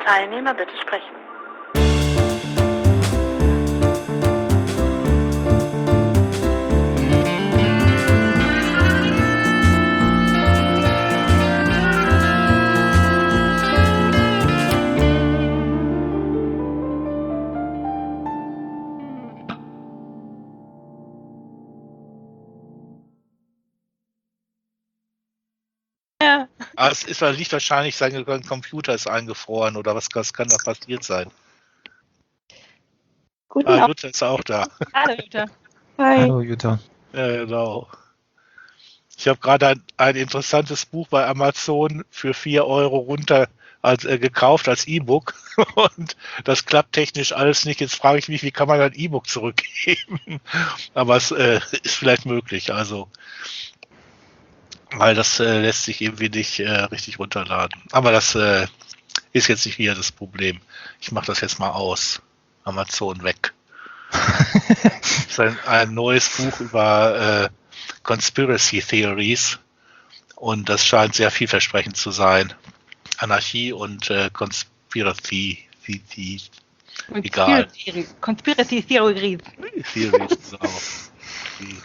Teilnehmer bitte sprechen. Ja. Aber liegt wahrscheinlich, sein Computer ist eingefroren oder was kann da passiert sein? Guten Abend. Jutta ist auch da. Hallo, Jutta. Hi. Hallo Jutta. Ja, genau. Ich habe gerade ein interessantes Buch bei Amazon für 4 Euro gekauft als E-Book und das klappt technisch alles nicht. Jetzt frage ich mich, wie kann man ein E-Book zurückgeben? Aber es ist vielleicht möglich, also weil das lässt sich irgendwie nicht richtig runterladen. Aber das ist jetzt nicht wieder das Problem. Ich mache das jetzt mal aus. Amazon weg. Das ist ein neues Buch über Conspiracy Theories und das scheint sehr vielversprechend zu sein. Anarchie und Conspiracy egal. Conspiracy Theories. Theories, genau.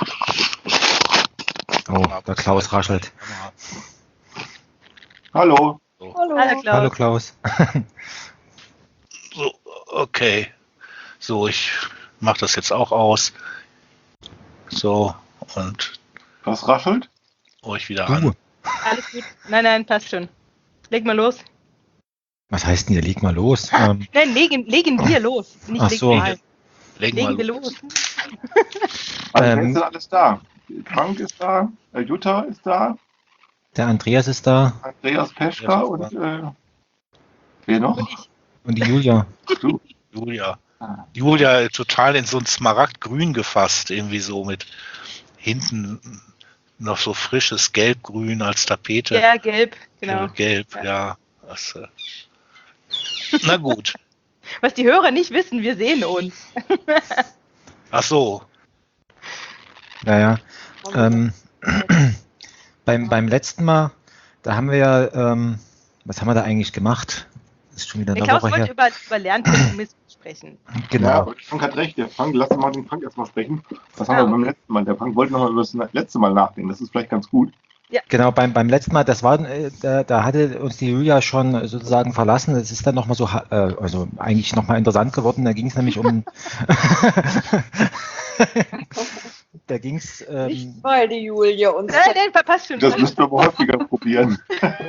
Oh, der Klaus raschelt. Hallo. So. Hallo, Klaus. Hallo Klaus. So, okay. So, ich mache das jetzt auch aus. So, und Was raschelt? euch wieder an. Alles gut. Nein, passt schon. Leg mal los. Was heißt denn hier, leg mal los? Nein, legen wir los. Nicht Ach leg so. mal. Legen Legen wir wir los. Also, wer ist denn alles da? Frank ist da, Jutta ist da, Der Andreas ist da Andreas Peschka und wer noch? Und ich. und die Julia. Du. Julia. Ah. Julia total in so ein Smaragdgrün gefasst, irgendwie so mit hinten noch so frisches Gelbgrün als Tapete. Ja, gelb, genau. Gelb, ja. Das, na gut. Was die Hörer nicht wissen, wir sehen uns. Ach so. Ja. Beim letzten Mal, da haben wir ja, was haben wir da eigentlich gemacht? Das ist schon wieder Der eine Klaus Woche wollte her. über Lernkompromiss sprechen. Ja, Genau. aber Frank hat recht. Der Frank, lass mal den Frank erstmal sprechen. Was haben wir beim letzten Mal? Der Frank wollte nochmal über das letzte Mal nachdenken. Das ist vielleicht ganz gut. Genau, beim letzten Mal, das war, da hatte uns die Julia schon sozusagen verlassen. Es ist dann nochmal so, also eigentlich nochmal interessant geworden. Da ging es nämlich um, da ging es, Nicht weil die Julia uns. Nein, passt schon. Das müssten wir aber häufiger probieren.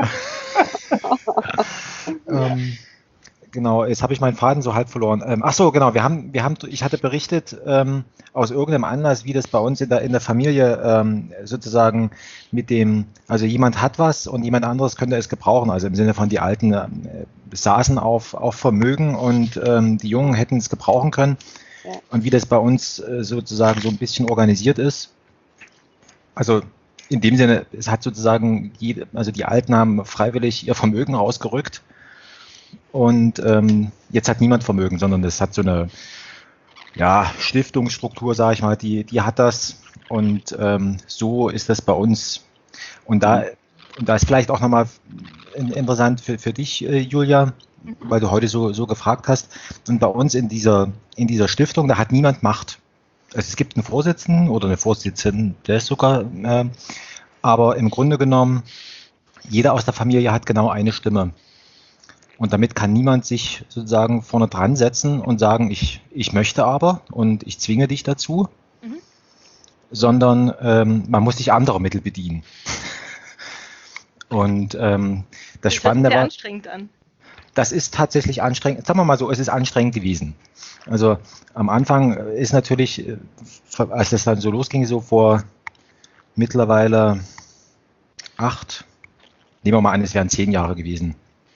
genau, jetzt habe ich meinen Faden so halb verloren. Ach so, genau, ich hatte berichtet aus irgendeinem Anlass, wie das bei uns in der Familie sozusagen mit dem, also jemand hat was und jemand anderes könnte es gebrauchen, also im Sinne von die Alten saßen auf Vermögen und die Jungen hätten es gebrauchen können. Ja. Und wie das bei uns sozusagen so ein bisschen organisiert ist. Also in dem Sinne, es hat sozusagen also die Alten haben freiwillig ihr Vermögen rausgerückt. Und jetzt hat niemand Vermögen, sondern es hat so eine Stiftungsstruktur, sage ich mal, die hat das. Und so ist das bei uns. Und da ist vielleicht auch nochmal interessant für dich, Julia, weil du heute so gefragt hast. Und bei uns in dieser Stiftung, da hat niemand Macht. Also es gibt einen Vorsitzenden oder eine Vorsitzende, der ist sogar, aber im Grunde genommen, jeder aus der Familie hat genau eine Stimme. Und damit kann niemand sich sozusagen vorne dran setzen und sagen, ich möchte aber und ich zwinge dich dazu, sondern man muss sich andere Mittel bedienen. Und das Spannende sehr war, anstrengend an. das ist tatsächlich anstrengend, sagen wir mal so, es ist anstrengend gewesen. Also am Anfang ist natürlich, als das dann so losging, so vor mittlerweile nehmen wir mal an, es wären 10 Jahre gewesen.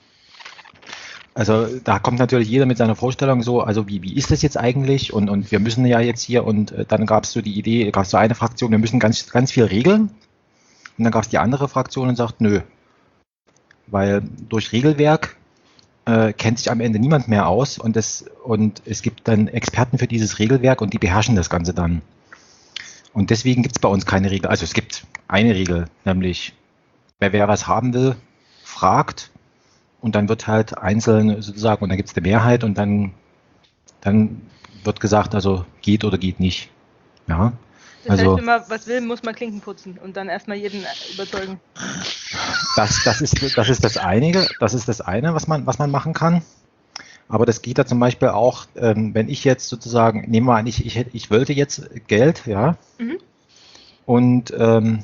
Also da kommt natürlich jeder mit seiner Vorstellung so, also wie ist das jetzt eigentlich und wir müssen ja jetzt hier und dann gab es so die Idee, gab es so eine Fraktion, wir müssen ganz viel regeln und dann gab es die andere Fraktion und sagt, nö, weil durch Regelwerk kennt sich am Ende niemand mehr aus und es gibt dann Experten für dieses Regelwerk und die beherrschen das Ganze dann. Und deswegen gibt es bei uns keine Regel, also es gibt eine Regel, nämlich wer was haben will, fragt. und dann wird halt einzeln sozusagen, und dann gibt es eine Mehrheit und dann wird gesagt, also geht oder geht nicht. Ja, Das also heißt, wenn man was will, muss man Klinken putzen und dann erstmal jeden überzeugen. das ist das eine, was man machen kann. Aber das geht ja zum Beispiel auch, wenn ich jetzt sozusagen, nehmen wir an, ich wollte jetzt Geld, ja, Mhm. und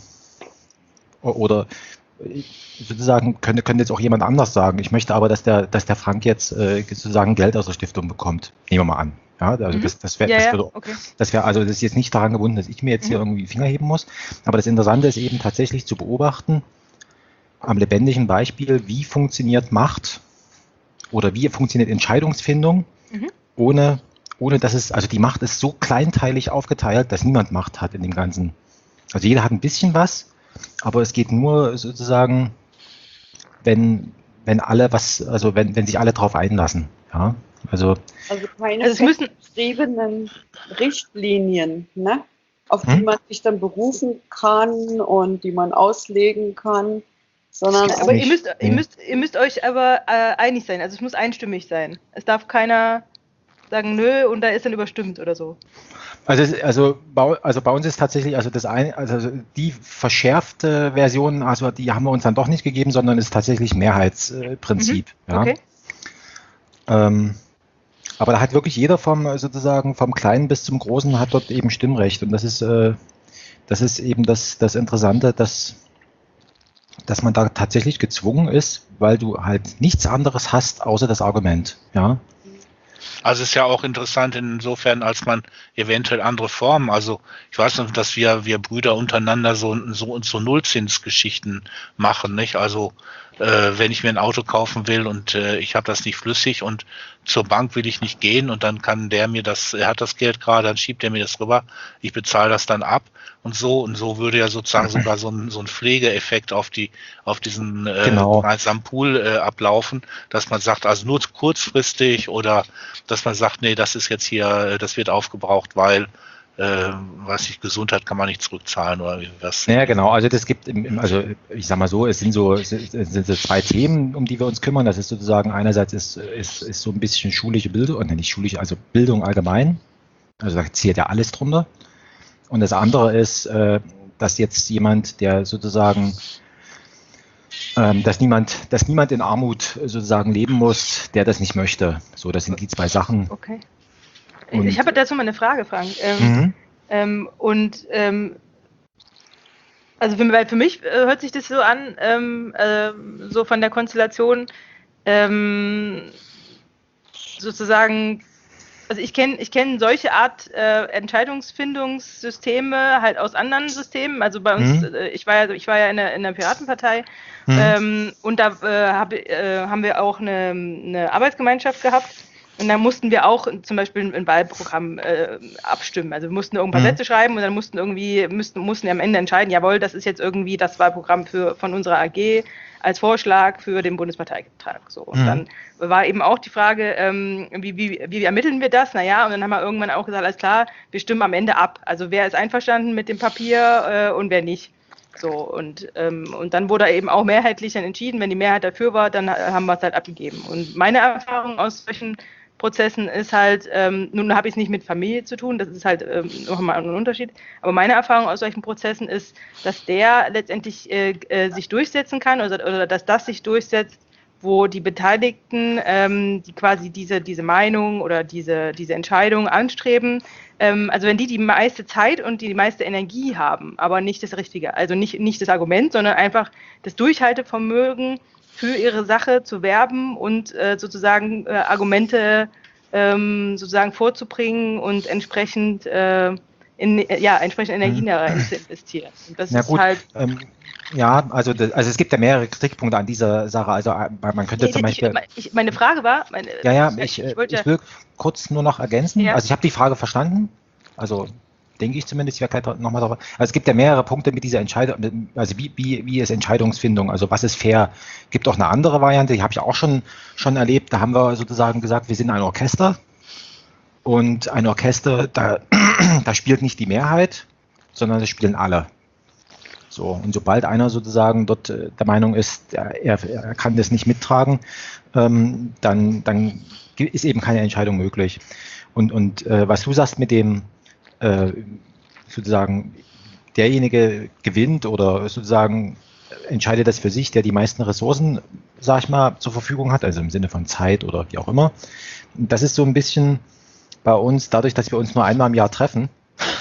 oder sozusagen könnte jetzt auch jemand anders sagen, ich möchte aber, dass der Frank jetzt sozusagen Geld aus der Stiftung bekommt. Nehmen wir mal an. Ja, also Mhm. das wäre, Ja, okay. also das ist jetzt nicht daran gebunden, dass ich mir jetzt hier irgendwie Finger heben muss. Aber das Interessante ist eben tatsächlich zu beobachten, am lebendigen Beispiel, wie funktioniert Macht oder wie funktioniert Entscheidungsfindung, Mhm. ohne dass es, also die Macht ist so kleinteilig aufgeteilt, dass niemand Macht hat in dem Ganzen. Also jeder hat ein bisschen was, aber es geht nur sozusagen, wenn sich alle drauf einlassen. Ja, also keine Also es müssen- festgeschriebenen Richtlinien, ne? Auf die Hm? man sich dann berufen kann und die man auslegen kann, sondern Das Aber nicht. ihr müsst euch aber einig sein. Also es muss einstimmig sein. Es darf keiner sagen, nö, und da ist dann überstimmt oder so. Also bei uns ist tatsächlich, also die verschärfte Version, also die haben wir uns dann doch nicht gegeben, sondern ist tatsächlich Mehrheitsprinzip. Ja. Okay. Aber da hat wirklich jeder vom Kleinen bis zum Großen hat dort eben Stimmrecht. Und das ist eben das Interessante, dass man da tatsächlich gezwungen ist, weil du halt nichts anderes hast, außer das Argument. Ja. Also ist ja auch interessant insofern, als man eventuell andere Formen, also ich weiß noch, dass wir Brüder untereinander so Nullzinsgeschichten machen, nicht? Also wenn ich mir ein Auto kaufen will und ich habe das nicht flüssig und zur Bank will ich nicht gehen und dann kann er hat das Geld gerade, dann schiebt er mir das rüber, ich bezahle das dann ab und so würde ja sozusagen sogar so ein Pflegeeffekt auf diesen Genau. gemeinsamen Pool ablaufen, dass man sagt, also nur kurzfristig oder dass man sagt, nee, das ist jetzt hier, das wird aufgebraucht, weil Gesundheit kann man nicht zurückzahlen oder was. Ja, genau. Also das gibt, also ich sag mal so, es sind so zwei Themen, um die wir uns kümmern. Das ist sozusagen einerseits ist so ein bisschen schulische Bildung, oder nicht schulische, also Bildung allgemein. Also da zählt ja alles drunter. Und das andere ist, dass jetzt jemand, der sozusagen, dass niemand in Armut sozusagen leben muss, der das nicht möchte. So, das sind die zwei Sachen. Okay. Und- Ich habe dazu mal eine Frage, Frank. Also für mich hört sich das so an, so von der Konstellation, sozusagen, also ich kenn solche Art Entscheidungsfindungssysteme halt aus anderen Systemen. Also bei uns, ich war ja in der Piratenpartei und da haben wir auch eine Arbeitsgemeinschaft gehabt. Und dann mussten wir auch zum Beispiel ein Wahlprogramm abstimmen. Also wir mussten irgendein paar Sätze schreiben und dann mussten wir am Ende entscheiden, jawohl, das ist jetzt irgendwie das Wahlprogramm von unserer AG als Vorschlag für den Bundesparteitag. So. Und dann war eben auch die Frage, wie ermitteln wir das? Naja, und dann haben wir irgendwann auch gesagt, alles klar, wir stimmen am Ende ab. Also wer ist einverstanden mit dem Papier und wer nicht. So, und dann wurde eben auch mehrheitlich dann entschieden, wenn die Mehrheit dafür war, dann haben wir es halt abgegeben. Und meine Erfahrung aus solchen Prozessen ist halt, nun habe ich es nicht mit Familie zu tun, das ist halt nochmal ein Unterschied, aber meine Erfahrung aus solchen Prozessen ist, dass der letztendlich sich durchsetzen kann oder dass das sich durchsetzt, wo die Beteiligten, die quasi diese Meinung oder diese Entscheidung anstreben, also wenn die meiste Zeit und die meiste Energie haben, aber nicht das Richtige, also nicht das Argument, sondern einfach das Durchhaltevermögen, für ihre Sache zu werben und sozusagen Argumente sozusagen vorzubringen und entsprechend entsprechend Energien da rein zu investieren. Und das Na ist gut, halt. also es gibt ja mehrere Kritikpunkte an dieser Sache. Also man könnte zum Beispiel. Meine Frage war. Ich will kurz nur noch ergänzen. Ja. Also ich habe die Frage verstanden. Also denke ich zumindest, ich werde gleich nochmal darauf. Also es gibt ja mehrere Punkte mit dieser Entscheidung, also wie ist Entscheidungsfindung, also was ist fair. Gibt auch eine andere Variante, die habe ich auch schon erlebt, da haben wir sozusagen gesagt, wir sind ein Orchester und ein Orchester, da spielt nicht die Mehrheit, sondern es spielen alle. So, und sobald einer sozusagen dort der Meinung ist, er kann das nicht mittragen, dann ist eben keine Entscheidung möglich. Und was du sagst mit dem sozusagen derjenige gewinnt oder sozusagen entscheidet das für sich, der die meisten Ressourcen, sag ich mal, zur Verfügung hat, also im Sinne von Zeit oder wie auch immer. Das ist so ein bisschen bei uns, dadurch, dass wir uns nur einmal im Jahr treffen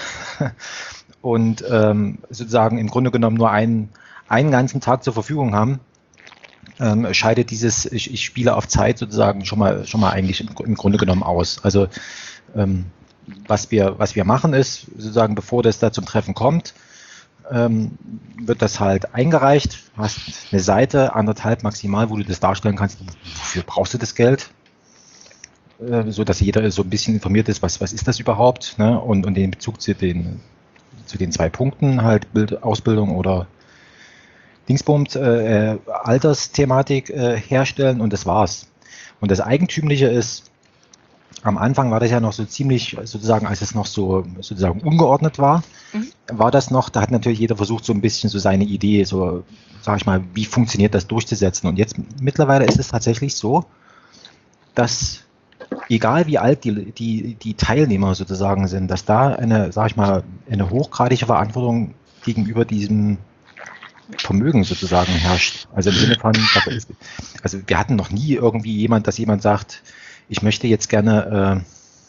und sozusagen im Grunde genommen nur einen ganzen Tag zur Verfügung haben, scheidet dieses ich spiele auf Zeit sozusagen schon mal eigentlich im Grunde genommen aus. Also was wir machen ist, sozusagen bevor das da zum Treffen kommt, wird das halt eingereicht, du hast eine Seite, 1,5 maximal, wo du das darstellen kannst, wofür brauchst du das Geld, so dass jeder so ein bisschen informiert ist, was ist das überhaupt, ne? Und den Bezug zu den 2 Punkten, halt Ausbildung oder Dingsbums, Altersthematik herstellen und das war's. Und das Eigentümliche ist, am Anfang war das ja noch so ziemlich, sozusagen, als es noch so sozusagen ungeordnet war, war das noch, da hat natürlich jeder versucht, so ein bisschen so seine Idee, so, sag ich mal, wie funktioniert das durchzusetzen. Und jetzt mittlerweile ist es tatsächlich so, dass egal wie alt die Teilnehmer sozusagen sind, dass da eine hochgradige Verantwortung gegenüber diesem Vermögen sozusagen herrscht. Also im Sinne von, also wir hatten noch nie irgendwie dass jemand sagt, ich möchte jetzt gerne,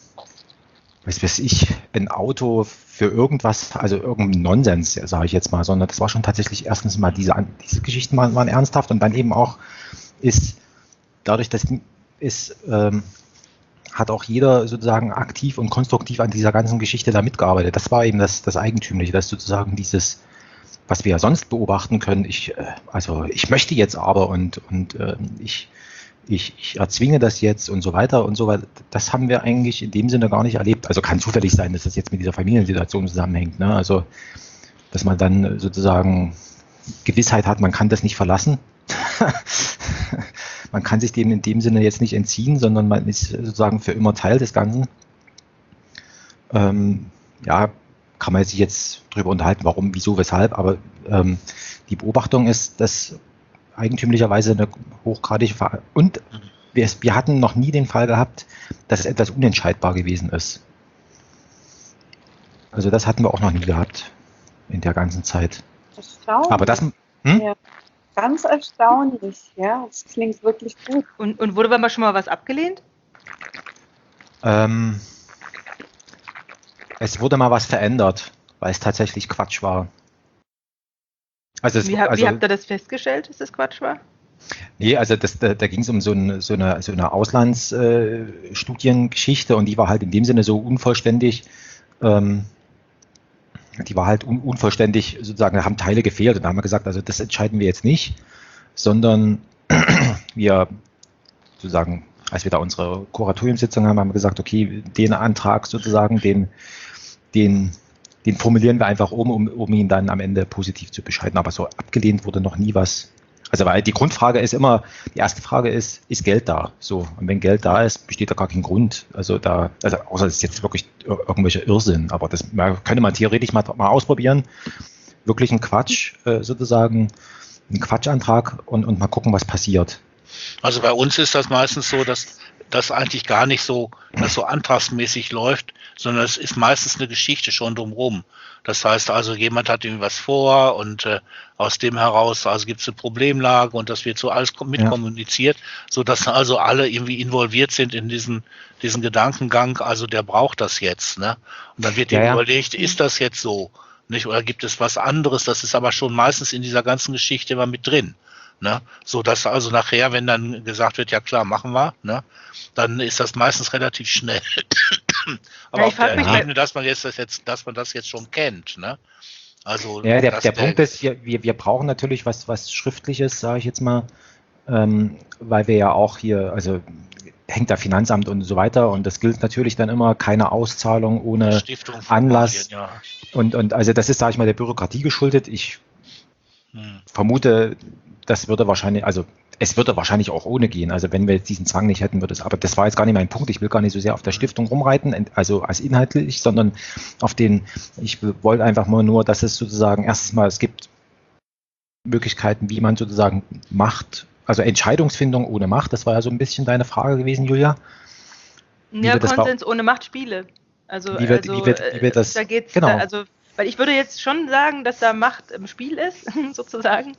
ein Auto für irgendwas, also irgendein Nonsens, sage ich jetzt mal, sondern das war schon tatsächlich erstens mal diese Geschichten waren ernsthaft und dann eben auch ist, dadurch, dass hat auch jeder sozusagen aktiv und konstruktiv an dieser ganzen Geschichte da mitgearbeitet. Das war eben das Eigentümliche, dass sozusagen dieses, was wir ja sonst beobachten können, ich möchte jetzt aber und ich erzwinge das jetzt und so weiter und so weiter. Das haben wir eigentlich in dem Sinne gar nicht erlebt. Also kann zufällig sein, dass das jetzt mit dieser Familiensituation zusammenhängt, ne? Also, dass man dann sozusagen Gewissheit hat, man kann das nicht verlassen. Man kann sich dem in dem Sinne jetzt nicht entziehen, sondern man ist sozusagen für immer Teil des Ganzen. Ja, kann man sich jetzt drüber unterhalten, warum, wieso, weshalb, aber die Beobachtung ist, dass eigentümlicherweise eine hochgradige und wir hatten noch nie den Fall gehabt, dass es etwas unentscheidbar gewesen ist. Also das hatten wir auch noch nie gehabt in der ganzen Zeit. Erstaunlich. Aber das Ja, ganz erstaunlich, ja. Das klingt wirklich gut. Und wurde mal schon mal was abgelehnt? Es wurde mal was verändert, weil es tatsächlich Quatsch war. Also wie habt ihr das festgestellt, dass das Quatsch war? Nee, also da ging es um so eine Auslandsstudiengeschichte und die war halt in dem Sinne so unvollständig. Die war halt unvollständig, sozusagen, da haben Teile gefehlt und da haben wir gesagt, also das entscheiden wir jetzt nicht, sondern wir sozusagen, als wir da unsere Kuratoriumssitzung haben wir gesagt, okay, den Antrag sozusagen, den formulieren wir einfach um ihn dann am Ende positiv zu bescheiden. Aber so abgelehnt wurde noch nie was. Also weil die Grundfrage ist immer, die erste Frage ist Geld da? So, und wenn Geld da ist, besteht da gar kein Grund. Also außer es ist jetzt wirklich irgendwelcher Irrsinn, aber das könnte man theoretisch mal ausprobieren. Wirklich ein Quatsch, sozusagen, ein Quatschantrag und mal gucken, was passiert. Also bei uns ist das meistens so, dass das eigentlich gar nicht so, dass so antragsmäßig läuft, sondern es ist meistens eine Geschichte schon drumherum. Das heißt also, jemand hat irgendwie was vor und aus dem heraus, also gibt es eine Problemlage und das wird so alles mitkommuniziert, sodass also alle irgendwie involviert sind in diesen Gedankengang, also der braucht das jetzt, ne? Und dann wird überlegt, ist das jetzt so, nicht? Oder gibt es was anderes? Das ist aber schon meistens in dieser ganzen Geschichte immer mit drin. Ne? So dass also nachher, wenn dann gesagt wird, ja klar, machen wir, ne? Dann ist das meistens relativ schnell. Aber auf der Ebene, dass man das jetzt schon kennt, ne? Also ja, der Punkt ist, wir brauchen natürlich was Schriftliches, sage ich jetzt mal, weil wir ja auch hier, also hängt der Finanzamt und so weiter und das gilt natürlich dann immer, keine Auszahlung ohne Anlass. Ja. Und also das ist, sage ich mal, der Bürokratie geschuldet. Ich vermute, es würde wahrscheinlich auch ohne gehen. Also wenn wir jetzt diesen Zwang nicht hätten, würde es, aber das war jetzt gar nicht mein Punkt. Ich will gar nicht so sehr auf der Stiftung rumreiten, also als inhaltlich, sondern ich wollte einfach mal nur, dass es sozusagen erstens mal, es gibt Möglichkeiten, wie man sozusagen Macht, also Entscheidungsfindung ohne Macht, das war ja so ein bisschen deine Frage gewesen, Julia. Ja, Konsens ohne Machtspiele. Also, wie wird das, da geht's, genau. also, weil ich würde jetzt schon sagen, dass da Macht im Spiel ist, sozusagen.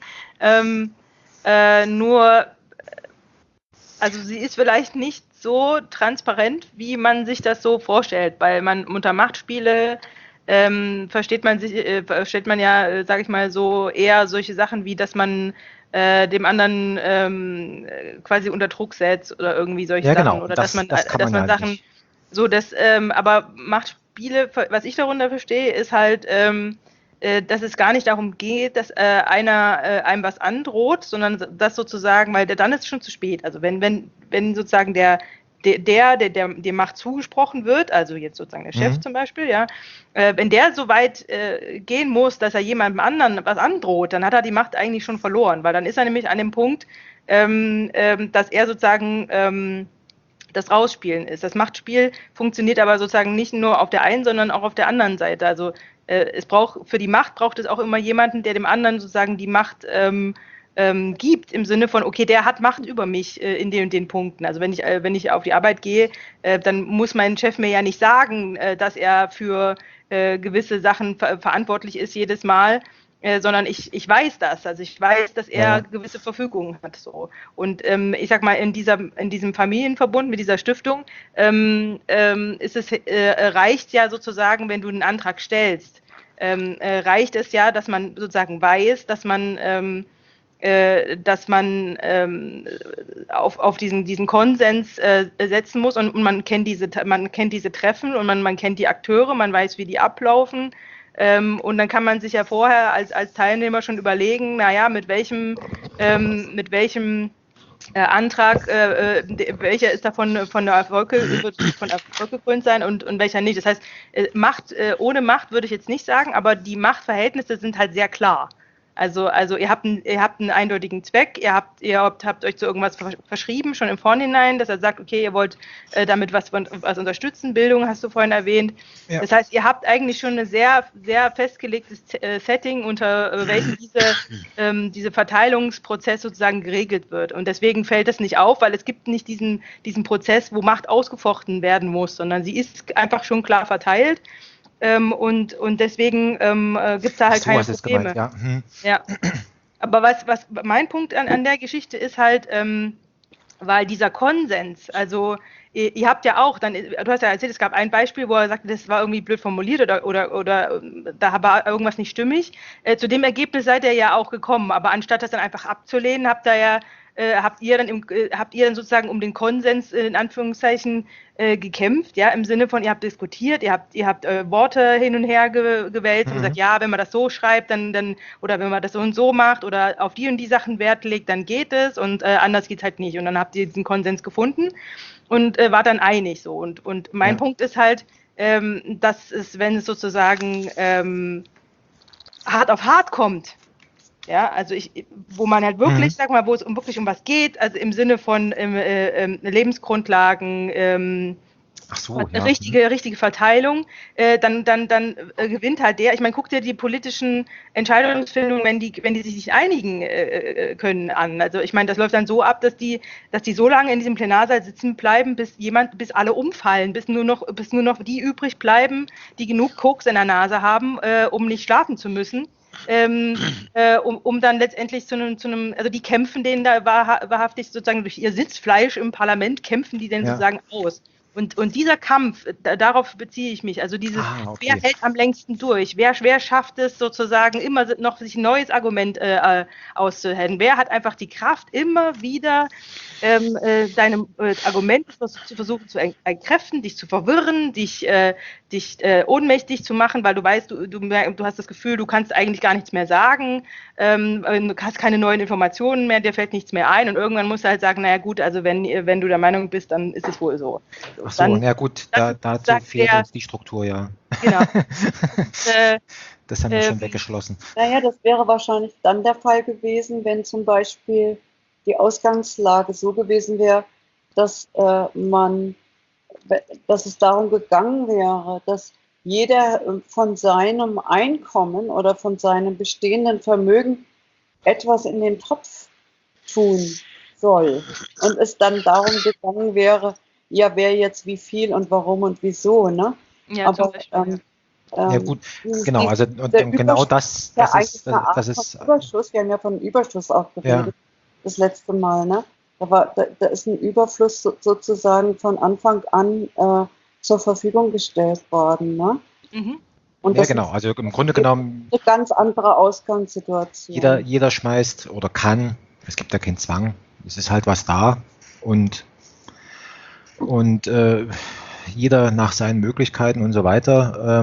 Nur, also sie ist vielleicht nicht so transparent, wie man sich das so vorstellt, weil man unter Machtspiele versteht man ja, sage ich mal, so eher solche Sachen wie, dass man dem anderen quasi unter Druck setzt oder irgendwie solche Sachen. Genau. Oder das kann man Sachen, nicht. so dass, aber Machtspiele, was ich darunter verstehe, ist halt, dass es gar nicht darum geht, dass einer einem was androht, sondern das sozusagen, weil dann ist es schon zu spät. Also wenn sozusagen der Macht zugesprochen wird, also jetzt sozusagen der Chef zum Beispiel, ja, wenn der so weit gehen muss, dass er jemandem anderen was androht, dann hat er die Macht eigentlich schon verloren, weil dann ist er nämlich an dem Punkt, dass er sozusagen das Rausspielen ist. Das Machtspiel funktioniert aber sozusagen nicht nur auf der einen, sondern auch auf der anderen Seite. Also für die Macht braucht es auch immer jemanden, der dem anderen sozusagen die Macht gibt, im Sinne von, okay, der hat Macht über mich in den und den Punkten. Also wenn ich auf die Arbeit gehe, dann muss mein Chef mir ja nicht sagen, dass er für gewisse Sachen verantwortlich ist jedes Mal, sondern ich weiß das. Also ich weiß, dass er gewisse Verfügungen hat. So. Und ich sag mal, in diesem Familienverbund mit dieser Stiftung reicht ja sozusagen, wenn du einen Antrag stellst, reicht es ja, dass man sozusagen weiß, dass man auf diesen Konsens setzen muss und man kennt diese Treffen und man kennt die Akteure, man weiß, wie die ablaufen. Und dann kann man sich ja vorher als Teilnehmer schon überlegen, naja, mit welchem Antrag, welcher ist davon von Erfolg gekrönt sein und welcher nicht. Das heißt, ohne Macht würde ich jetzt nicht sagen, aber die Machtverhältnisse sind halt sehr klar. Also ihr habt einen eindeutigen Zweck, ihr habt euch zu irgendwas verschrieben, schon im Vorhinein, dass er sagt, okay, ihr wollt damit was unterstützen, Bildung hast du vorhin erwähnt. Ja. Das heißt, ihr habt eigentlich schon ein sehr, sehr festgelegtes Setting, unter welchem dieser Verteilungsprozess sozusagen geregelt wird. Und deswegen fällt es nicht auf, weil es gibt nicht diesen Prozess, wo Macht ausgefochten werden muss, sondern sie ist einfach schon klar verteilt. Und deswegen gibt es da halt keine Probleme. Gemeint, ja. Aber was mein Punkt an der Geschichte ist halt, weil dieser Konsens, also ihr habt ja auch, du hast ja erzählt, es gab ein Beispiel, wo er sagte, das war irgendwie blöd formuliert oder da war irgendwas nicht stimmig. Zu dem Ergebnis seid ihr ja auch gekommen, aber anstatt das dann einfach abzulehnen, habt ihr dann sozusagen um den Konsens in Anführungszeichen gekämpft, ja, im Sinne von, ihr habt diskutiert, ihr habt Worte hin und her gewälzt und gesagt, ja, wenn man das so schreibt, dann oder wenn man das so und so macht oder auf die und die Sachen Wert legt, dann geht es und anders geht es halt nicht. Und dann habt ihr diesen Konsens gefunden und wart dann einig so. Und mein Punkt ist halt, dass es, wenn es sozusagen hart auf hart kommt, ja, also wo man halt wirklich, sag mal, wo es wirklich um was geht, also im Sinne von Lebensgrundlagen, richtige Verteilung, dann gewinnt halt der. Ich meine, guck dir die politischen Entscheidungsfindungen, wenn die sich nicht einigen können, an. Also ich meine, das läuft dann so ab, dass die so lange in diesem Plenarsaal sitzen bleiben, bis alle umfallen, bis nur noch die übrig bleiben, die genug Koks in der Nase haben, um nicht schlafen zu müssen. Um dann letztendlich zu einem, also die kämpfen denen da wahrhaftig sozusagen durch ihr Sitzfleisch im Parlament, kämpfen die denn sozusagen aus. Und dieser Kampf, darauf beziehe ich mich, also dieses, wer hält am längsten durch, wer schafft es sozusagen immer noch sich ein neues Argument auszuhellen, wer hat einfach die Kraft, immer wieder deine Argumente zu versuchen zu entkräften, dich zu verwirren, dich ohnmächtig zu machen, weil du weißt, du hast das Gefühl, du kannst eigentlich gar nichts mehr sagen, du hast keine neuen Informationen mehr, dir fällt nichts mehr ein und irgendwann musst du halt sagen, naja gut, also wenn du der Meinung bist, dann ist es wohl so. Ach so, na gut, dazu fehlt uns die Struktur, ja. Genau. Das haben wir schon weggeschlossen. Naja, das wäre wahrscheinlich dann der Fall gewesen, wenn zum Beispiel die Ausgangslage so gewesen wäre, dass es darum gegangen wäre, dass jeder von seinem Einkommen oder von seinem bestehenden Vermögen etwas in den Topf tun soll und es dann darum gegangen wäre, ja, wer jetzt wie viel und warum und wieso, ne? Ja, Aber Ja gut, genau, also und genau das ist Überschuss, wir haben ja von Überschuss auch geredet, das letzte Mal, ne? Da ist ein Überfluss sozusagen von Anfang an zur Verfügung gestellt worden, ne? Mhm. Und ja, genau, also im Grunde genommen eine ganz andere Ausgangssituation. Jeder schmeißt oder kann, es gibt ja keinen Zwang, es ist halt was da und jeder nach seinen Möglichkeiten und so weiter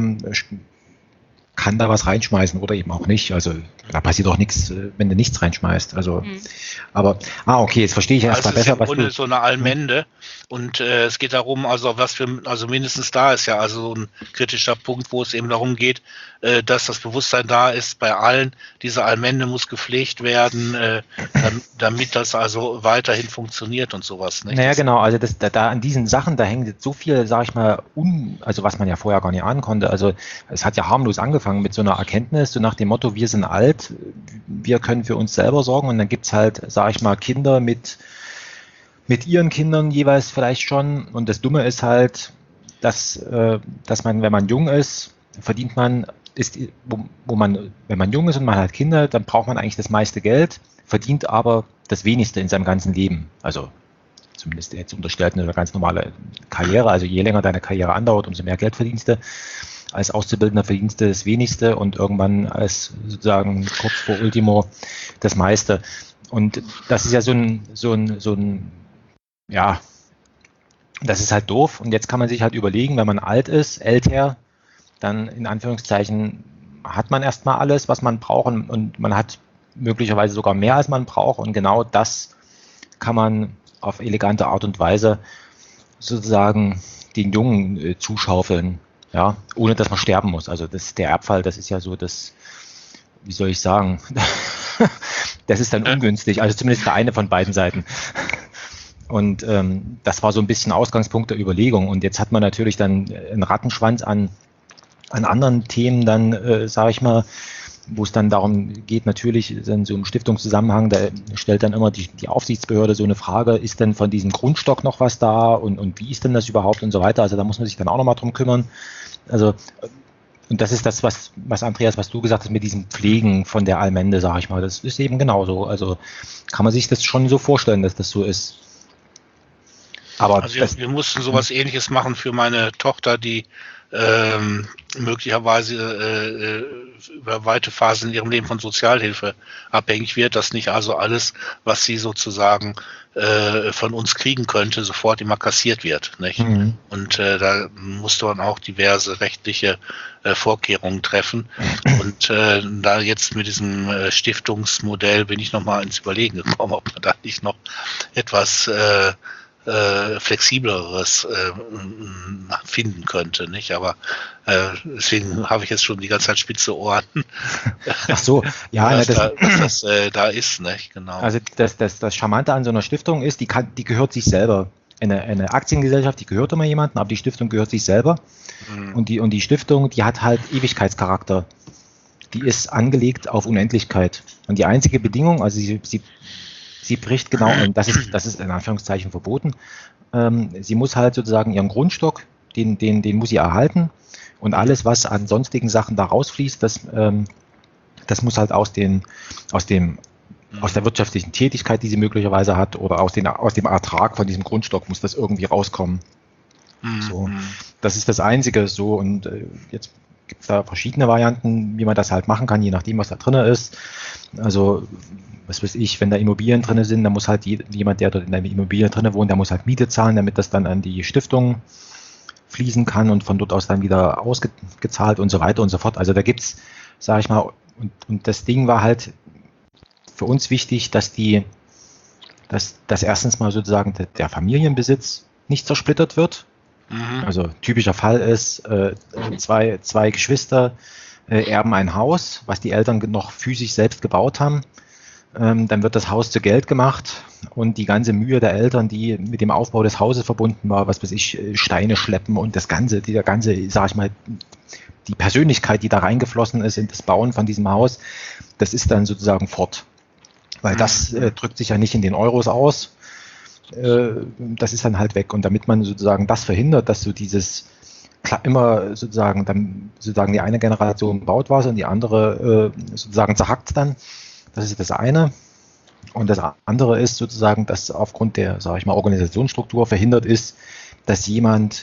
kann da was reinschmeißen oder eben auch nicht. Also da passiert auch nichts, wenn du nichts reinschmeißt. Also, aber, okay, jetzt verstehe ich erst mal besser, was du... Also so eine Allmende und es geht darum, also also mindestens da ist ja also ein kritischer Punkt, wo es eben darum geht, dass das Bewusstsein da ist bei allen, diese Allmende muss gepflegt werden, damit das also weiterhin funktioniert und sowas. Nicht? Naja, genau, also da an diesen Sachen, da hängt jetzt so viel, sag ich mal, also was man ja vorher gar nicht ahnen konnte. Also es hat ja harmlos angefangen mit so einer Erkenntnis, so nach dem Motto, wir sind alt, wir können für uns selber sorgen und dann gibt es halt, sag ich mal, Kinder mit ihren Kindern jeweils vielleicht schon und das Dumme ist halt, dass man, wenn man jung ist, verdient man, wenn man jung ist und man hat Kinder, dann braucht man eigentlich das meiste Geld, verdient aber das wenigste in seinem ganzen Leben. Also zumindest jetzt unterstellt eine ganz normale Karriere, also je länger deine Karriere andauert, umso mehr Geld verdienst du. Als Auszubildender verdienst du das wenigste und irgendwann als sozusagen kurz vor Ultimo das meiste. Und das ist ja so ein ja, das ist halt doof. Und jetzt kann man sich halt überlegen, wenn man alt ist, älter, dann in Anführungszeichen hat man erstmal alles, was man braucht und man hat möglicherweise sogar mehr, als man braucht. Und genau das kann man auf elegante Art und Weise sozusagen den Jungen zuschaufeln, ja, ohne dass man sterben muss. Also der Erbfall, das ist ja so das, wie soll ich sagen, das ist dann ungünstig, also zumindest für eine von beiden Seiten. Und das war so ein bisschen Ausgangspunkt der Überlegung. Und jetzt hat man natürlich dann einen Rattenschwanz an anderen Themen dann, sage ich mal, wo es dann darum geht, natürlich in so einem Stiftungszusammenhang, da stellt dann immer die Aufsichtsbehörde so eine Frage, ist denn von diesem Grundstock noch was da und wie ist denn das überhaupt und so weiter. Also da muss man sich dann auch nochmal drum kümmern. Also und das ist das, was Andreas, was du gesagt hast mit diesem Pflegen von der Allmende, sage ich mal, das ist eben genauso. Also kann man sich das schon so vorstellen, dass das so ist. Aber also wir mussten sowas Ähnliches machen für meine Tochter, die möglicherweise über weite Phasen in ihrem Leben von Sozialhilfe abhängig wird, dass nicht also alles, was sie sozusagen von uns kriegen könnte, sofort immer kassiert wird. Nicht? Mhm. Und da musste man auch diverse rechtliche Vorkehrungen treffen. Und da jetzt mit diesem Stiftungsmodell bin ich nochmal ins Überlegen gekommen, ob man da nicht noch etwas flexibleres finden könnte, nicht? Aber deswegen habe ich jetzt schon die ganze Zeit spitze Ohren. Ach so, ja, dass das da ist, nicht? Genau. Also das Charmante an so einer Stiftung ist, die gehört sich selber. Eine Aktiengesellschaft, die gehört immer jemandem, aber die Stiftung gehört sich selber. Mhm. Und die Stiftung, die hat halt Ewigkeitscharakter. Die ist angelegt auf Unendlichkeit. Und die einzige Bedingung, also sie bricht genau, das ist in Anführungszeichen verboten. Sie muss halt sozusagen ihren Grundstock, den muss sie erhalten und alles, was an sonstigen Sachen da rausfließt, das muss halt aus der wirtschaftlichen Tätigkeit, die sie möglicherweise hat, oder aus dem Ertrag von diesem Grundstock muss das irgendwie rauskommen. So, das ist das Einzige. So, und jetzt gibt es da verschiedene Varianten, wie man das halt machen kann, je nachdem, was da drin ist. Also was weiß ich, wenn da Immobilien drin sind, dann muss halt jemand, der dort in der Immobilie drin wohnt, der muss halt Miete zahlen, damit das dann an die Stiftung fließen kann und von dort aus dann wieder ausgezahlt und so weiter und so fort. Also da gibt's, sage ich mal, und das Ding war halt für uns wichtig, dass erstens mal sozusagen der Familienbesitz nicht zersplittert wird. Mhm. Also typischer Fall ist, zwei Geschwister erben ein Haus, was die Eltern noch physisch selbst gebaut haben. Dann wird das Haus zu Geld gemacht und die ganze Mühe der Eltern, die mit dem Aufbau des Hauses verbunden war, was weiß ich, Steine schleppen und dieser ganze, sag ich mal, die Persönlichkeit, die da reingeflossen ist in das Bauen von diesem Haus, das ist dann sozusagen fort. Weil das drückt sich ja nicht in den Euros aus. Das ist dann halt weg. Und damit man sozusagen das verhindert, dass so dieses immer sozusagen die eine Generation baut was und die andere sozusagen zerhackt dann. Das ist das eine. Und das andere ist sozusagen, dass aufgrund der, sage ich mal, Organisationsstruktur verhindert ist, dass jemand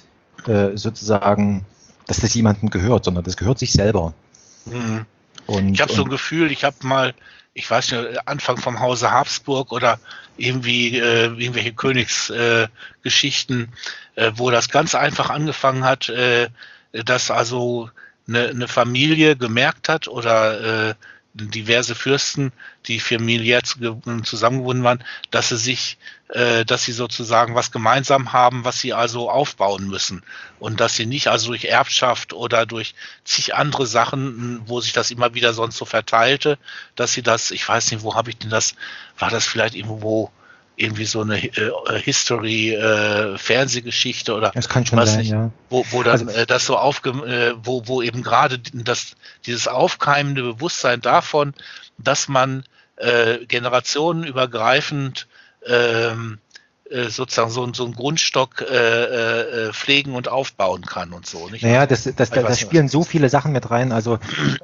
dass das jemandem gehört, sondern das gehört sich selber. Mhm. Ich habe so ein Gefühl, ich weiß nicht, Anfang vom Hause Habsburg oder irgendwie irgendwelche Königsgeschichten, wo das ganz einfach angefangen hat, dass also eine Familie gemerkt hat oder diverse Fürsten, die familiär zusammengebunden waren, dass sie sozusagen was gemeinsam haben, was sie also aufbauen müssen und dass sie nicht also durch Erbschaft oder durch zig andere Sachen, wo sich das immer wieder sonst so verteilte, dass sie das, ich weiß nicht, wo habe ich denn das, war das vielleicht irgendwo irgendwie so eine History-Fernsehgeschichte oder das kann schon was sein, nicht, ja. wo dann das so wo eben gerade dieses aufkeimende Bewusstsein davon, dass man generationenübergreifend sozusagen so einen Grundstock pflegen und aufbauen kann und so. Nicht? Naja, da spielen so viele Sachen mit rein. Also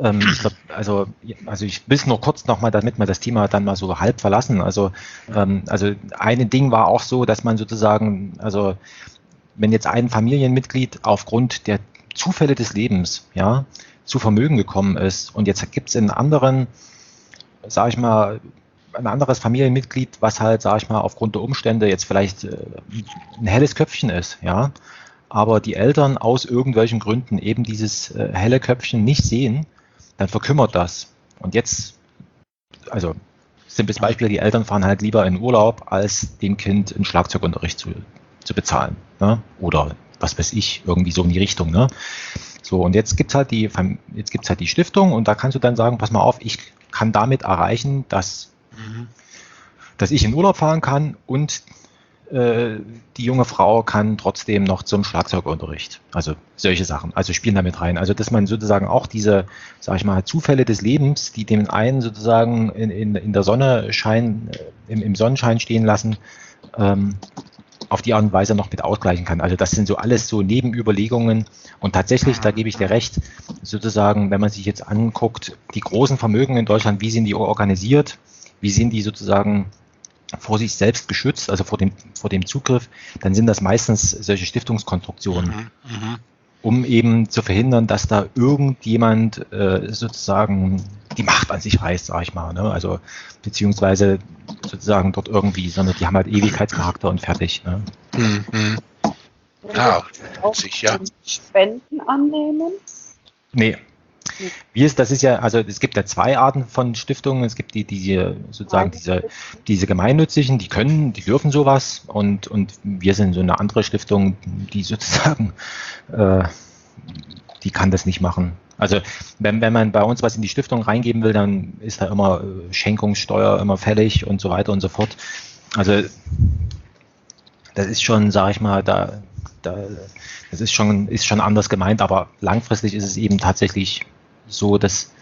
ich will es nur kurz nochmal, damit wir das Thema dann mal so halb verlassen. Also ein Ding war auch so, dass man sozusagen, also wenn jetzt ein Familienmitglied aufgrund der Zufälle des Lebens, ja, zu Vermögen gekommen ist und jetzt gibt es einen anderen, sag ich mal, ein anderes Familienmitglied, was halt, sag ich mal, aufgrund der Umstände jetzt vielleicht ein helles Köpfchen ist, ja, aber die Eltern aus irgendwelchen Gründen eben dieses helle Köpfchen nicht sehen, dann verkümmert das. Und jetzt, also simples Beispiel, die Eltern fahren halt lieber in Urlaub, als dem Kind einen Schlagzeugunterricht zu bezahlen, ne? Oder was weiß ich, irgendwie so in die Richtung, ne? So, und jetzt gibt's halt die Stiftung und da kannst du dann sagen, pass mal auf, ich kann damit erreichen, dass ich in Urlaub fahren kann und die junge Frau kann trotzdem noch zum Schlagzeugunterricht. Also solche Sachen, also spielen damit rein. Also dass man sozusagen auch diese, sag ich mal, Zufälle des Lebens, die den einen sozusagen in der Sonne im Sonnenschein stehen lassen, auf die Art und Weise noch mit ausgleichen kann. Also das sind so alles so Nebenüberlegungen und tatsächlich, da gebe ich dir recht, sozusagen, wenn man sich jetzt anguckt, die großen Vermögen in Deutschland, wie sind die organisiert, wie sind die sozusagen vor sich selbst geschützt, also vor dem Zugriff, dann sind das meistens solche Stiftungskonstruktionen, um eben zu verhindern, dass da irgendjemand sozusagen die Macht an sich reißt, sag ich mal, ne? Also beziehungsweise sozusagen dort irgendwie, sondern die haben halt Ewigkeitscharakter und fertig. Ne? Ja, sicher. Spenden annehmen? Nee. Das ist ja, also es gibt ja zwei Arten von Stiftungen. Es gibt diese gemeinnützigen, die dürfen sowas und wir sind so eine andere Stiftung, die sozusagen, die kann das nicht machen. Also wenn man bei uns was in die Stiftung reingeben will, dann ist da immer Schenkungssteuer immer fällig und so weiter und so fort. Also das ist schon, sag ich mal, das ist schon anders gemeint, aber langfristig ist es eben tatsächlich so, dass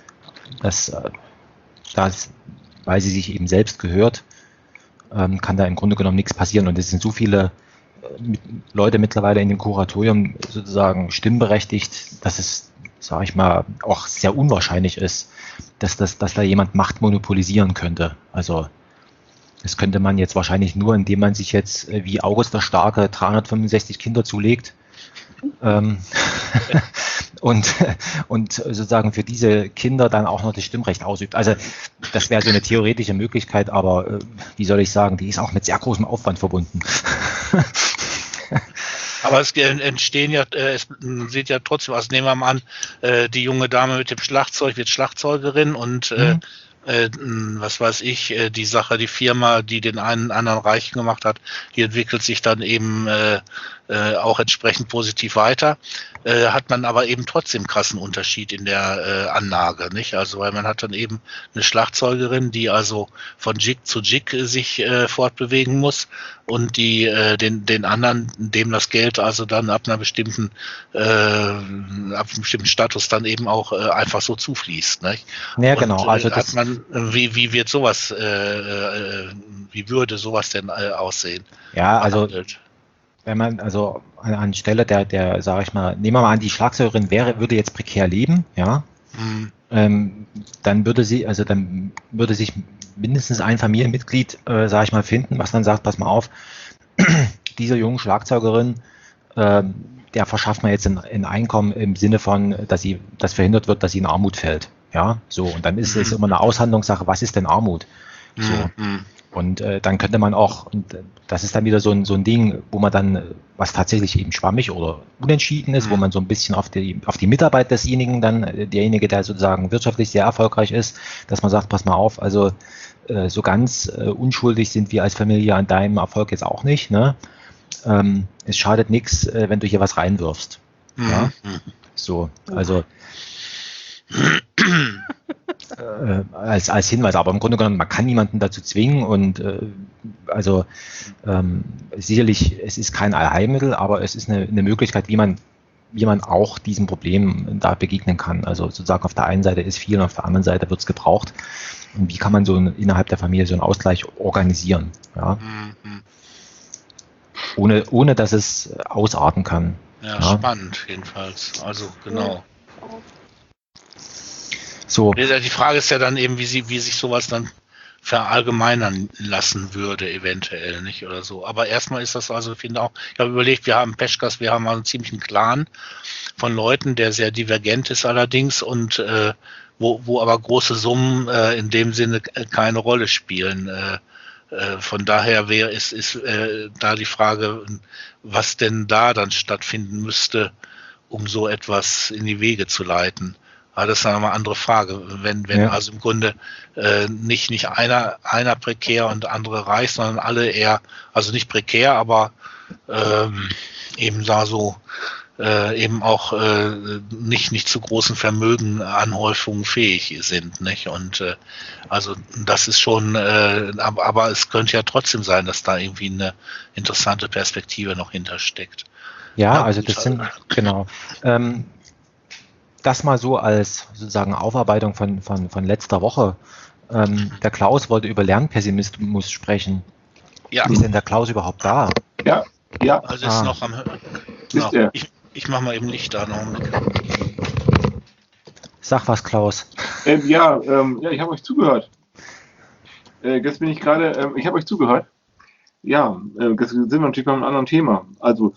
weil sie sich eben selbst gehört, kann da im Grunde genommen nichts passieren. Und es sind so viele Leute mittlerweile in dem Kuratorium sozusagen stimmberechtigt, dass es, sage ich mal, auch sehr unwahrscheinlich ist, dass da jemand Macht monopolisieren könnte. Also das könnte man jetzt wahrscheinlich nur, indem man sich jetzt wie August der Starke 365 Kinder zulegt. Und sozusagen für diese Kinder dann auch noch das Stimmrecht ausübt. Also das wäre so eine theoretische Möglichkeit, aber wie soll ich sagen, die ist auch mit sehr großem Aufwand verbunden. Aber es entstehen ja, es sieht ja trotzdem, also nehmen wir mal an, die junge Dame mit dem Schlagzeug wird Schlagzeugerin und was weiß ich, die Firma, die den einen anderen reich gemacht hat, die entwickelt sich dann eben auch entsprechend positiv weiter. hat man aber eben trotzdem krassen Unterschied in der Anlage, nicht? Also weil man hat dann eben eine Schlagzeugerin, die also von Jig zu Jig sich fortbewegen muss und die den anderen, dem das Geld also dann ab einem bestimmten Status dann eben auch einfach so zufließt, nicht? Ja, und, genau. Also hat man, wie wird sowas, wie würde sowas denn aussehen? ja, also behandelt? wenn man also anstelle der, sage ich mal, nehmen wir mal an, die Schlagzeugerin würde jetzt prekär leben, ja, dann würde sich mindestens ein Familienmitglied, sage ich mal, finden, was dann sagt, pass mal auf, dieser jungen Schlagzeugerin, der verschafft man jetzt ein Einkommen im Sinne von, dass verhindert wird, dass sie in Armut fällt, ja, so, und dann ist es immer eine Aushandlungssache, was ist denn Armut? So. Und dann könnte man auch, und das ist dann wieder so ein Ding, wo man dann, was tatsächlich eben schwammig oder unentschieden ist, wo man so ein bisschen auf die Mitarbeit desjenigen dann, derjenige, der sozusagen wirtschaftlich sehr erfolgreich ist, dass man sagt, pass mal auf, also so ganz unschuldig sind wir als Familie an deinem Erfolg jetzt auch nicht, ne? Es schadet nichts, wenn du hier was reinwirfst. Ja? So, also als Hinweis, aber im Grunde genommen, man kann niemanden dazu zwingen und sicherlich, es ist kein Allheilmittel, aber es ist eine Möglichkeit, wie man auch diesem Problem da begegnen kann. Also sozusagen auf der einen Seite ist viel und auf der anderen Seite wird es gebraucht. Und wie kann man so innerhalb der Familie so einen Ausgleich organisieren? Ja? Ohne dass es ausarten kann. Ja, spannend jedenfalls. Also genau. So. Die Frage ist ja dann eben, wie sich sowas dann verallgemeinern lassen würde, eventuell, nicht? Oder so. Aber erstmal ist das also, ich habe überlegt, wir haben Peschkas, wir haben also einen ziemlichen Clan von Leuten, der sehr divergent ist allerdings und wo aber große Summen in dem Sinne keine Rolle spielen. Von daher ist da die Frage, was denn da dann stattfinden müsste, um so etwas in die Wege zu leiten. Aber das ist dann nochmal eine andere Frage. Wenn also im Grunde nicht einer prekär und andere reich, sondern alle eher, also nicht prekär, aber eben da so eben auch nicht zu großen Vermögenanhäufungen fähig sind, nicht? Und also das ist schon, aber es könnte ja trotzdem sein, dass da irgendwie eine interessante Perspektive noch hintersteckt. Ja, also das sind, genau. Das mal so als sozusagen Aufarbeitung von letzter Woche. Der Klaus wollte über Lernpessimismus sprechen. Ja. Ist denn der Klaus überhaupt da? Ja. Also ist noch am Ist er. Ich mache mal eben Licht an. Sag was, Klaus. Ich habe euch zugehört. Jetzt bin ich gerade, ich habe euch zugehört. Ja, jetzt sind wir natürlich bei einem anderen Thema. Also,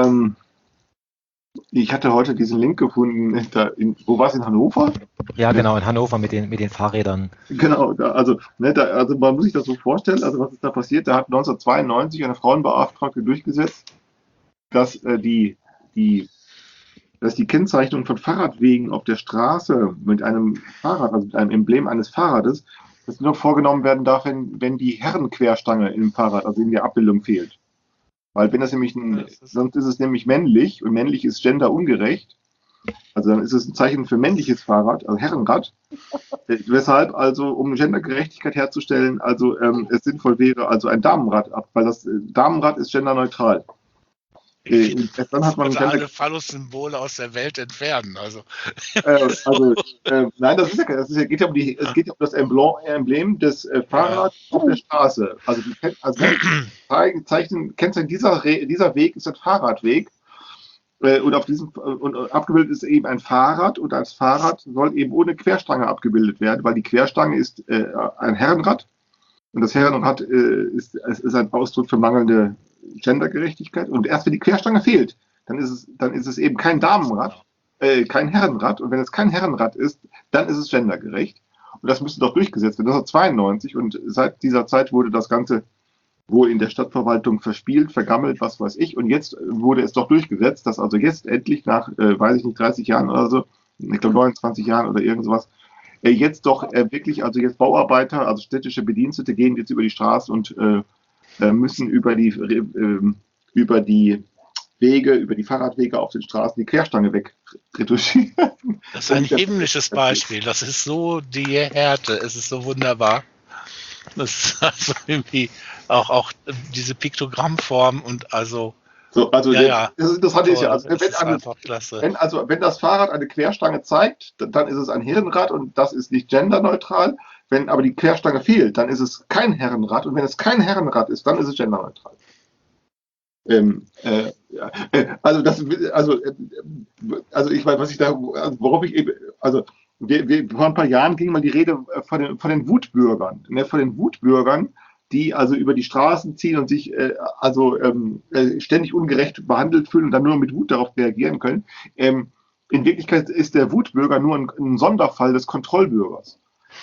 ich hatte heute diesen Link gefunden, wo war es, in Hannover? Ja, genau, in Hannover mit den Fahrrädern. Genau, also man muss sich das so vorstellen, also was ist da passiert? Da hat 1992 eine Frauenbeauftragte durchgesetzt, dass die Kennzeichnung von Fahrradwegen auf der Straße mit einem Fahrrad, also mit einem Emblem eines Fahrrades, dass nur vorgenommen werden darf, wenn die Herrenquerstange im Fahrrad, also in der Abbildung fehlt. Weil wenn das nämlich sonst ist es nämlich männlich und männlich ist genderungerecht. Also dann ist es ein Zeichen für männliches Fahrrad, also Herrenrad. Weshalb also, um Gendergerechtigkeit herzustellen, also es sinnvoll wäre, also ein Damenrad ab, weil das Damenrad ist genderneutral. Dann hat man alle Phallus-Symbole aus der Welt entfernen. Also. Nein, es geht ja um das Emblem des Fahrrads auf der Straße. Also kennzeichnen, dieser Weg ist ein Fahrradweg. Und abgebildet ist eben ein Fahrrad und als Fahrrad soll eben ohne Querstange abgebildet werden, weil die Querstange ist ein Herrenrad und das Herrenrad ist ein Ausdruck für mangelnde Gendergerechtigkeit und erst wenn die Querstange fehlt, dann ist es eben kein Damenrad, kein Herrenrad und wenn es kein Herrenrad ist, dann ist es gendergerecht und das müsste doch durchgesetzt werden. 1992 und seit dieser Zeit wurde das Ganze wohl in der Stadtverwaltung verspielt, vergammelt, was weiß ich. Und jetzt wurde es doch durchgesetzt, dass also jetzt endlich nach, 30 Jahren oder so, ich glaube 29 Jahren oder irgend sowas, jetzt doch wirklich, also jetzt Bauarbeiter, also städtische Bedienstete gehen jetzt über die Straße und müssen über die Wege, über die Fahrradwege auf den Straßen die Querstange wegretuschieren. Das ist ein himmlisches Beispiel. Das ist so die Härte. Es ist so wunderbar. Das ist also irgendwie auch diese Piktogrammform und also. So, also ja, das Interessante ist ja, also wenn das Fahrrad eine Querstange zeigt, dann ist es ein Herrenrad und das ist nicht genderneutral. Wenn aber die Querstange fehlt, dann ist es kein Herrenrad und wenn es kein Herrenrad ist, dann ist es genderneutral. Also ich weiß, vor ein paar Jahren ging mal die Rede von den Wutbürgern, ne, von den Wutbürgern, die also über die Straßen ziehen und sich ständig ungerecht behandelt fühlen und dann nur mit Wut darauf reagieren können. In Wirklichkeit ist der Wutbürger nur ein Sonderfall des Kontrollbürgers.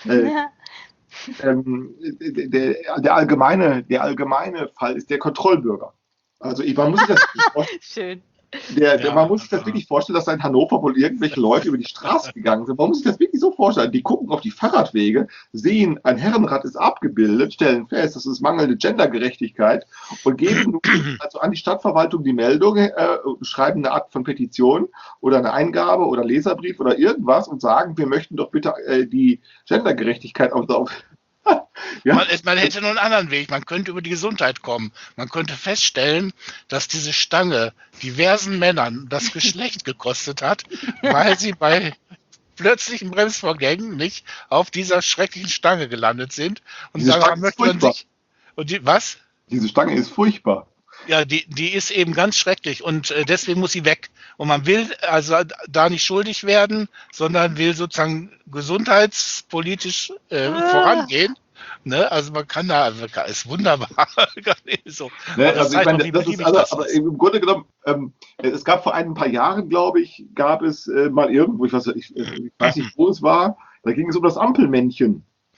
Der allgemeine Fall ist der Kontrollbürger. Also man muss sich das Schön. Man muss sich das wirklich vorstellen, dass da in Hannover wohl irgendwelche Leute über die Straße gegangen sind. Man muss sich das wirklich so vorstellen. Die gucken auf die Fahrradwege, sehen, ein Herrenrad ist abgebildet, stellen fest, das ist mangelnde Gendergerechtigkeit und geben also an die Stadtverwaltung die Meldung, schreiben eine Art von Petition oder eine Eingabe oder Leserbrief oder irgendwas und sagen, wir möchten doch bitte die Gendergerechtigkeit auf ja. Man hätte nur einen anderen Weg. Man könnte über die Gesundheit kommen. Man könnte feststellen, dass diese Stange diversen Männern das Geschlecht gekostet hat, weil sie bei plötzlichen Bremsvorgängen nicht auf dieser schrecklichen Stange gelandet sind. Und daran möchte man sich. Was? Diese Stange ist furchtbar. Ja, die ist eben ganz schrecklich und deswegen muss sie weg. Und man will also da nicht schuldig werden, sondern will sozusagen gesundheitspolitisch vorangehen. Ne? Also man kann da, ist wunderbar. So. Ne, also ich meine, aber im Grunde genommen, es gab vor ein paar Jahren, glaube ich, gab es mal irgendwo, ich weiß nicht, wo es war, da ging es um das Ampelmännchen.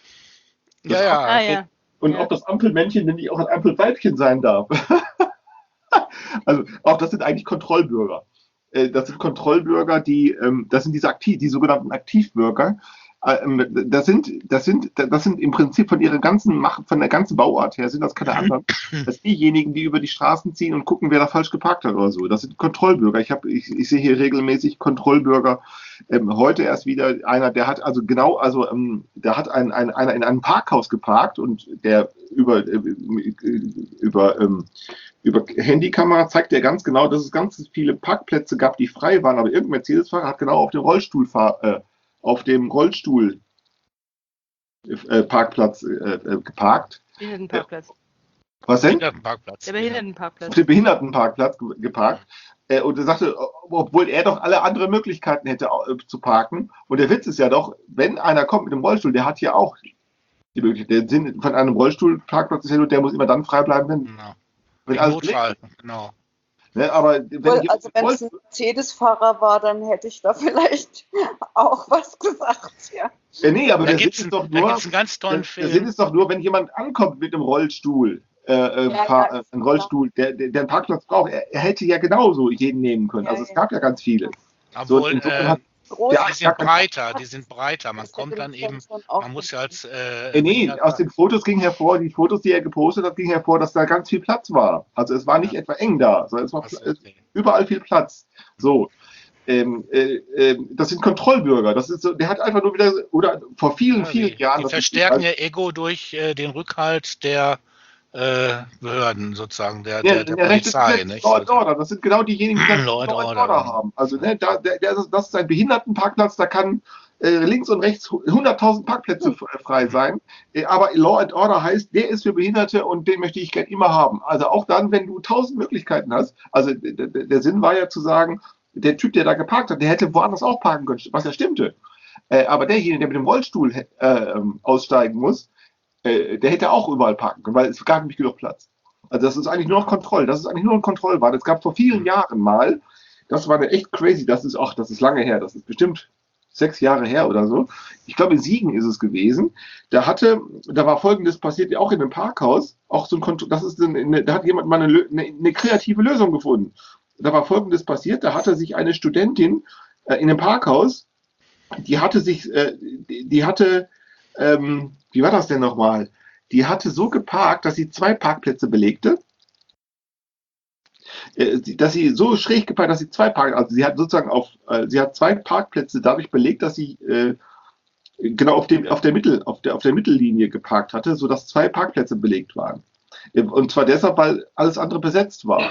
Und ob das Ampelmännchen denn nicht auch ein Ampelweibchen sein darf. Also auch das sind eigentlich Kontrollbürger. Das sind Kontrollbürger, das sind die sogenannten Aktivbürger. Das sind im Prinzip von der ganzen Bauart her, sind das keine anderen, als diejenigen, die über die Straßen ziehen und gucken, wer da falsch geparkt hat oder so. Das sind Kontrollbürger. Ich sehe hier regelmäßig Kontrollbürger. Heute erst wieder einer, der hat einer in einem Parkhaus geparkt und der über Handykamera zeigt er ganz genau, dass es ganz viele Parkplätze gab, die frei waren, aber irgendein Mercedes-Fahrer hat genau auf dem Rollstuhl-Parkplatz geparkt. Behindertenparkplatz. Was denn? Der Behindertenparkplatz. Auf dem Behindertenparkplatz geparkt. Und er sagte, obwohl er doch alle anderen Möglichkeiten hätte zu parken. Und der Witz ist ja doch, wenn einer kommt mit dem Rollstuhl, der hat ja auch die Möglichkeit. Der Sinn von einem Rollstuhlparkplatz ist ja nur, der muss immer dann frei bleiben, wenn alles Notfall, genau. Ne, aber wenn es ein Mercedes-Fahrer war, dann hätte ich da vielleicht auch was gesagt, ja. Nee, aber da gibt es einen ganz tollen Film. Der Sinn ist doch nur, wenn jemand ankommt mit einem Rollstuhl, ein Rollstuhl, der einen Parkplatz braucht, er hätte ja genauso jeden nehmen können. Also es gab ja ganz viele. Obwohl, die sind breiter. Man kommt dann eben, man muss ja als... aus den Fotos ging hervor, die Fotos, die er gepostet hat, ging hervor, dass da ganz viel Platz war. Also es war nicht etwa eng da, sondern es war überall viel Platz. So. Das sind Kontrollbürger. Das ist so, der hat einfach nur wieder, oder vor vielen Jahren... Die verstärken ihr Ego durch den Rückhalt der Behörden sozusagen, der Polizei. Nicht? Law and Order, das sind genau diejenigen, die Law and Order haben. Also das ist ein Behindertenparkplatz, da kann links und rechts 100.000 Parkplätze frei sein, aber Law and Order heißt, der ist für Behinderte und den möchte ich gerne immer haben. Also auch dann, wenn du 1000 Möglichkeiten hast, also der Sinn war ja zu sagen, der Typ, der da geparkt hat, der hätte woanders auch parken können, was ja stimmte. Aber derjenige, der mit dem Rollstuhl aussteigen muss, der hätte auch überall parken können, weil es gab nämlich genug Platz. Also das ist eigentlich nur noch Kontrolle. Das ist eigentlich nur ein Kontrollbahn. Es gab vor vielen Jahren mal, das war echt crazy, das ist lange her, das ist bestimmt 6 Jahre her oder so. Ich glaube, in Siegen ist es gewesen. Da war Folgendes passiert, auch in einem Parkhaus, auch so da hat jemand mal eine kreative Lösung gefunden. Da war Folgendes passiert, da hatte sich eine Studentin in einem Parkhaus, wie war das denn nochmal? Die hatte so geparkt, dass sie 2 Parkplätze belegte. dass sie so schräg geparkt, dass sie also sie hat sozusagen sie hat 2 Parkplätze dadurch belegt, dass sie genau auf der Mittellinie geparkt hatte, sodass 2 Parkplätze belegt waren. Und zwar deshalb, weil alles andere besetzt war.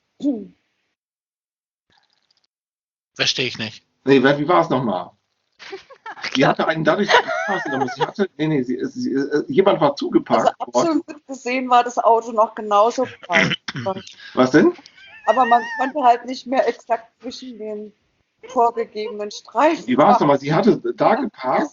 Verstehe ich nicht. Nee, wie war es nochmal? Die hatte einen dadurch jemand war zugeparkt. Also absolut gesehen war das Auto noch genauso breit. Was denn? Aber man konnte halt nicht mehr exakt zwischen den vorgegebenen Streifen. Wie war es nochmal? Sie hatte da geparkt.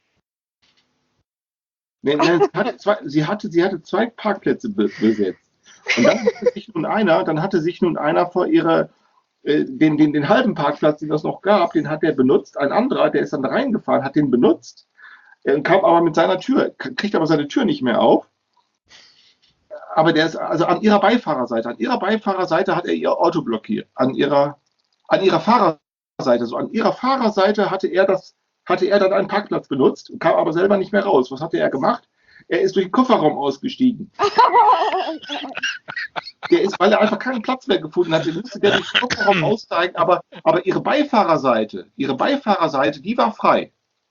Nee, sie hatte 2 Parkplätze besetzt. Und dann hatte sich nun einer vor ihrer den halben Parkplatz, den es noch gab, den hat er benutzt. Ein anderer, der ist dann da reingefahren, hat den benutzt, kam aber mit seiner Tür, kriegt aber seine Tür nicht mehr auf. Aber der ist also an ihrer Beifahrerseite. An ihrer Beifahrerseite hat er ihr Auto blockiert. An ihrer Fahrerseite. So an ihrer Fahrerseite hatte er dann einen Parkplatz benutzt, kam aber selber nicht mehr raus. Was hatte er gemacht? Er ist durch den Kofferraum ausgestiegen. Weil er einfach keinen Platz mehr gefunden hat, musste der durch den Kofferraum aussteigen, aber ihre Beifahrerseite, die war frei.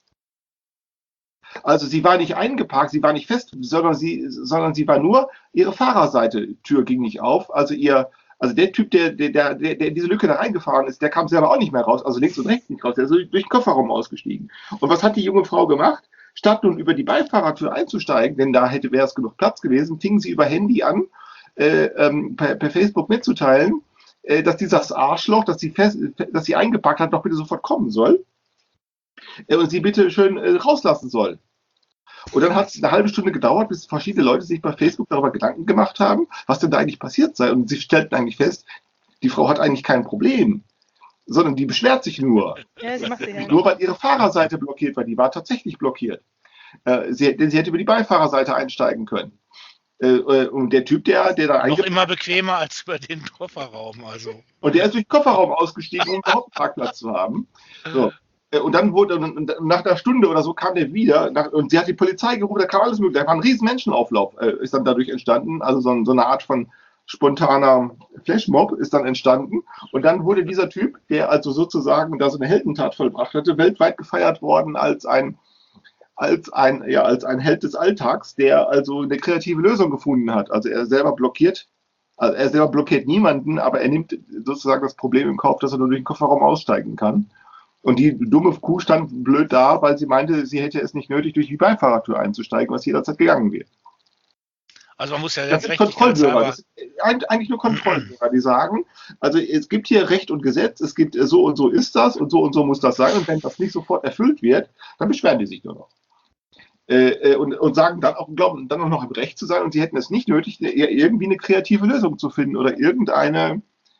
Also sie war nicht eingeparkt, sie war nicht fest, sondern sie war nur, ihre Fahrerseite, Tür ging nicht auf. Also der Typ, der diese Lücke da reingefahren ist, der kam selber auch nicht mehr raus, also links und rechts nicht raus, der ist durch den Kofferraum ausgestiegen. Und was hat die junge Frau gemacht? Statt nun über die Beifahrertür einzusteigen, denn da wäre es genug Platz gewesen, fing sie über Handy an, per Facebook mitzuteilen, dass dieses Arschloch, das sie eingepackt hat, doch bitte sofort kommen soll und sie bitte schön rauslassen soll. Und dann hat es eine halbe Stunde gedauert, bis verschiedene Leute sich bei Facebook darüber Gedanken gemacht haben, was denn da eigentlich passiert sei. Und sie stellten eigentlich fest, die Frau hat eigentlich kein Problem, sondern die beschwert sich nur. Ja, sie macht sie ja. Nur weil ihre Fahrerseite blockiert war. Die war tatsächlich blockiert. Denn sie hätte über die Beifahrerseite einsteigen können. Und der Typ, der da noch immer bequemer als über den Kofferraum. Also. Und der ist durch den Kofferraum ausgestiegen, um überhaupt einen Parkplatz zu haben. So. Und dann nach einer Stunde oder so kam der wieder und sie hat die Polizei gerufen, da kam alles mögliche. Da war ein riesen Menschenauflauf, ist dann dadurch entstanden. Also so eine Art von spontaner Flashmob ist dann entstanden. Und dann wurde dieser Typ, der also sozusagen da so eine Heldentat vollbracht hatte, weltweit gefeiert worden als ein Held des Alltags, der also eine kreative Lösung gefunden hat. Also er selber blockiert niemanden, aber er nimmt sozusagen das Problem in Kauf, dass er nur durch den Kofferraum aussteigen kann. Und die dumme Kuh stand blöd da, weil sie meinte, sie hätte es nicht nötig, durch die Beifahrertür einzusteigen, was jederzeit gegangen wäre. Also man muss ja das sind Kontrollbürger. Das sind eigentlich nur Kontrollbürger, die sagen, also es gibt hier Recht und Gesetz, es gibt so und so ist das und so muss das sein. Und wenn das nicht sofort erfüllt wird, dann beschweren die sich nur noch. Und sagen dann auch, glauben dann auch noch im Recht zu sein und sie hätten es nicht nötig, irgendwie eine kreative Lösung zu finden oder irgendeine,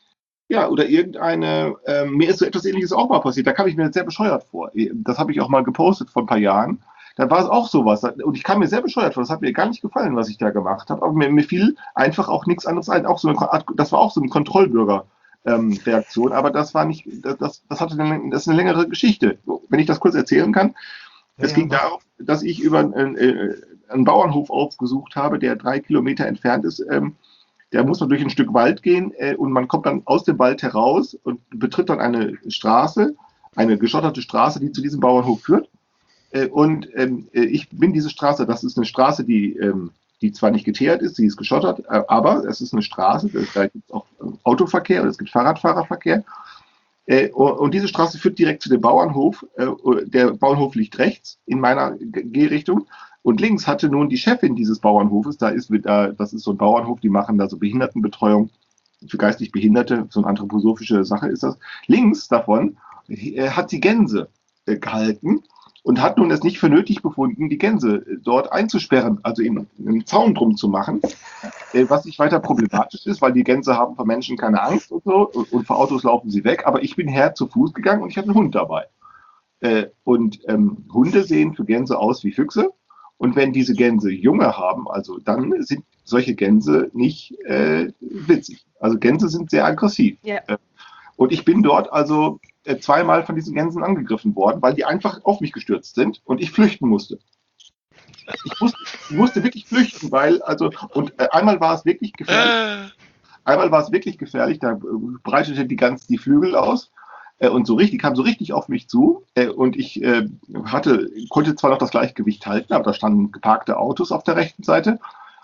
mir ist so etwas Ähnliches auch mal passiert, da kam ich mir sehr bescheuert vor. Das habe ich auch mal gepostet vor ein paar Jahren. Da war es auch sowas. Und ich kam mir sehr bescheuert vor. Das hat mir gar nicht gefallen, was ich da gemacht habe. Aber mir fiel einfach auch nichts anderes ein. Das war auch so eine Kontrollbürger-Reaktion. Aber das war nicht, das ist eine längere Geschichte. Wenn ich das kurz erzählen kann. Es ging darauf, dass ich über einen Bauernhof aufgesucht habe, der 3 Kilometer entfernt ist. Da muss man durch ein Stück Wald gehen und man kommt dann aus dem Wald heraus und betritt dann eine Straße, eine geschotterte Straße, die zu diesem Bauernhof führt. Ich bin diese Straße, das ist eine Straße, die zwar nicht geteert ist, sie ist geschottert, aber es ist eine Straße, da gibt es auch Autoverkehr und es gibt Fahrradfahrerverkehr. Und diese Straße führt direkt zu dem Bauernhof. Der Bauernhof liegt rechts in meiner Gehrichtung. Und links hatte nun die Chefin dieses Bauernhofes, das ist so ein Bauernhof, die machen da so Behindertenbetreuung für geistig Behinderte, so eine anthroposophische Sache ist das. Links davon hat sie Gänse gehalten und hat nun es nicht für nötig befunden, die Gänse dort einzusperren, also eben einen Zaun drum zu machen, was nicht weiter problematisch ist, weil die Gänse haben vor Menschen keine Angst und so und vor Autos laufen sie weg, aber ich bin zu Fuß gegangen und ich hatte einen Hund dabei. Hunde sehen für Gänse aus wie Füchse. Und wenn diese Gänse Junge haben, also dann sind solche Gänse nicht witzig. Also Gänse sind sehr aggressiv. Yeah. Und ich bin dort also zweimal von diesen Gänsen angegriffen worden, weil die einfach auf mich gestürzt sind und ich flüchten musste. Ich musste wirklich flüchten, einmal war es wirklich gefährlich. Einmal war es wirklich gefährlich, da breitete die Flügel aus und die kam so richtig auf mich zu und ich konnte zwar noch das Gleichgewicht halten, aber da standen geparkte Autos auf der rechten Seite.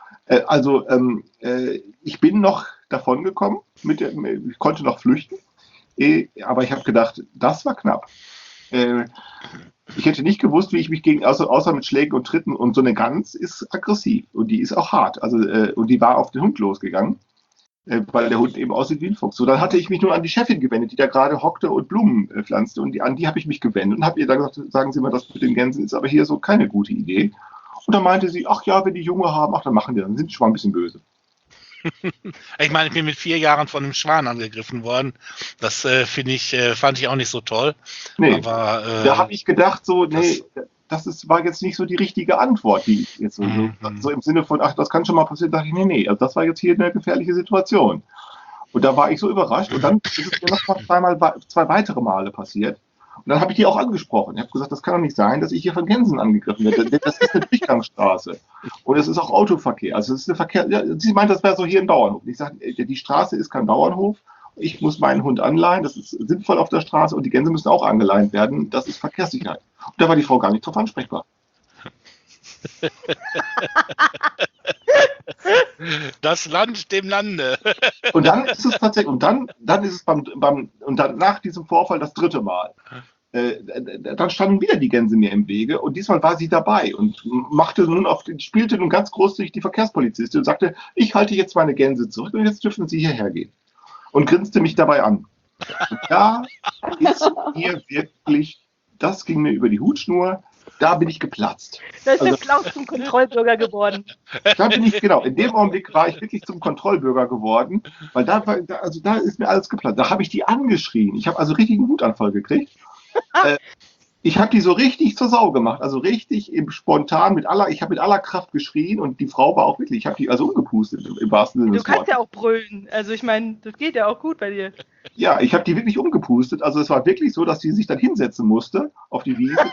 Ich bin noch davon gekommen, ich konnte noch flüchten, aber ich habe gedacht, das war knapp. Ich hätte nicht gewusst, wie ich mich außer mit Schlägen und Tritten, und so eine Gans ist aggressiv und die ist auch hart. Und die war auf den Hund losgegangen, weil der Hund eben aussieht wie ein Fuchs. So, dann hatte ich mich nur an die Chefin gewendet, die da gerade hockte und Blumen pflanzte, und an die habe ich mich gewendet und habe ihr dann gesagt, sagen Sie mal, das mit den Gänsen ist aber hier so keine gute Idee. Und dann meinte sie, ach ja, wenn die Junge haben, dann machen die, dann sind die schon mal ein bisschen böse. Ich meine, ich bin mit 4 Jahren von einem Schwan angegriffen worden. Das fand ich auch nicht so toll. Nee, aber, da habe ich gedacht, war jetzt nicht so die richtige Antwort, die ich jetzt so im Sinne von, ach, das kann schon mal passieren, dachte ich, nee, also das war jetzt hier eine gefährliche Situation. Und da war ich so überrascht, und dann ist es mir noch 2 weitere Male passiert. Und dann habe ich die auch angesprochen. Ich habe gesagt, das kann doch nicht sein, dass ich hier von Gänsen angegriffen werde. Das ist eine Durchgangsstraße. Und es ist auch Autoverkehr. Also es ist sie meint, das wäre so hier ein Bauernhof. Ich sage, die Straße ist kein Bauernhof. Ich muss meinen Hund anleihen. Das ist sinnvoll auf der Straße. Und die Gänse müssen auch angeleint werden. Das ist Verkehrssicherheit. Und da war die Frau gar nicht drauf ansprechbar. Das Land dem Lande. Und dann ist es tatsächlich, und dann ist es und dann nach diesem Vorfall das 3. Mal. Dann standen wieder die Gänse mir im Wege, und diesmal war sie dabei und spielte nun ganz großzügig die Verkehrspolizistin und sagte, ich halte jetzt meine Gänse zurück und jetzt dürfen Sie hierher gehen. Und grinste mich dabei an. Und da ist mir wirklich, das ging mir über die Hutschnur. Da bin ich geplatzt. Da ist der Klaus zum Kontrollbürger geworden. Da bin ich, genau, in dem Augenblick war ich wirklich zum Kontrollbürger geworden, weil da ist mir alles geplatzt. Da habe ich die angeschrien. Ich habe also richtig einen Wutanfall gekriegt. Ich habe die so richtig zur Sau gemacht, also richtig spontan ich habe mit aller Kraft geschrien, und die Frau war auch wirklich, ich habe die also umgepustet im wahrsten Sinne des Wortes. Du kannst ja auch brüllen, also ich meine, das geht ja auch gut bei dir. Ja, ich habe die wirklich umgepustet, also es war wirklich so, dass die sich dann hinsetzen musste auf die Wiese.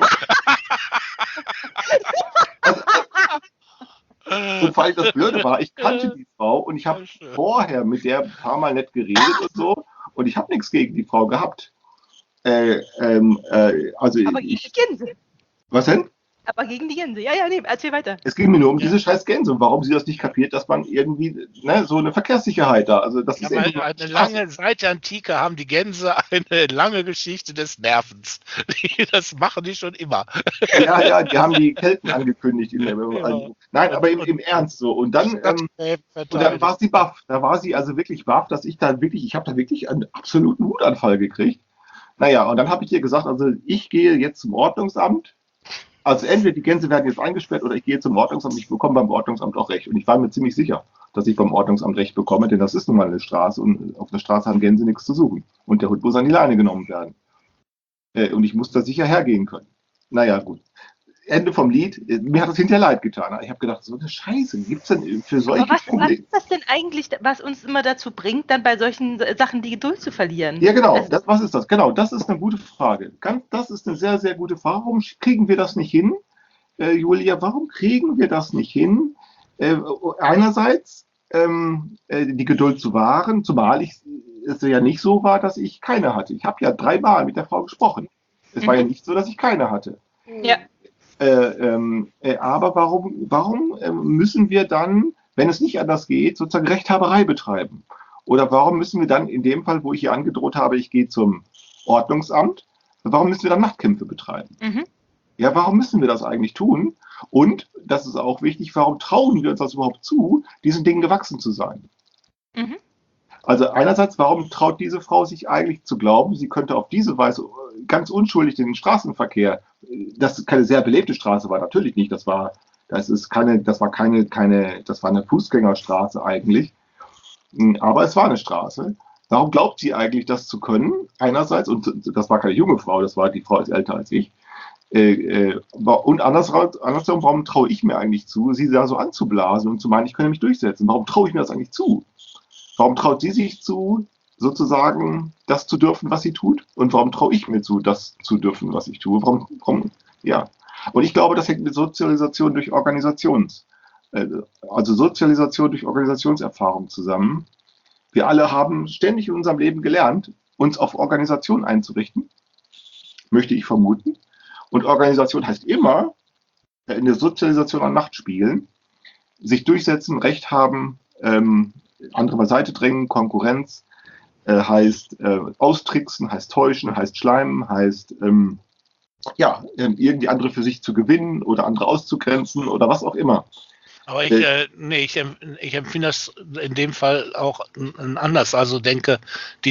Und vor allem das Blöde war, ich kannte die Frau und ich habe vorher mit der ein paar Mal nett geredet und so, und ich habe nichts gegen die Frau gehabt. Aber gegen die Gänse. Was denn? Aber gegen die Gänse. Ja, nee, erzähl weiter. Es ging mir nur um diese scheiß Gänse und warum sie das nicht kapiert, dass man irgendwie so eine Verkehrssicherheit da. Also das ist seit der Antike haben die Gänse eine lange Geschichte des Nervens. Das machen die schon immer. Ja, die haben die Kelten angekündigt. Nein, aber im Ernst so. Und dann war sie baff. Da war sie also wirklich baff, dass ich habe da wirklich einen absoluten Wutanfall gekriegt. Naja, und dann habe ich ihr gesagt, also ich gehe jetzt zum Ordnungsamt. Also entweder die Gänse werden jetzt eingesperrt oder ich gehe zum Ordnungsamt. Ich bekomme beim Ordnungsamt auch Recht. Und ich war mir ziemlich sicher, dass ich beim Ordnungsamt Recht bekomme, denn das ist nun mal eine Straße und auf der Straße haben Gänse nichts zu suchen. Und der Hund muss an die Leine genommen werden. Und ich muss da sicher hergehen können. Naja, gut. Ende vom Lied. Mir hat das hinterher leid getan. Ich habe gedacht, so eine Scheiße, gibt es denn für solche Probleme? Was ist das denn eigentlich, was uns immer dazu bringt, dann bei solchen Sachen die Geduld zu verlieren? Ja, genau. Was ist das? Genau, das ist eine gute Frage. Das ist eine sehr, sehr gute Frage. Warum kriegen wir das nicht hin, Julia? Warum kriegen wir das nicht hin? Einerseits die Geduld zu wahren, zumal es ja nicht so war, dass ich keine hatte. Ich habe ja 3 Mal mit der Frau gesprochen. Es war ja nicht so, dass ich keine hatte. Ja. Aber warum müssen wir dann, wenn es nicht anders geht, sozusagen Rechthaberei betreiben? Oder warum müssen wir dann in dem Fall, wo ich hier angedroht habe, ich gehe zum Ordnungsamt, warum müssen wir dann Machtkämpfe betreiben? Mhm. Ja, warum müssen wir das eigentlich tun? Und, das ist auch wichtig, warum trauen wir uns das überhaupt zu, diesen Dingen gewachsen zu sein? Mhm. Also einerseits, warum traut diese Frau sich eigentlich zu glauben, sie könnte auf diese Weise ganz unschuldig den Straßenverkehr, das keine sehr belebte Straße war, natürlich nicht, das war eine Fußgängerstraße eigentlich, aber es war eine Straße. Warum glaubt sie eigentlich, das zu können? Einerseits, und das war keine junge Frau, die Frau ist älter als ich, und andersherum, warum traue ich mir eigentlich zu, sie da so anzublasen und zu meinen, ich könnte mich durchsetzen? Warum traue ich mir das eigentlich zu? Warum traut sie sich zu, sozusagen das zu dürfen, was sie tut? Und warum traue ich mir zu, das zu dürfen, was ich tue? Ja. Und ich glaube, das hängt mit Sozialisation durch Organisationserfahrung zusammen. Wir alle haben ständig in unserem Leben gelernt, uns auf Organisation einzurichten, möchte ich vermuten. Und Organisation heißt immer in der Sozialisation an Macht spielen, sich durchsetzen, Recht haben, andere beiseite drängen, Konkurrenz, heißt austricksen, heißt täuschen, heißt schleimen, heißt irgendwie andere für sich zu gewinnen oder andere auszugrenzen oder was auch immer. Aber ich empfinde das in dem Fall auch anders. Also denke,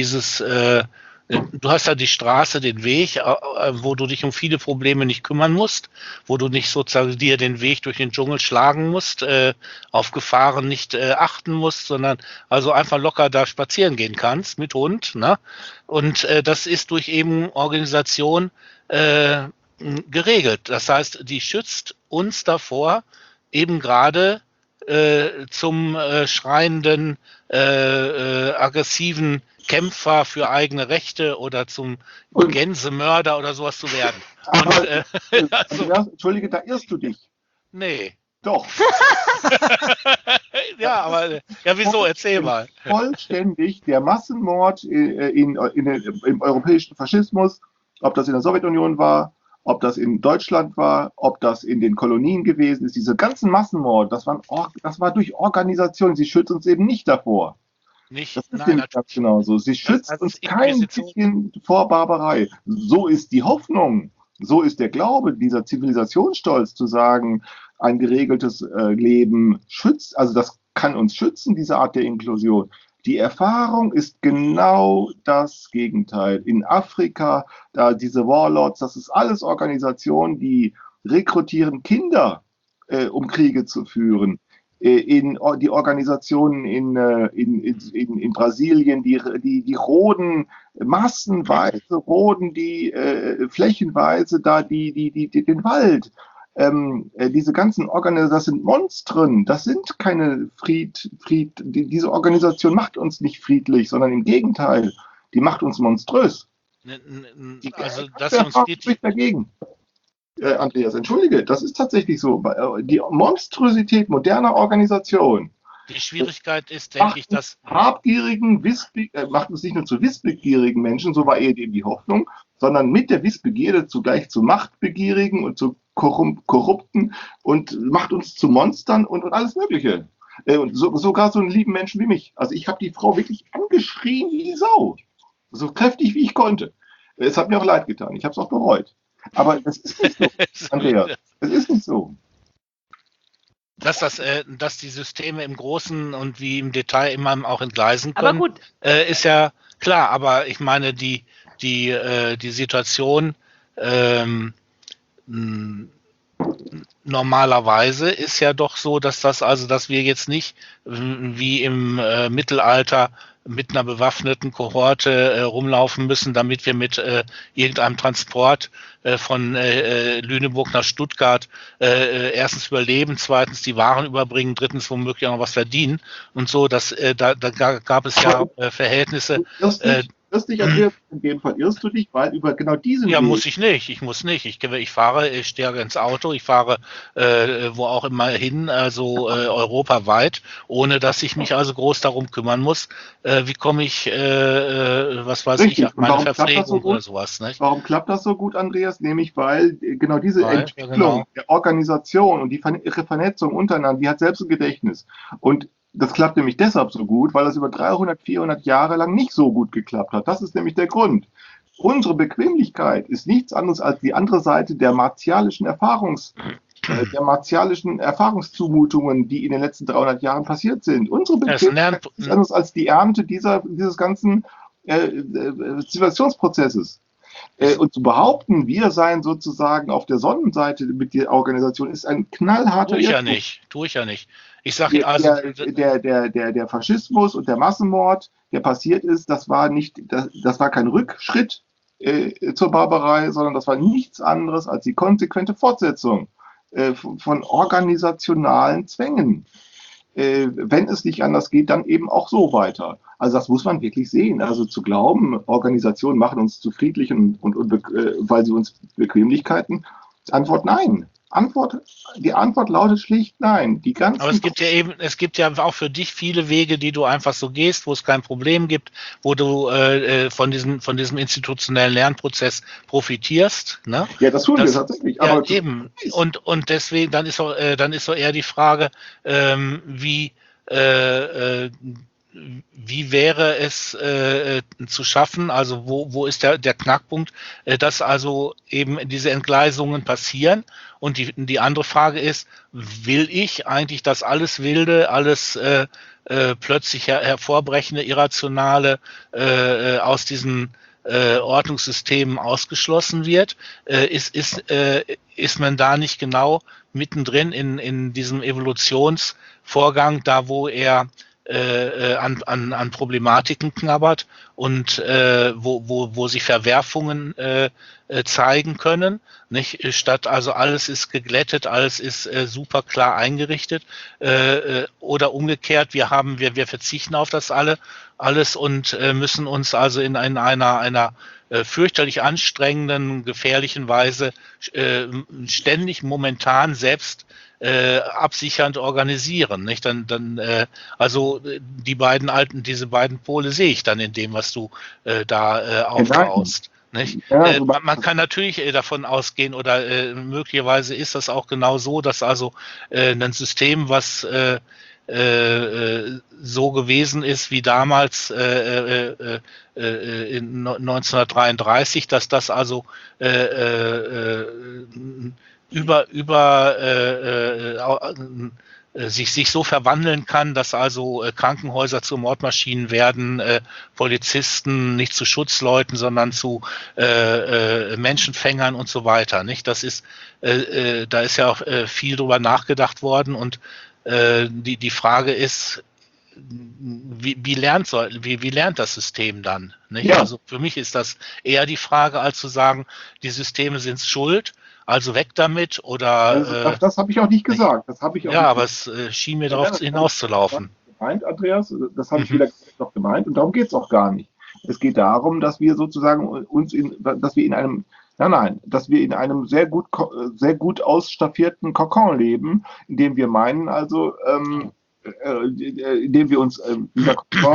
du hast ja die Straße, den Weg, wo du dich um viele Probleme nicht kümmern musst, wo du nicht sozusagen dir den Weg durch den Dschungel schlagen musst, auf Gefahren nicht achten musst, sondern also einfach locker da spazieren gehen kannst mit Hund. Ne? Und das ist durch eben Organisation geregelt. Das heißt, die schützt uns davor, eben gerade zum schreienden, aggressiven Kämpfer für eigene Rechte oder zum Gänsemörder oder sowas zu werden. Entschuldige, da irrst du dich. Nee. Doch. Ja, aber wieso? Erzähl mal. Vollständig der Massenmord im europäischen Faschismus, ob das in der Sowjetunion war, ob das in Deutschland war, ob das in den Kolonien gewesen ist, diese ganzen Massenmorde, das war durch Organisation. Sie schützt uns eben nicht davor. Das ist nämlich ganz genauso. Sie schützt uns kein bisschen vor Barbarei. So ist die Hoffnung, so ist der Glaube, dieser Zivilisationsstolz zu sagen, ein geregeltes Leben schützt, also das kann uns schützen, diese Art der Inklusion. Die Erfahrung ist genau das Gegenteil. In Afrika, da diese Warlords, das ist alles Organisationen, die rekrutieren Kinder, um Kriege zu führen. Die Organisationen in Brasilien, die roden massenweise, roden die flächenweise da den Wald. Diese ganzen Organisationen, das sind Monstren, das sind keine diese Organisation macht uns nicht friedlich, sondern im Gegenteil, die macht uns monströs. Also, dass wir uns spricht dagegen. Andreas, entschuldige, das ist tatsächlich so. Die Monstrosität moderner Organisation. Die Schwierigkeit ist, denke ich, dass macht uns nicht nur zu wissbegierigen Menschen, so war eher die Hoffnung, sondern mit der Wissbegierde zugleich zu Machtbegierigen und zu Korrupten und macht uns zu Monstern und alles Mögliche. Und sogar so einen lieben Menschen wie mich. Also ich habe die Frau wirklich angeschrien wie die Sau. So kräftig wie ich konnte. Es hat mir auch leid getan. Ich habe es auch bereut. Aber das ist nicht so, Andreas. Es ist nicht so. Dass die Systeme im Großen und wie im Detail immer auch entgleisen können, aber gut. Ist ja klar. Aber ich meine, die Situation normalerweise ist ja doch so, dass wir jetzt nicht wie im Mittelalter mit einer bewaffneten Kohorte rumlaufen müssen, damit wir mit irgendeinem Transport von Lüneburg nach Stuttgart erstens überleben, zweitens die Waren überbringen, drittens womöglich auch noch was verdienen und so. Da gab es ja Verhältnisse. Irrst dich, Andreas, in dem Fall irrst du dich, weil über genau diesen Ja, Weg, muss ich nicht. Ich muss nicht. Ich steige ins Auto, ich fahre wo auch immer hin, also europaweit, ohne dass ich mich also groß darum kümmern muss, wie komme ich, was weiß Richtig. ich, meine Verpflegung oder sowas. Nicht? Warum klappt das so gut, Andreas? Nämlich, weil genau diese Entwicklung der Organisation und ihre Vernetzung untereinander, die hat selbst ein Gedächtnis. Und das klappt nämlich deshalb so gut, weil das über 300, 400 Jahre lang nicht so gut geklappt hat. Das ist nämlich der Grund. Unsere Bequemlichkeit ist nichts anderes als die andere Seite der martialischen Erfahrungszumutungen, die in den letzten 300 Jahren passiert sind. Unsere Bequemlichkeit ist nichts anderes als die Ernte dieses ganzen Zivilisationsprozesses. Und zu behaupten, wir seien sozusagen auf der Sonnenseite mit der Organisation, ist ein knallharter Irrtum. Tue ich ja nicht. Ich sage Ihnen also, der Faschismus und der Massenmord, der passiert ist, das war kein Rückschritt zur Barbarei, sondern das war nichts anderes als die konsequente Fortsetzung von organisationalen Zwängen. Wenn es nicht anders geht, dann eben auch so weiter. Also das muss man wirklich sehen. Also zu glauben, Organisationen machen uns zu friedlich und weil sie uns Bequemlichkeiten, Antwort nein. Die Antwort lautet schlicht nein. Aber es gibt ja auch für dich viele Wege, die du einfach so gehst, wo es kein Problem gibt, wo du von diesem institutionellen Lernprozess profitierst. Ne? Ja, das tun wir tatsächlich. Ja, aber eben. Und deswegen, dann ist so eher die Frage, wie wäre es zu schaffen, also wo ist der Knackpunkt, dass also eben diese Entgleisungen passieren? Und die andere Frage ist, will ich eigentlich, dass alles Wilde, alles plötzlich hervorbrechende, Irrationale aus diesen Ordnungssystemen ausgeschlossen wird? Ist man da nicht genau mittendrin in diesem Evolutionsvorgang, da wo er an Problematiken knabbert und wo sich Verwerfungen zeigen können, nicht? Statt also alles ist geglättet, alles ist super klar eingerichtet, oder umgekehrt, wir verzichten auf das alles und müssen uns also in einer fürchterlich anstrengenden, gefährlichen Weise ständig momentan selbst absichernd organisieren, nicht? Also diese beiden Pole sehe ich dann in dem, was du da aufbaust. Nicht? Ja, Man kann natürlich davon ausgehen, oder möglicherweise ist das auch genau so, dass also ein System, was so gewesen ist wie damals in 1933, dass das also sich so verwandeln kann, dass also Krankenhäuser zu Mordmaschinen werden, Polizisten nicht zu Schutzleuten, sondern zu Menschenfängern und so weiter. Nicht? Da ist ja auch viel drüber nachgedacht worden, und die Frage ist, wie lernt das System dann? Nicht? Ja. Also für mich ist das eher die Frage, als zu sagen, die Systeme sind schuld, also weg damit, oder... das habe ich auch nicht gesagt. Das habe ich auch ja, nicht aber es schien mir darauf hinauszulaufen. gemeint, Andreas. Das habe ich wieder noch gemeint, und darum geht es auch gar nicht. Es geht darum, dass wir sozusagen dass wir in einem sehr gut ausstaffierten Kokon leben, in dem wir meinen, also indem wir uns dieser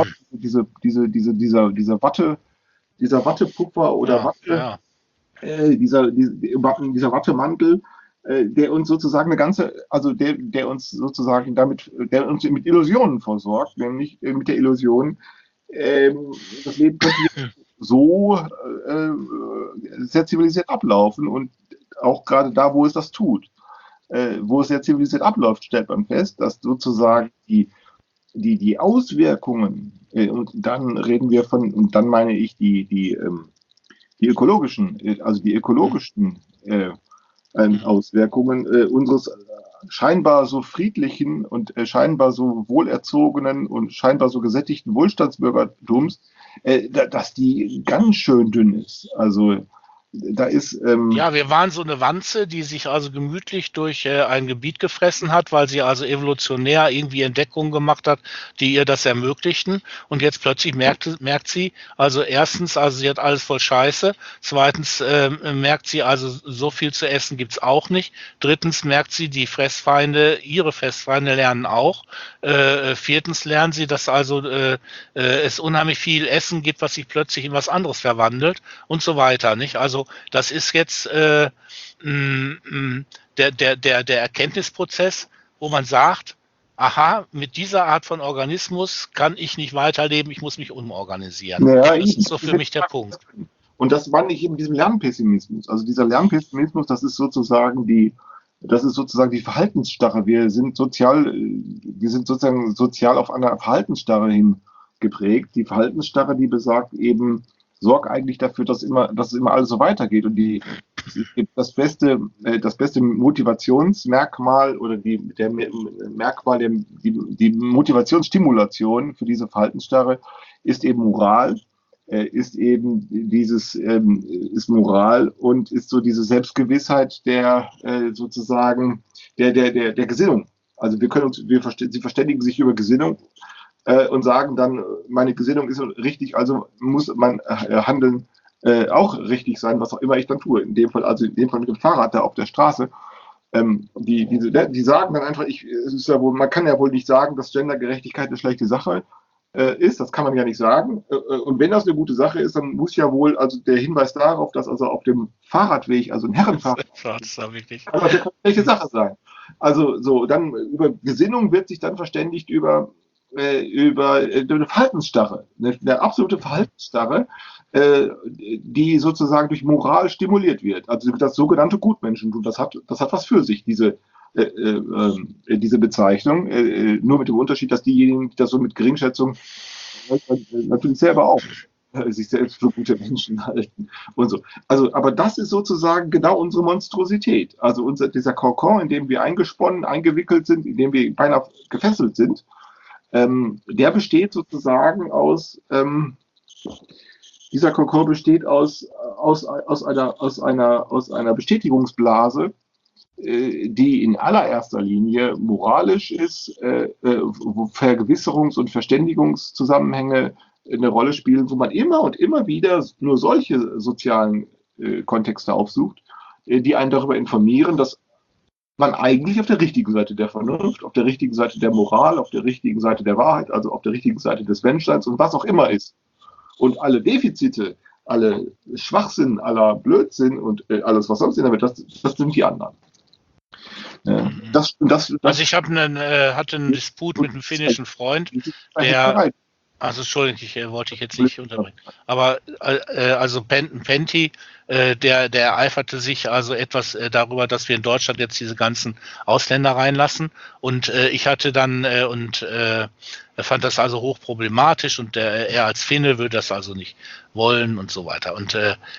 Wattepuffer oder dieser Wattemantel, der uns sozusagen der uns mit Illusionen versorgt, nämlich mit der Illusion, das Leben könnte so sehr zivilisiert ablaufen, und auch gerade da, wo es das tut. Wo es sehr zivilisiert abläuft, stellt man fest, dass sozusagen die Auswirkungen, und dann meine ich die ökologischen Auswirkungen unseres scheinbar so friedlichen und scheinbar so wohlerzogenen und scheinbar so gesättigten Wohlstandsbürgertums, dass die ganz schön dünn ist. Also da ist... ja, wir waren so eine Wanze, die sich also gemütlich durch ein Gebiet gefressen hat, weil sie also evolutionär irgendwie Entdeckungen gemacht hat, die ihr das ermöglichten. Und jetzt plötzlich merkt sie, also erstens, also sie hat alles voll Scheiße. Zweitens merkt sie, also so viel zu essen gibt's auch nicht. Drittens merkt sie, ihre Fressfeinde lernen auch. Viertens lernen sie, dass also es unheimlich viel Essen gibt, was sich plötzlich in was anderes verwandelt und so weiter, nicht? Also das ist jetzt der Erkenntnisprozess, wo man sagt, aha, mit dieser Art von Organismus kann ich nicht weiterleben, ich muss mich umorganisieren. Ja, das ist so für mich der Punkt. Und das war nicht eben diesem Lernpessimismus. Also dieser Lernpessimismus, das ist sozusagen die Verhaltensstarre. Wir sind sozusagen sozial auf einer Verhaltensstarre hin geprägt. Die Verhaltensstarre, die besagt eben, sorg eigentlich dafür, dass es immer alles so weitergeht. Und das beste Motivationsmerkmal oder die Motivationsstimulation für diese Verhaltensstarre ist eben Moral, ist Moral und ist so diese Selbstgewissheit der Gesinnung. Also sie verständigen sich über Gesinnung und sagen dann, meine Gesinnung ist richtig, also muss mein Handeln auch richtig sein, was auch immer ich dann tue. In dem Fall mit dem Fahrrad da auf der Straße. Die sagen dann einfach, es ist ja wohl, man kann ja wohl nicht sagen, dass Gendergerechtigkeit eine schlechte Sache ist. Das kann man ja nicht sagen. Und wenn das eine gute Sache ist, dann muss ja wohl also der Hinweis darauf, dass also auf dem Fahrradweg, also ein Herrenfahrrad, kann das eine schlechte Sache sein. Also so, dann über Gesinnung wird sich dann verständigt über eine Verhaltensstarre, eine absolute Verhaltensstarre, die sozusagen durch Moral stimuliert wird. Also das sogenannte Gutmenschentum, das hat was für sich, diese Bezeichnung, nur mit dem Unterschied, dass diejenigen, die das so mit Geringschätzung natürlich selber auch sich selbst für gute Menschen halten und so. Also, aber das ist sozusagen genau unsere Monstrosität. Also dieser Kokon, in dem wir eingesponnen, eingewickelt sind, in dem wir beinahe gefesselt sind, der besteht sozusagen dieser Kokon besteht aus einer Bestätigungsblase, die in allererster Linie moralisch ist, wo Vergewisserungs- und Verständigungszusammenhänge eine Rolle spielen, wo man immer und immer wieder nur solche sozialen Kontexte aufsucht, die einen darüber informieren, dass man eigentlich auf der richtigen Seite der Vernunft, auf der richtigen Seite der Moral, auf der richtigen Seite der Wahrheit, also auf der richtigen Seite des Menschseins und was auch immer ist. Und alle Defizite, alle Schwachsinn, aller Blödsinn und alles, was sonst in der Welt, das sind die anderen. Also ich hatte einen Disput mit einem finnischen Freund, der... Also Entschuldigung, wollte ich jetzt nicht unterbrechen. Aber also Pentti, der ereiferte sich also etwas darüber, dass wir in Deutschland jetzt diese ganzen Ausländer reinlassen. Und ich hatte dann er fand das also hochproblematisch und er als Finne würde das also nicht wollen und so weiter. Und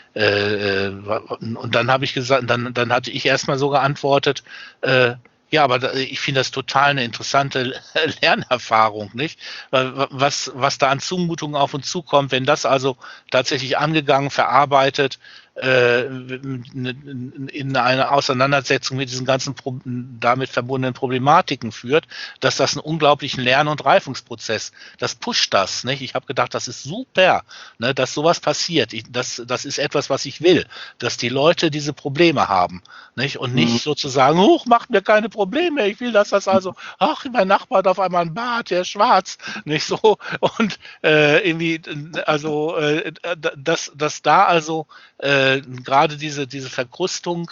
dann habe ich gesagt, dann hatte ich erstmal so geantwortet, ja, aber ich finde das total eine interessante Lernerfahrung, nicht? Was da an Zumutungen auf uns zukommt, wenn das also tatsächlich angegangen, verarbeitet, in eine Auseinandersetzung mit diesen ganzen damit verbundenen Problematiken führt, dass das einen unglaublichen Lern- und Reifungsprozess, das pusht das, nicht? Ich habe gedacht, das ist super, ne, dass sowas passiert. Das ist etwas, was ich will, dass die Leute diese Probleme haben, nicht? Und nicht sozusagen, macht mir keine Probleme, ich will, dass das also, mein Nachbar hat auf einmal einen Bart, der ist schwarz, nicht so, und irgendwie, also, dass da also gerade diese Verkrustung,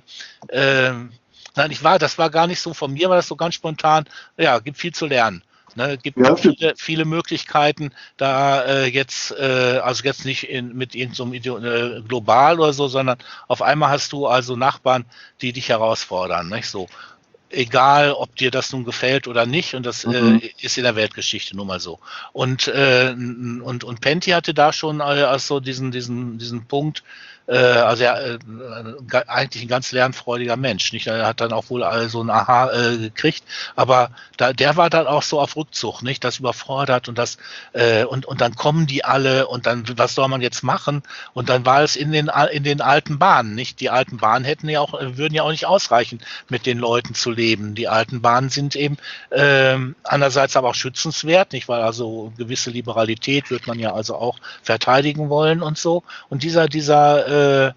das war gar nicht so von mir, war das so ganz spontan, ja, gibt viel zu lernen. Ne, gibt viele Möglichkeiten, da jetzt nicht mit irgendeinem global oder so, sondern auf einmal hast du also Nachbarn, die dich herausfordern, nicht so. Egal, ob dir das nun gefällt oder nicht, und das ist in der Weltgeschichte nun mal so. Und Pentti hatte da schon also diesen Punkt, eigentlich ein ganz lernfreudiger Mensch, nicht? Er hat dann auch wohl so ein Aha gekriegt, aber der war dann auch so auf Rückzug, nicht? Das überfordert und das und dann kommen die alle und dann, was soll man jetzt machen? Und dann war es in den alten Bahnen, nicht? Die alten Bahnen würden ja auch nicht ausreichen, mit den Leuten zu leben. Die alten Bahnen sind eben andererseits aber auch schützenswert, nicht? Weil also gewisse Liberalität wird man ja also auch verteidigen wollen und so. Und und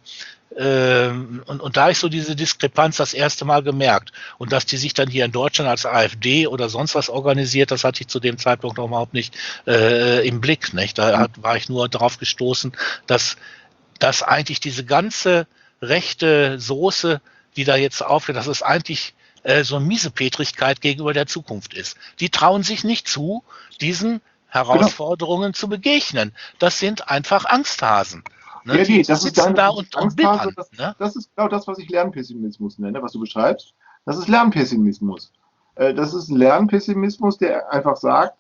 da habe ich so diese Diskrepanz das erste Mal gemerkt. Und dass die sich dann hier in Deutschland als AfD oder sonst was organisiert, das hatte ich zu dem Zeitpunkt noch überhaupt nicht im Blick, nicht? Da war ich nur darauf gestoßen, dass eigentlich diese ganze rechte Soße, die da jetzt aufgeht, dass es eigentlich so eine Miesepetrigkeit gegenüber der Zukunft ist. Die trauen sich nicht zu, diesen Herausforderungen zu begegnen. Das sind einfach Angsthasen. Ne? Ja, die sitzen da und bibbern. Das ist genau das, was ich Lernpessimismus nenne, was du beschreibst. Das ist Lernpessimismus. Das ist ein Lernpessimismus, der einfach sagt,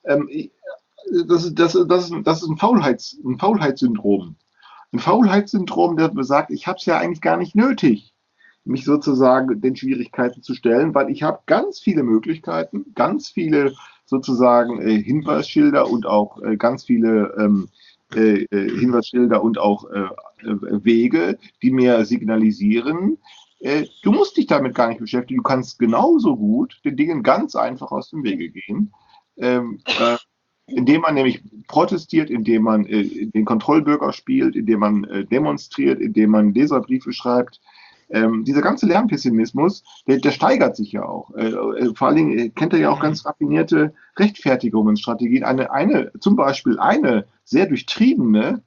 das ist ein Faulheitssyndrom. Ein Faulheitssyndrom, der besagt, ich habe es ja eigentlich gar nicht nötig, mich sozusagen den Schwierigkeiten zu stellen, weil ich habe ganz viele Möglichkeiten, ganz viele sozusagen Hinweisschilder und auch ganz viele Hinweisschilder und auch Wege, die mir signalisieren, du musst dich damit gar nicht beschäftigen, du kannst genauso gut den Dingen ganz einfach aus dem Wege gehen, indem man nämlich protestiert, indem man den Kontrollbürger spielt, indem man demonstriert, indem man Leserbriefe schreibt, Dieser ganze Lernpessimismus, der steigert sich ja auch. Vor allen Dingen kennt er ja auch ganz raffinierte Rechtfertigungsstrategien. Zum Beispiel eine sehr durchtriebene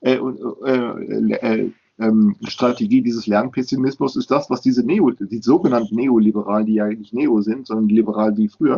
Strategie dieses Lernpessimismus ist das, was die sogenannten Neoliberalen, die ja nicht Neo sind, sondern liberal wie früher,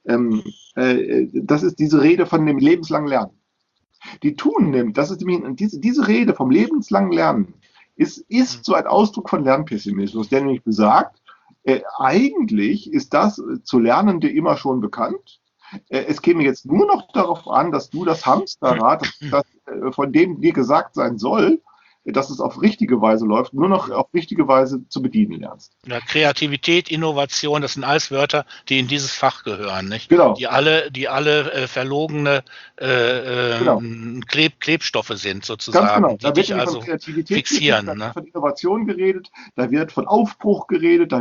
das ist diese Rede von dem lebenslangen Lernen. Die das ist diese Rede vom lebenslangen Lernen ist so ein Ausdruck von Lernpessimismus, der nämlich besagt, eigentlich ist das zu Lernende immer schon bekannt. Es käme jetzt nur noch darauf an, dass du das Hamsterrad, von dem dir gesagt sein soll, dass es auf richtige Weise läuft, nur noch auf richtige Weise zu bedienen lernst. Ja, Kreativität, Innovation, das sind alles Wörter, die in dieses Fach gehören, nicht? Genau. Die alle verlogene Genau. Klebstoffe sind, sozusagen, Ganz genau. Da die wird dich also von Kreativität fixieren. geredet, da Ne? wird von Innovation geredet, da wird von Aufbruch geredet,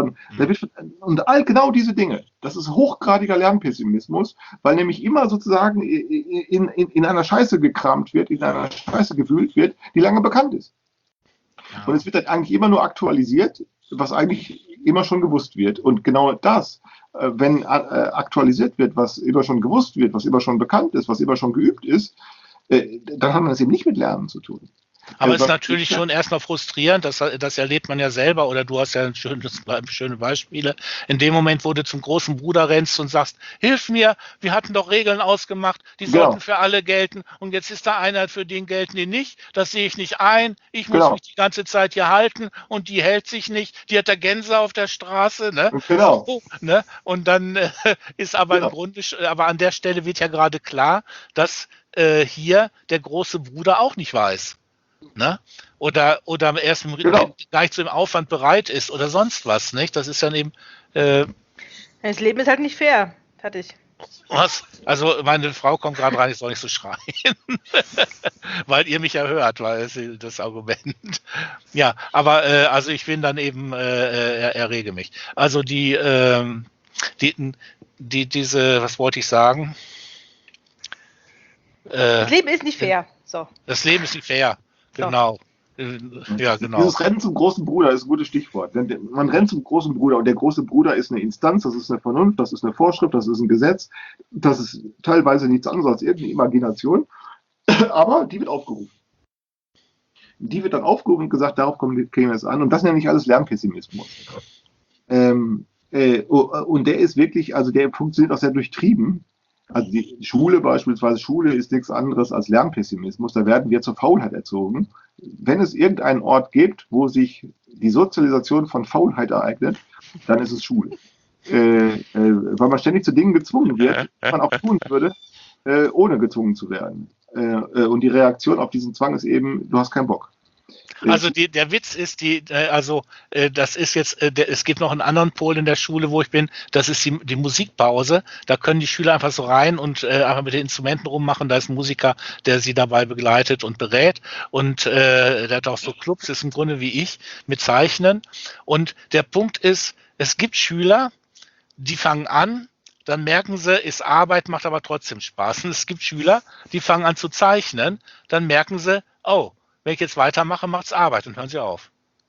und all genau diese Dinge. Das ist hochgradiger Lernpessimismus, weil nämlich immer sozusagen in einer Scheiße gekramt wird, in einer Scheiße gewühlt wird, die lange bekannt ist. Ja. Und es wird dann eigentlich immer nur aktualisiert, was eigentlich immer schon gewusst wird. Und genau das, wenn aktualisiert wird, was immer schon gewusst wird, was immer schon bekannt ist, was immer schon geübt ist, dann hat man das eben nicht mit Lernen zu tun. Aber es ist natürlich schon erstmal frustrierend, das erlebt man ja selber, oder du hast ja schöne Beispiele. In dem Moment, wo du zum großen Bruder rennst und sagst, hilf mir, wir hatten doch Regeln ausgemacht, die sollten für alle gelten, und jetzt ist da einer, für den gelten die nicht, das sehe ich nicht ein, ich muss mich die ganze Zeit hier halten und die hält sich nicht, die hat der Gänse auf der Straße, ne? Genau. So, ne? Und dann ist aber im Grunde, aber an der Stelle wird ja gerade klar, dass hier der große Bruder auch nicht weiß. Ne? Oder erst gar nicht zu dem Aufwand bereit ist oder sonst was, nicht? Das ist dann eben. Das Leben ist halt nicht fair. Fertig. Was? Also meine Frau kommt gerade rein, ich soll nicht so schreien. Weil ihr mich ja hört, weil das Argument. Ja, aber also ich bin dann eben, errege mich. Also diese, was wollte ich sagen? Das Leben ist nicht fair. So. Das Leben ist nicht fair. Genau. Ja, genau. Dieses Rennen zum großen Bruder ist ein gutes Stichwort. Man rennt zum großen Bruder, und der große Bruder ist eine Instanz, das ist eine Vernunft, das ist eine Vorschrift, das ist ein Gesetz, das ist teilweise nichts anderes als irgendeine Imagination, aber die wird aufgerufen. Die wird dann aufgerufen und gesagt, darauf käme es an, und das nenne ich alles Lernpessimismus. Und der ist wirklich, also der funktioniert auch sehr durchtrieben. Also die Schule beispielsweise, Schule ist nichts anderes als Lernpessimismus, da werden wir zur Faulheit erzogen. Wenn es irgendeinen Ort gibt, wo sich die Sozialisation von Faulheit ereignet, dann ist es Schule. Weil man ständig zu Dingen gezwungen wird, die man auch tun würde, ohne gezwungen zu werden. Und die Reaktion auf diesen Zwang ist eben, du hast keinen Bock. Also der Witz ist, das ist jetzt, es gibt noch einen anderen Pol in der Schule, wo ich bin, das ist die Musikpause. Da können die Schüler einfach so rein und einfach mit den Instrumenten rummachen. Da ist ein Musiker, der sie dabei begleitet und berät. Und der hat auch so Clubs, ist im Grunde wie ich, mit Zeichnen. Und der Punkt ist, es gibt Schüler, die fangen an, dann merken sie, ist Arbeit, macht aber trotzdem Spaß. Und es gibt Schüler, die fangen an zu zeichnen, dann merken sie, oh, wenn ich jetzt weitermache, macht es Arbeit, und hören sie auf.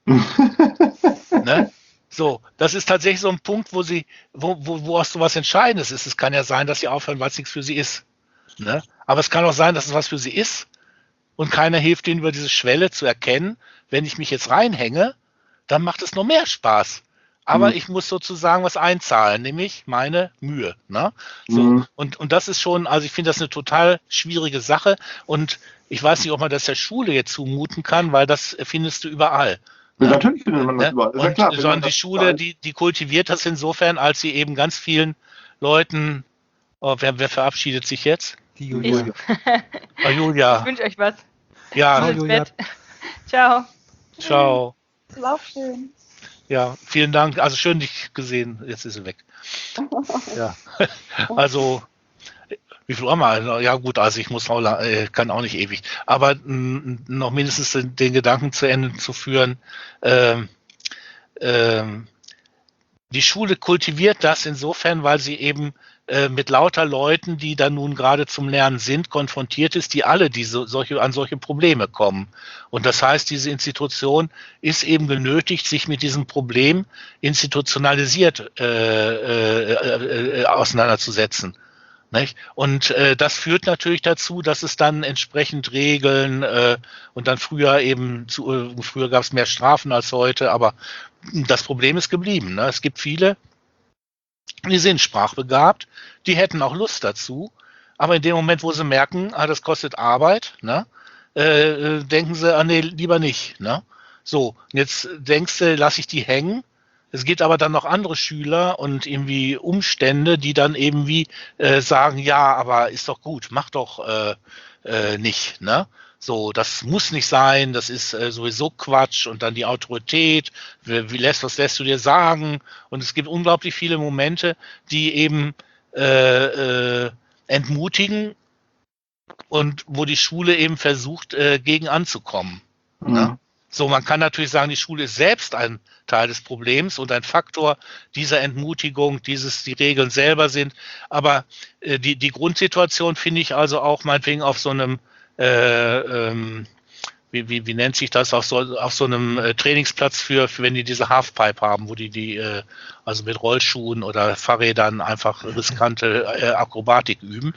Ne? So, das ist tatsächlich so ein Punkt, wo auch so was Entscheidendes ist. Es kann ja sein, dass sie aufhören, weil es nichts für sie ist. Ne? Aber es kann auch sein, dass es was für sie ist, und keiner hilft ihnen, über diese Schwelle zu erkennen, wenn ich mich jetzt reinhänge, dann macht es noch mehr Spaß. Aber ich muss sozusagen was einzahlen, nämlich meine Mühe. Ne? So, und das ist schon, also ich finde das eine total schwierige Sache, und ich weiß nicht, ob man das der Schule jetzt zumuten kann, weil das findest du überall. Ja, natürlich findet man das überall. Und ja, sondern die Schule, die kultiviert das insofern, als sie eben ganz vielen Leuten, wer verabschiedet sich jetzt? Die Julia. Julia. Ich wünsche euch was. Ja, Julia. Ciao. Ciao. Lauf schön. Ja, vielen Dank. Also schön, dich gesehen. Jetzt ist sie weg. Ja. Also, wie viel haben wir? Ja gut, also ich muss auch, kann auch nicht ewig. Aber noch mindestens den Gedanken zu Ende zu führen. Die Schule kultiviert das insofern, weil sie eben mit lauter Leuten, die dann nun gerade zum Lernen sind, konfrontiert ist, die alle an solche Probleme kommen. Und das heißt, diese Institution ist eben genötigt, sich mit diesem Problem institutionalisiert auseinanderzusetzen. Nicht? Und das führt natürlich dazu, dass es dann entsprechend Regeln und dann früher gab es mehr Strafen als heute, aber das Problem ist geblieben. Ne? Es gibt viele, die sind sprachbegabt, die hätten auch Lust dazu, aber in dem Moment, wo sie merken, das kostet Arbeit, ne, denken sie, nee, lieber nicht. Ne? So, jetzt denkst du, lasse ich die hängen. Es gibt aber dann noch andere Schüler und irgendwie Umstände, die dann irgendwie sagen, ja, aber ist doch gut, mach doch nicht. Ne? So, das muss nicht sein, das ist sowieso Quatsch und dann die Autorität, was lässt du dir sagen? Und es gibt unglaublich viele Momente, die eben entmutigen und wo die Schule eben versucht, gegen anzukommen. Mhm. Ne? So, man kann natürlich sagen, die Schule ist selbst ein Teil des Problems und ein Faktor dieser Entmutigung, die Regeln selber sind. Aber die Grundsituation finde ich also auch meinetwegen auf so einem wie nennt sich das, auf so einem Trainingsplatz für wenn die diese Halfpipe haben, wo die also mit Rollschuhen oder Fahrrädern einfach riskante Akrobatik üben.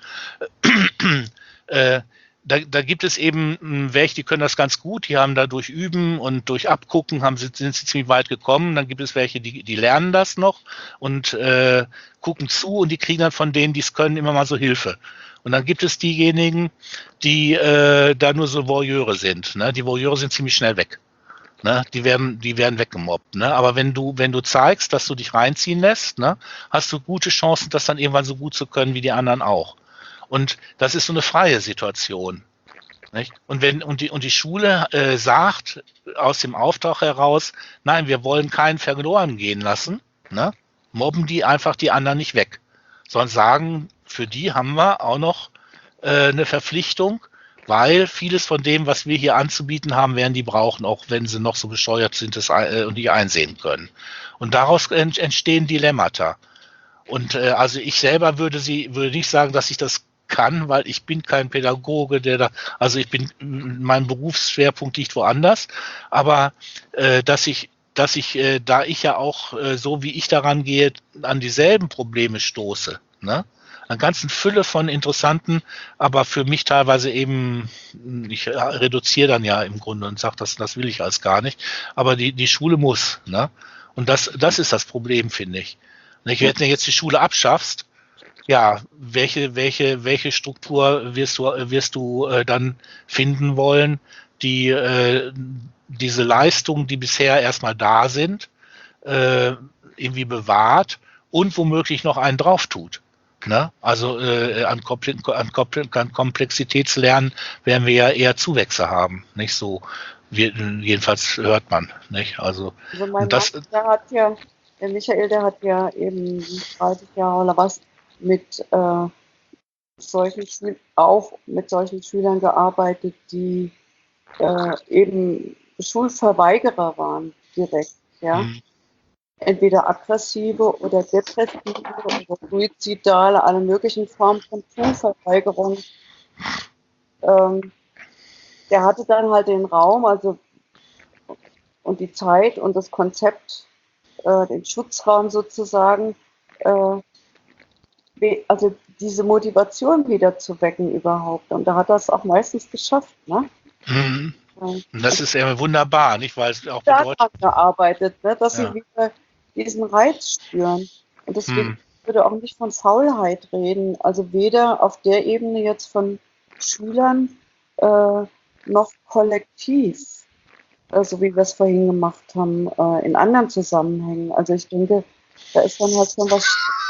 Da gibt es eben welche, die können das ganz gut, die haben da durch Üben und durch Abgucken sind sie ziemlich weit gekommen. Dann gibt es welche, die lernen das noch und gucken zu und die kriegen dann von denen, die es können, immer mal so Hilfe. Und dann gibt es diejenigen, die da nur so Voyeure sind. Ne? Die Voyeure sind ziemlich schnell weg. Ne? Die werden weggemobbt. Ne? Aber wenn du zeigst, dass du dich reinziehen lässt, ne, hast du gute Chancen, das dann irgendwann so gut zu können wie die anderen auch. Und das ist so eine freie Situation. Nicht? Und die Schule sagt aus dem Auftrag heraus, nein, wir wollen keinen verloren gehen lassen, ne? Mobben die einfach die anderen nicht weg, sondern sagen, für die haben wir auch noch eine Verpflichtung, weil vieles von dem, was wir hier anzubieten haben, werden die brauchen, auch wenn sie noch so bescheuert sind und nicht einsehen können. Und daraus entstehen Dilemmata. Und also ich selber würde nicht sagen, dass ich das kann, weil ich bin kein Pädagoge, mein Berufsschwerpunkt liegt woanders, aber da ich ja auch, so wie ich daran gehe, an dieselben Probleme stoße, ne? Eine ganze Fülle von interessanten, aber für mich teilweise eben, ich reduziere dann ja im Grunde und sage, das will ich als gar nicht, aber die Schule muss, ne? Und das ist das Problem, finde ich. Wenn du jetzt die Schule abschaffst, ja, welche Struktur wirst du dann finden wollen, die diese Leistungen, die bisher erstmal da sind, irgendwie bewahrt und womöglich noch einen drauf tut. Ne? Also an Komplexitätslernen werden wir ja eher Zuwächse haben, nicht so? Jedenfalls hört man, nicht? Also mein Mann, der Michael, der hat ja eben 30 Jahre oder was mit solchen Schülern gearbeitet, die eben Schulverweigerer waren, direkt, ja. Mhm. Entweder aggressive oder depressive oder suizidale, alle möglichen Formen von Schulverweigerung. Der hatte dann halt den Raum, also und die Zeit und das Konzept, den Schutzraum sozusagen, also diese Motivation wieder zu wecken überhaupt. Und da hat er es auch meistens geschafft, ne? Mhm. Und das ist ja wunderbar, nicht? Weil es auch bedeutet, gearbeitet, ne? Dass sie wieder diesen Reiz spüren. Und deswegen würde auch nicht von Faulheit reden. Also weder auf der Ebene jetzt von Schülern noch kollektiv, so wie wir es vorhin gemacht haben, in anderen Zusammenhängen. Also ich denke, da ist dann halt schon was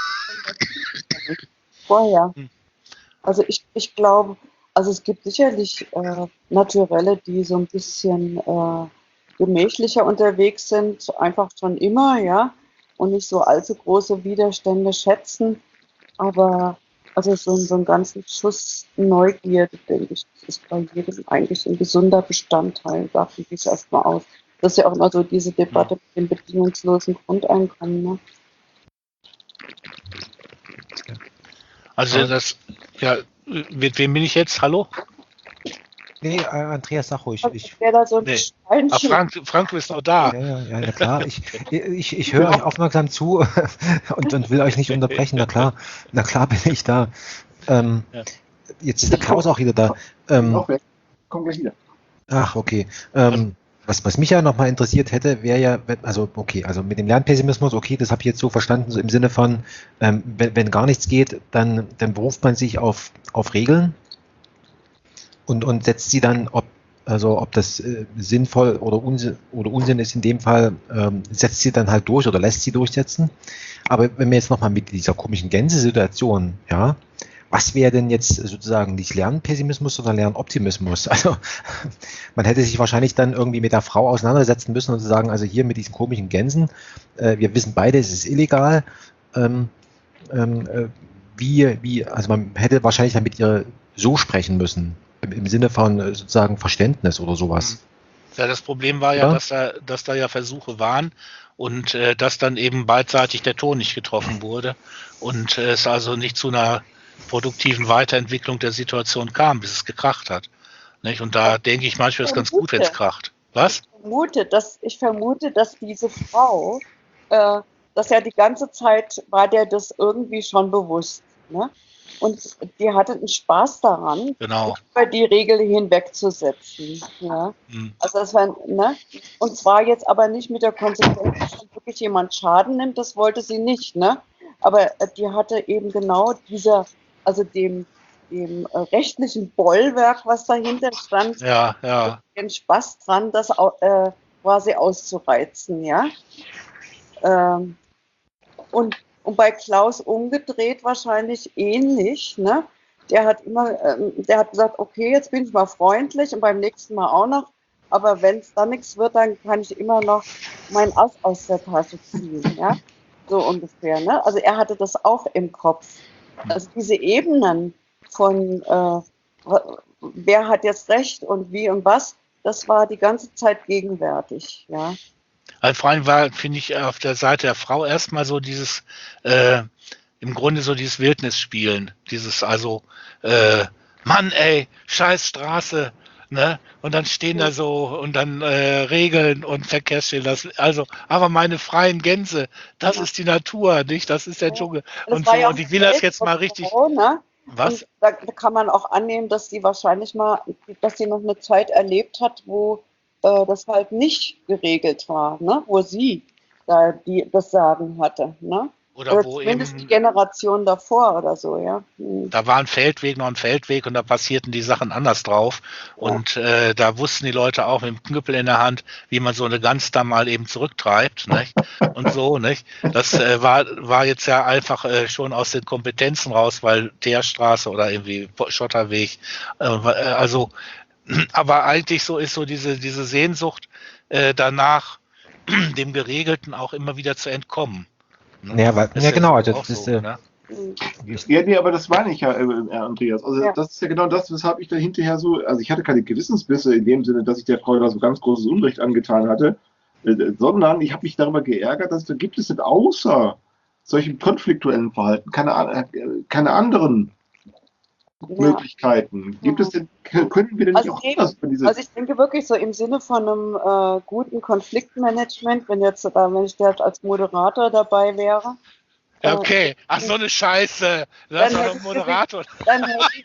vorher. Also ich glaube, also es gibt sicherlich Naturelle, die so ein bisschen gemächlicher unterwegs sind, einfach schon immer, ja, und nicht so allzu große Widerstände schätzen. Aber also so einen ganzen Schuss Neugierde, denke ich, ist bei jedem eigentlich ein gesunder Bestandteil, davon gehe ich erstmal aus. Das ist ja auch immer so diese Debatte mit dem bedingungslosen Grundeinkommen, ne? Also mit wem bin ich jetzt? Hallo? Nee, Andreas, sag ruhig. Frank, du bist noch da. Ja, na klar. Ich höre euch aufmerksam zu und will euch nicht unterbrechen. Na klar bin ich da. Jetzt ist der Klaus auch wieder da. Komm gleich wieder. Ach, okay. Was mich ja nochmal interessiert hätte, wäre ja, also mit dem Lernpessimismus, okay, das habe ich jetzt so verstanden, so im Sinne von, wenn gar nichts geht, dann beruft man sich auf Regeln und setzt sie dann, ob das sinnvoll oder Unsinn ist in dem Fall, setzt sie dann halt durch oder lässt sie durchsetzen. Aber wenn wir jetzt nochmal mit dieser komischen Gänse-Situation, ja, was wäre denn jetzt sozusagen nicht Lernpessimismus, sondern Lernoptimismus? Also man hätte sich wahrscheinlich dann irgendwie mit der Frau auseinandersetzen müssen und sagen, also hier mit diesen komischen Gänsen, wir wissen beide, es ist illegal. Also man hätte wahrscheinlich dann mit ihr so sprechen müssen, im Sinne von sozusagen Verständnis oder sowas. Ja, das Problem war ja, dass da ja Versuche waren und dass dann eben beidseitig der Ton nicht getroffen wurde und es also nicht zu einer produktiven Weiterentwicklung der Situation kam, bis es gekracht hat. Nicht? Und da denke ich manchmal, ist ganz gut, wenn es kracht. Was? Ich vermute, dass diese Frau, dass ja die ganze Zeit war der das irgendwie schon bewusst. Ne? Und die hatte einen Spaß daran, über die Regel hinwegzusetzen. Ja? Also das war, ne? Und zwar jetzt aber nicht mit der Konsequenz, dass wirklich jemand Schaden nimmt, das wollte sie nicht. Ne? Aber die hatte eben genau dem rechtlichen Bollwerk, was dahinter stand, den Spaß dran, das quasi auszureizen, ja. Und bei Klaus umgedreht wahrscheinlich ähnlich, ne? Der hat gesagt, okay, jetzt bin ich mal freundlich und beim nächsten Mal auch noch, aber wenn es dann nichts wird, dann kann ich immer noch mein Ass aus der Tasche ziehen, ja. So ungefähr, ne? Also er hatte das auch im Kopf. Also diese Ebenen von wer hat jetzt recht und wie und was, das war die ganze Zeit gegenwärtig, ja. Also vor allem finde ich, auf der Seite der Frau erstmal so dieses, im Grunde so dieses Wildnisspielen, dieses Mann ey, scheiß Straße, ne? Und dann stehen da so und dann Regeln und Verkehrsschilder. Also, aber meine freien Gänse, das ist die Natur, nicht? Das ist der Dschungel. Und so, und ich will das jetzt mal richtig. Frau, ne? Was? Und da kann man auch annehmen, dass sie wahrscheinlich dass sie noch eine Zeit erlebt hat, wo das halt nicht geregelt war, ne? Wo sie das Sagen hatte, ne? Oder wo zumindest eben die Generation davor oder so, ja. Da war ein Feldweg noch ein Feldweg und da passierten die Sachen anders drauf. Ja. Und da wussten die Leute auch mit dem Knüppel in der Hand, wie man so eine Gans da mal eben zurücktreibt, nicht? Und so, nicht? Das war jetzt ja einfach schon aus den Kompetenzen raus, weil Teerstraße oder irgendwie Schotterweg, aber eigentlich so ist so diese Sehnsucht danach, dem Geregelten auch immer wieder zu entkommen. Ja, genau. Also das ist, ja, nee, aber das meine ich ja, Andreas. Also das ist ja genau das, weshalb ich da hinterher so, also ich hatte keine Gewissensbisse in dem Sinne, dass ich der Frau da so ganz großes Unrecht angetan hatte, sondern ich habe mich darüber geärgert, dass da gibt es denn außer solchem konfliktuellen Verhalten keine anderen Möglichkeiten. Gibt es denn, können wir denn nicht auch anders für diese... Also ich denke wirklich so im Sinne von einem guten Konfliktmanagement, wenn ich da als Moderator dabei wäre. Okay, ach so eine Scheiße. Das ist doch ein Moderator. Dann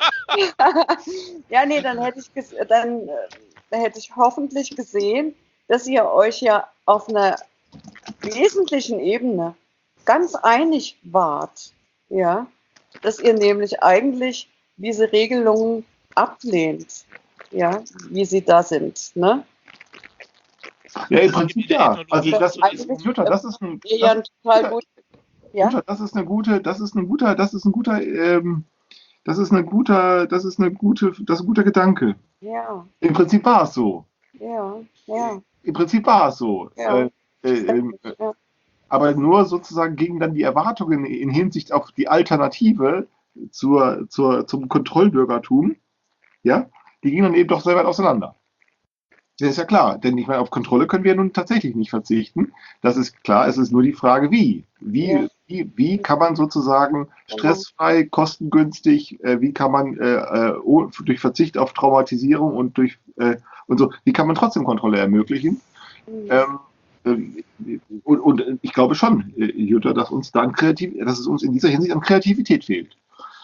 hätte ich hoffentlich gesehen, dass ihr euch ja auf einer wesentlichen Ebene ganz einig wart. Ja, dass ihr nämlich eigentlich diese Regelungen ablehnt, ja, wie sie da sind, ne? Ja, im Prinzip ja. Also das ist ein guter Gedanke. Ja. Im Prinzip war es so. Ja. Im Prinzip war es so. Ja. Aber nur sozusagen gegen dann die Erwartungen in Hinsicht auf die Alternative zum Kontrollbürgertum, ja, die gingen dann eben doch sehr weit auseinander. Das ist ja klar, denn ich meine, auf Kontrolle können wir nun tatsächlich nicht verzichten. Das ist klar, es ist nur die Frage, wie. Wie kann man sozusagen stressfrei, kostengünstig, wie kann man durch Verzicht auf Traumatisierung und wie kann man trotzdem Kontrolle ermöglichen? Und ich glaube schon, Jutta, dass es uns in dieser Hinsicht an Kreativität fehlt.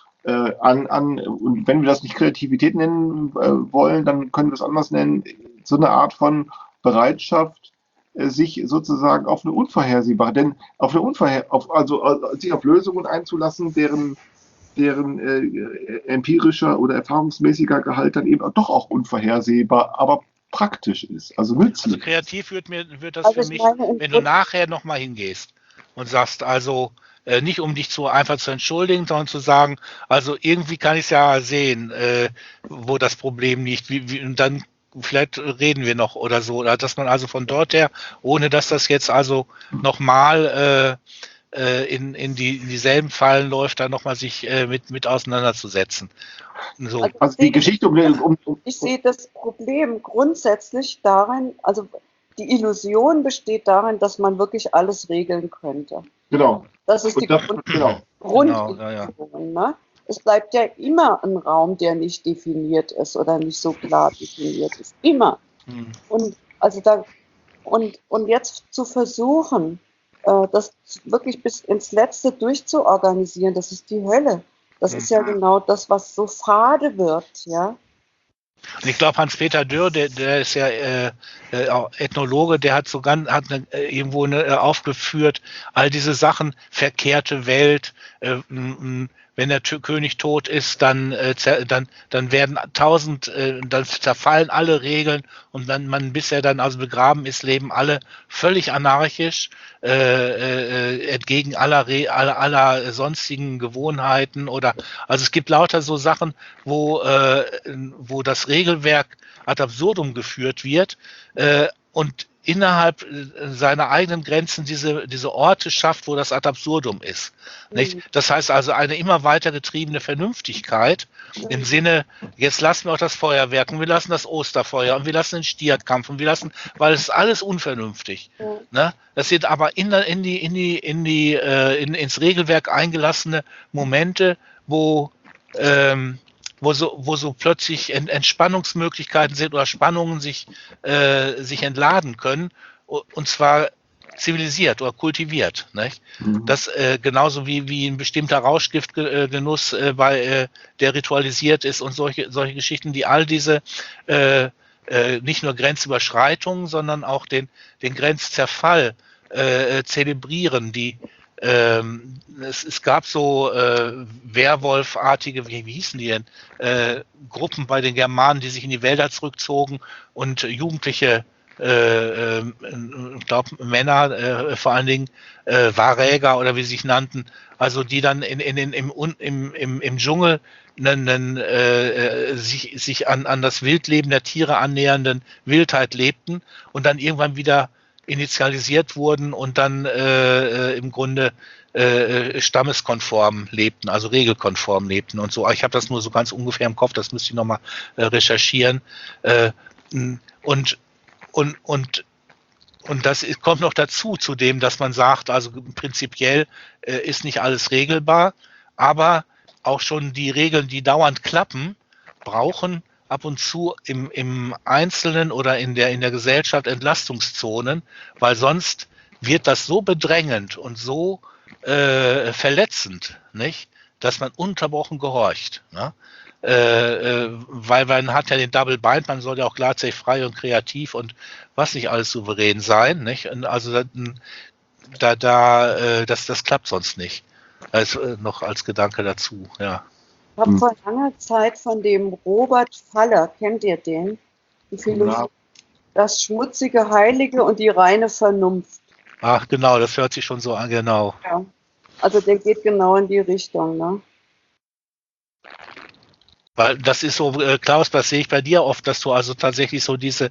Und wenn wir das nicht Kreativität nennen wollen, dann können wir es anders nennen, so eine Art von Bereitschaft, sich sozusagen auf eine unvorhersehbare, sich auf Lösungen einzulassen, deren empirischer oder erfahrungsmäßiger Gehalt dann eben doch auch unvorhersehbar, aber praktisch ist, also nützlich. Also kreativ wird das für mich, wenn du nachher nochmal hingehst und sagst, also nicht um dich einfach zu entschuldigen, sondern zu sagen, also irgendwie kann ich es ja sehen, wo das Problem liegt, und dann vielleicht reden wir noch oder so, oder dass man also von dort her, ohne dass das jetzt also nochmal in dieselben Fallen läuft, da nochmal sich mit auseinanderzusetzen. So. Also die Geschichte ich sehe das Problem grundsätzlich darin, also die Illusion besteht darin, dass man wirklich alles regeln könnte. Genau. Das ist die Grundillusion. Ne? Es bleibt ja immer ein Raum, der nicht definiert ist oder nicht so klar definiert ist. Immer. Und jetzt zu versuchen, das wirklich bis ins Letzte durchzuorganisieren, das ist die Hölle. Das ist ja genau das, was so fade wird, ja. Und ich glaube, Hans-Peter Dürr, der ist ja auch Ethnologe, der hat irgendwo aufgeführt, all diese Sachen, verkehrte Welt, wenn der König tot ist, dann werden dann zerfallen alle Regeln und bis er dann also begraben ist, leben alle völlig anarchisch, entgegen aller sonstigen Gewohnheiten also es gibt lauter so Sachen, wo das Regelwerk ad absurdum geführt wird, und innerhalb seiner eigenen Grenzen diese Orte schafft, wo das ad absurdum ist. Nicht? Das heißt also eine immer weiter getriebene Vernünftigkeit im Sinne, jetzt lassen wir auch das Feuerwerk und wir lassen das Osterfeuer und wir lassen den Stierkampf und weil es ist alles unvernünftig. Ne? Das sind aber ins Regelwerk eingelassene Momente, wo so plötzlich Entspannungsmöglichkeiten sind oder Spannungen sich entladen können, und zwar zivilisiert oder kultiviert. Nicht? Das genauso wie ein bestimmter Rauschgiftgenuss, der ritualisiert ist und solche Geschichten, die all diese nicht nur Grenzüberschreitungen, sondern auch den Grenzzerfall zelebrieren, es gab so Werwolfartige, wie hießen die denn, Gruppen bei den Germanen, die sich in die Wälder zurückzogen und Jugendliche, ich glaube Männer, vor allen Dingen Waräger oder wie sie sich nannten, also die dann im Dschungel sich an das Wildleben der Tiere annähernden Wildheit lebten und dann irgendwann wieder initialisiert wurden und dann im Grunde stammeskonform lebten, also regelkonform lebten und so. Ich habe das nur so ganz ungefähr im Kopf, das müsste ich nochmal recherchieren. Und das kommt noch dazu, zu dem, dass man sagt, also prinzipiell ist nicht alles regelbar, aber auch schon die Regeln, die dauernd klappen, brauchen ab und zu im Einzelnen oder in der Gesellschaft Entlastungszonen, weil sonst wird das so bedrängend und so verletzend, nicht, dass man unterbrochen gehorcht. Ne? Weil man hat ja den Double Bind, man soll ja auch gleichzeitig frei und kreativ und was nicht alles souverän sein. Nicht? Und also das klappt sonst nicht. Noch als Gedanke dazu, ja. Ich habe vor langer Zeit von dem Robert Faller, kennt ihr den? Die Philosophie, das schmutzige Heilige und die reine Vernunft. Ach genau, das hört sich schon so an, genau. Ja. Also der geht genau in die Richtung, ne? Weil das ist so, Klaus, das sehe ich bei dir oft, dass du also tatsächlich so du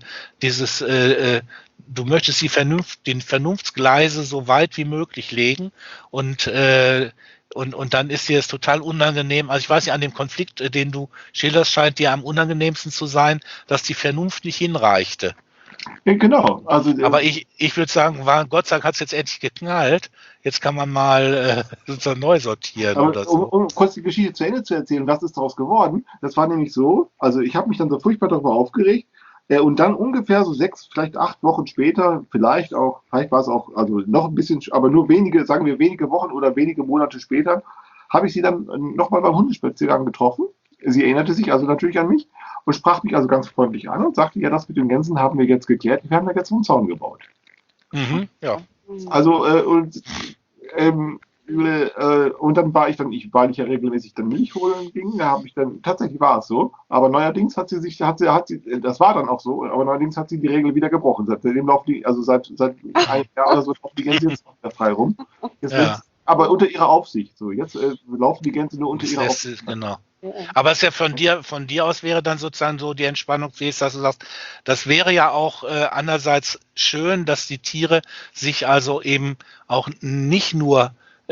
möchtest den Vernunftsgleise so weit wie möglich legen und dann ist dir es total unangenehm, also ich weiß nicht, an dem Konflikt, den du schilderst, scheint dir am unangenehmsten zu sein, dass die Vernunft nicht hinreichte. Ja, genau. Also, Aber ich würde sagen, Gott sei Dank hat es jetzt endlich geknallt. Jetzt kann man mal sozusagen neu sortieren aber oder so. um kurz die Geschichte zu Ende zu erzählen, was ist daraus geworden? Das war nämlich so, also ich habe mich dann so furchtbar darüber aufgeregt, und dann ungefähr so 6, vielleicht 8 Wochen später, vielleicht war es auch, also noch ein bisschen, aber nur wenige, sagen wir wenige Wochen oder wenige Monate später, habe ich sie dann nochmal beim Hundespaziergang getroffen. Sie erinnerte sich also natürlich an mich und sprach mich also ganz freundlich an und sagte, ja, das mit den Gänsen haben wir jetzt geklärt, wir haben da jetzt einen Zaun gebaut. Ja. Also, und dann weil ich ja regelmäßig dann Milch holen ging, da habe ich dann, tatsächlich war es so, aber neuerdings das war dann auch so, aber neuerdings hat sie die Regel wieder gebrochen. Seitdem laufen die, also seit einem Jahr oder so, laufen die Gänse jetzt wieder frei rum. Aber unter ihrer Aufsicht, so. Jetzt laufen die Gänse nur unter ihrer Aufsicht. Genau. Aber es ist ja von dir aus wäre dann sozusagen so die Entspannung, dass du sagst, das wäre ja auch andererseits schön, dass die Tiere sich also eben auch nicht nur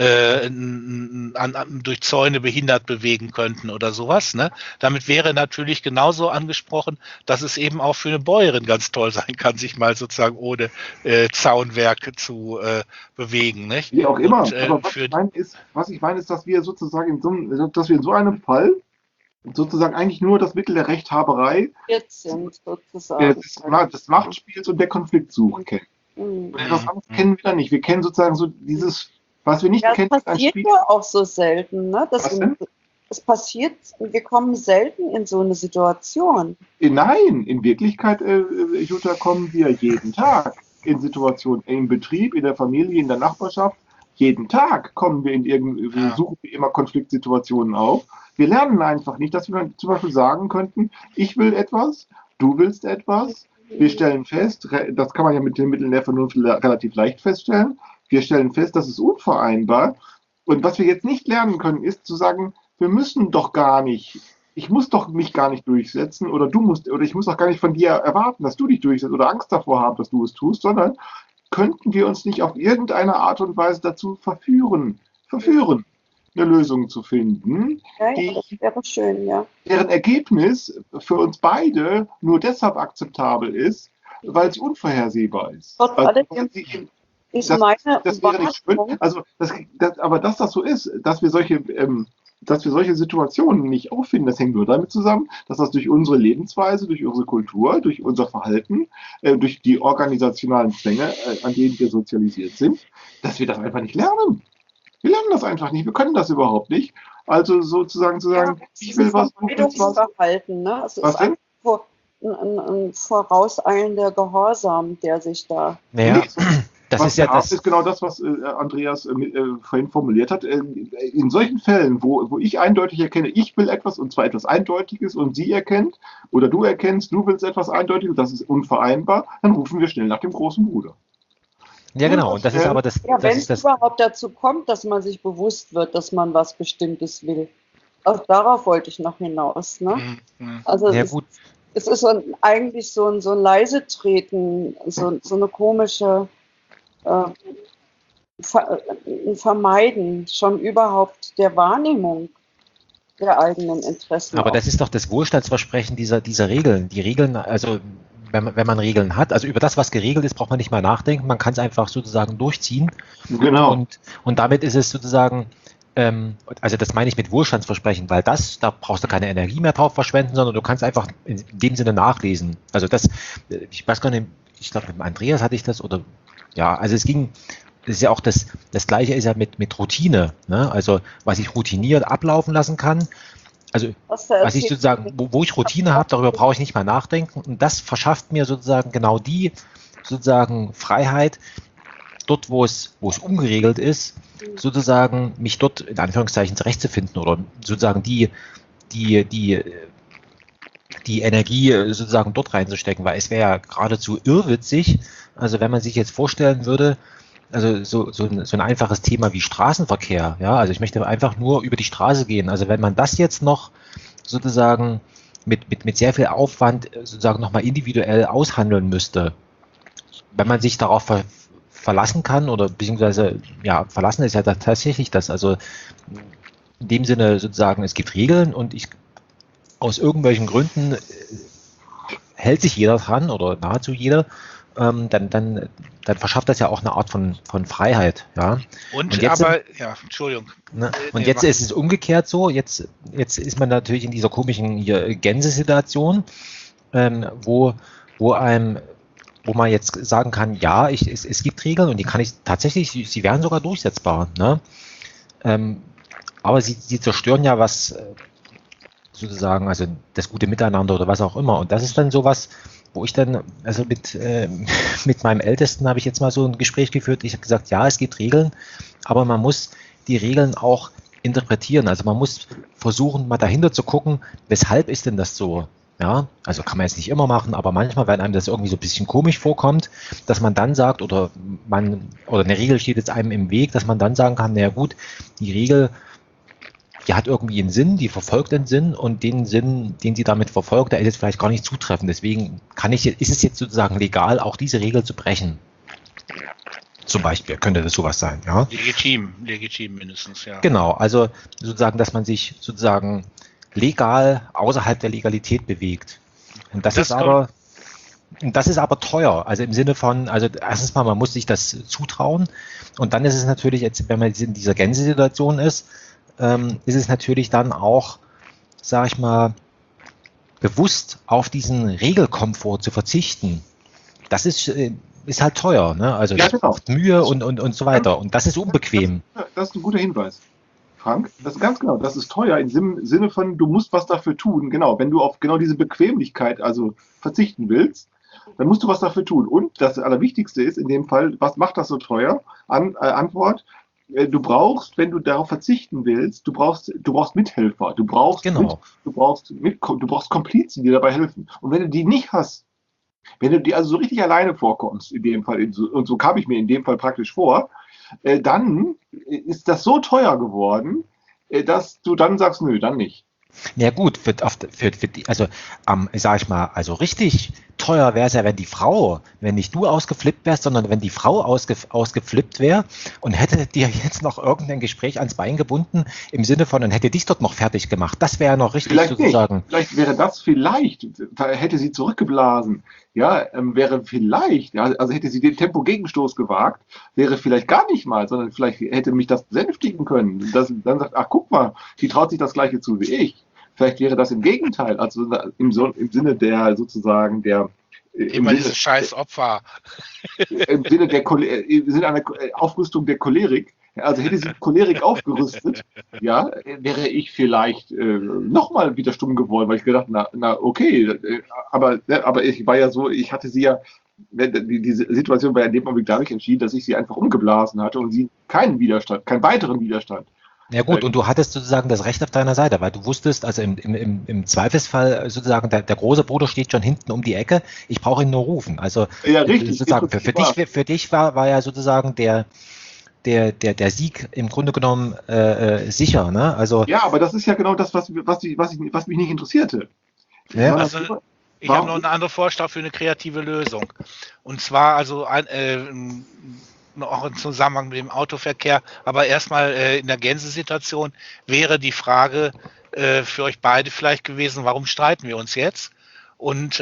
durch Zäune behindert bewegen könnten oder sowas. Ne? Damit wäre natürlich genauso angesprochen, dass es eben auch für eine Bäuerin ganz toll sein kann, sich mal sozusagen ohne Zaunwerk zu bewegen. Nicht? Wie auch immer. Aber was ich meine ist, dass wir sozusagen in so einem Fall sozusagen eigentlich nur das Mittel der Rechthaberei jetzt sind sozusagen des Machtspiels und der Konfliktsuche kennen. Das anderes kennen wir nicht. Wir kennen sozusagen so dieses, was wir nicht kennen. Das passiert ja auch so selten, ne? Es passiert, wir kommen selten in so eine Situation. Nein, in Wirklichkeit, Jutta, kommen wir jeden Tag in Situationen, im Betrieb, in der Familie, in der Nachbarschaft. Jeden Tag kommen wir suchen wir immer Konfliktsituationen auf. Wir lernen einfach nicht, dass wir zum Beispiel sagen könnten, ich will etwas, du willst etwas. Wir stellen fest, das kann man ja mit den Mitteln der Vernunft relativ leicht feststellen, wir stellen fest, das ist unvereinbar. Und was wir jetzt nicht lernen können, ist zu sagen, wir müssen doch gar nicht, ich muss doch mich gar nicht durchsetzen oder ich muss doch gar nicht von dir erwarten, dass du dich durchsetzt oder Angst davor haben, dass du es tust, sondern könnten wir uns nicht auf irgendeine Art und Weise dazu verführen, eine Lösung zu finden, das wäre schön, ja. Deren Ergebnis für uns beide nur deshalb akzeptabel ist, weil sie unvorhersehbar ist. Das wäre nicht schön. Also, aber dass das so ist, dass wir solche Situationen nicht auffinden, das hängt nur damit zusammen, dass das durch unsere Lebensweise, durch unsere Kultur, durch unser Verhalten, durch die organisationalen Zwänge, an denen wir sozialisiert sind, dass wir das einfach nicht lernen. Wir lernen das einfach nicht, wir können das überhaupt nicht. Also sozusagen zu sagen, ich will was, du willst was. Verhalten, ne? Es ist ein vorauseilender Gehorsam, der sich da... Naja. Das ist genau das, was Andreas vorhin formuliert hat. In solchen Fällen, wo ich eindeutig erkenne, ich will etwas und zwar etwas Eindeutiges und sie erkennt oder du erkennst, du willst etwas Eindeutiges, das ist unvereinbar, dann rufen wir schnell nach dem großen Bruder. Ja, genau. Und das ist aber das. Ja, wenn es überhaupt dazu kommt, dass man sich bewusst wird, dass man was Bestimmtes will. Auch darauf wollte ich noch hinaus. Ne? Also ja, gut. Es ist eigentlich so ein leise Treten, so eine komische Vermeiden schon überhaupt der Wahrnehmung der eigenen Interessen. Aber das ist doch das Wohlstandsversprechen dieser Regeln. Die Regeln, also wenn man Regeln hat, also über das, was geregelt ist, braucht man nicht mal nachdenken, man kann es einfach sozusagen durchziehen. Genau. Und damit ist es sozusagen, also das meine ich mit Wohlstandsversprechen, weil da brauchst du keine Energie mehr drauf verschwenden, sondern du kannst einfach in dem Sinne nachlesen. Also ich weiß gar nicht, ich glaube mit Andreas hatte ich das oder ja, also es ist ja auch das Gleiche ist ja mit Routine, ne? Also was ich routiniert ablaufen lassen kann, also was ich sozusagen, wo ich Routine habe, darüber brauche ich nicht mal nachdenken und das verschafft mir sozusagen genau die sozusagen Freiheit, dort wo es ungeregelt ist, sozusagen mich dort in Anführungszeichen zurechtzufinden oder sozusagen die Energie sozusagen dort reinzustecken, weil es wäre ja geradezu irrwitzig, also wenn man sich jetzt vorstellen würde, also so ein einfaches Thema wie Straßenverkehr, ja, also ich möchte einfach nur über die Straße gehen, also wenn man das jetzt noch sozusagen mit sehr viel Aufwand sozusagen nochmal individuell aushandeln müsste, wenn man sich darauf verlassen kann oder beziehungsweise, ja, verlassen ist ja tatsächlich das, also in dem Sinne sozusagen, es gibt Regeln und ich aus irgendwelchen Gründen hält sich jeder dran oder nahezu jeder, dann verschafft das ja auch eine Art von Freiheit. Ja? Und jetzt, aber, ja, Entschuldigung. Ne? Und jetzt ist es umgekehrt so, jetzt ist man natürlich in dieser komischen Gänse-Situation, wo man jetzt sagen kann, ja, es gibt Regeln und die kann ich tatsächlich, sie wären sogar durchsetzbar. Ne? Aber sie zerstören ja was, sozusagen, also das gute Miteinander oder was auch immer. Und das ist dann sowas, wo ich dann, also mit meinem Ältesten habe ich jetzt mal so ein Gespräch geführt. Ich habe gesagt, ja, es gibt Regeln, aber man muss die Regeln auch interpretieren. Also man muss versuchen, mal dahinter zu gucken, weshalb ist denn das so? Ja, also kann man jetzt nicht immer machen, aber manchmal, wenn einem das irgendwie so ein bisschen komisch vorkommt, dass man dann sagt, oder eine Regel steht jetzt einem im Weg, dass man dann sagen kann, naja gut, die Regel, die hat irgendwie einen Sinn, die verfolgt einen Sinn und den Sinn, den sie damit verfolgt, der ist jetzt vielleicht gar nicht zutreffend. Deswegen ist es jetzt sozusagen legal, auch diese Regel zu brechen. Zum Beispiel könnte das sowas sein, ja. Legitim mindestens, ja. Genau, also sozusagen, dass man sich sozusagen legal außerhalb der Legalität bewegt. Und das ist aber teuer. Also im Sinne von, also erstens mal, man muss sich das zutrauen und dann ist es natürlich jetzt, wenn man in dieser Gänsesituation ist es natürlich dann auch, sag ich mal, bewusst auf diesen Regelkomfort zu verzichten. Das ist halt teuer, ne? Also ja, das braucht Mühe und so weiter. Und das ist unbequem. Das ist ein guter Hinweis, Frank. Das ist ganz genau. Das ist teuer im Sinne von, du musst was dafür tun. Genau, wenn du auf genau diese Bequemlichkeit also verzichten willst, dann musst du was dafür tun. Und das Allerwichtigste ist in dem Fall, was macht das so teuer? Antwort: Du brauchst, wenn du darauf verzichten willst, du brauchst Mithelfer, du brauchst Komplizen, die dabei helfen. Und wenn du die nicht hast, wenn du dir also so richtig alleine vorkommst, in dem Fall, und so kam ich mir in dem Fall praktisch vor, dann ist das so teuer geworden, dass du dann sagst, nö, dann nicht. Ja gut, sag ich mal, also richtig teuer wäre es ja, wenn nicht du ausgeflippt wärst, sondern wenn die Frau ausgeflippt wäre und hätte dir jetzt noch irgendein Gespräch ans Bein gebunden, im Sinne von, und hätte dich dort noch fertig gemacht. Das wäre ja noch richtig sozusagen. Vielleicht wäre das hätte sie zurückgeblasen, ja, also hätte sie den Tempo-Gegenstoß gewagt, wäre vielleicht gar nicht mal, sondern vielleicht hätte mich das besänftigen können. Dann sagt, ach guck mal, die traut sich das Gleiche zu wie ich. Vielleicht wäre das im Gegenteil, also im Sinne der sozusagen der immer dieses scheiß Opfer. Im Sinne einer Aufrüstung der Cholerik. Also hätte sie Cholerik aufgerüstet, ja, wäre ich vielleicht nochmal wieder stumm geworden, weil ich gedacht, na okay, aber ich war ja so, ich hatte sie ja, diese Situation war ja in dem Augenblick dadurch entschieden, dass ich sie einfach umgeblasen hatte und sie keinen weiteren Widerstand. Ja gut, und du hattest sozusagen das Recht auf deiner Seite, weil du wusstest, also im Zweifelsfall sozusagen, der große Bruder steht schon hinten um die Ecke, ich brauche ihn nur rufen. Also ja, richtig, sozusagen für dich war ja sozusagen der Sieg im Grunde genommen sicher, ne? Also ja, aber das ist ja genau das, was mich nicht interessierte. Ja. Also ich habe noch einen anderen Vorschlag für eine kreative Lösung. Und zwar also auch im Zusammenhang mit dem Autoverkehr, aber erstmal in der Gänsesituation wäre die Frage für euch beide vielleicht gewesen, warum streiten wir uns jetzt? Und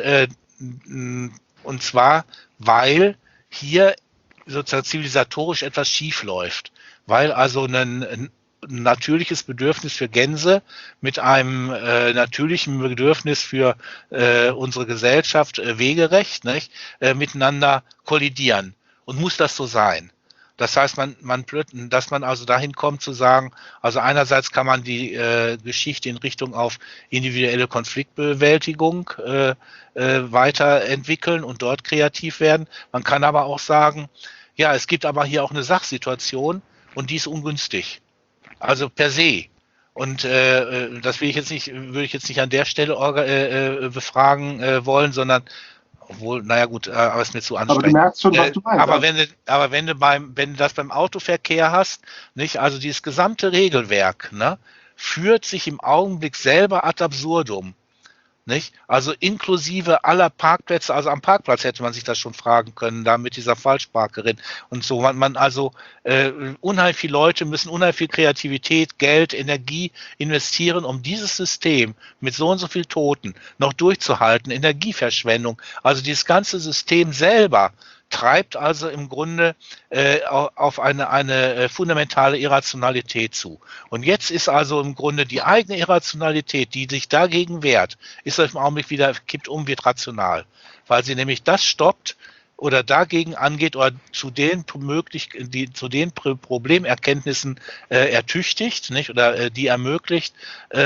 zwar, weil hier sozusagen zivilisatorisch etwas schief läuft, weil also ein natürliches Bedürfnis für Gänse mit einem natürlichen Bedürfnis für unsere Gesellschaft wegerecht miteinander kollidieren. Und muss das so sein? Das heißt, dass man also dahin kommt zu sagen, also einerseits kann man die Geschichte in Richtung auf individuelle Konfliktbewältigung weiterentwickeln und dort kreativ werden. Man kann aber auch sagen, ja, es gibt aber hier auch eine Sachsituation und die ist ungünstig. Also per se. Und das würde ich jetzt nicht an der Stelle befragen wollen, sondern obwohl, naja gut, aber es ist mir zu anstrengend. Aber du merkst schon, was du meinst. Aber wenn du das beim Autoverkehr hast, nicht, also dieses gesamte Regelwerk, ne, führt sich im Augenblick selber ad absurdum. Nicht? Also inklusive aller Parkplätze, also am Parkplatz hätte man sich das schon fragen können, da mit dieser Falschparkerin und so. Man also unheimlich viele Leute müssen unheimlich viel Kreativität, Geld, Energie investieren, um dieses System mit so und so viel Toten noch durchzuhalten. Energieverschwendung, also dieses ganze System selber treibt also im Grunde auf eine fundamentale Irrationalität zu. Und jetzt ist also im Grunde die eigene Irrationalität, die sich dagegen wehrt, ist im Augenblick wieder, kippt um, wird rational. Weil sie nämlich das stoppt oder dagegen angeht oder zu den Problemerkenntnissen ertüchtigt, nicht? Oder die ermöglicht,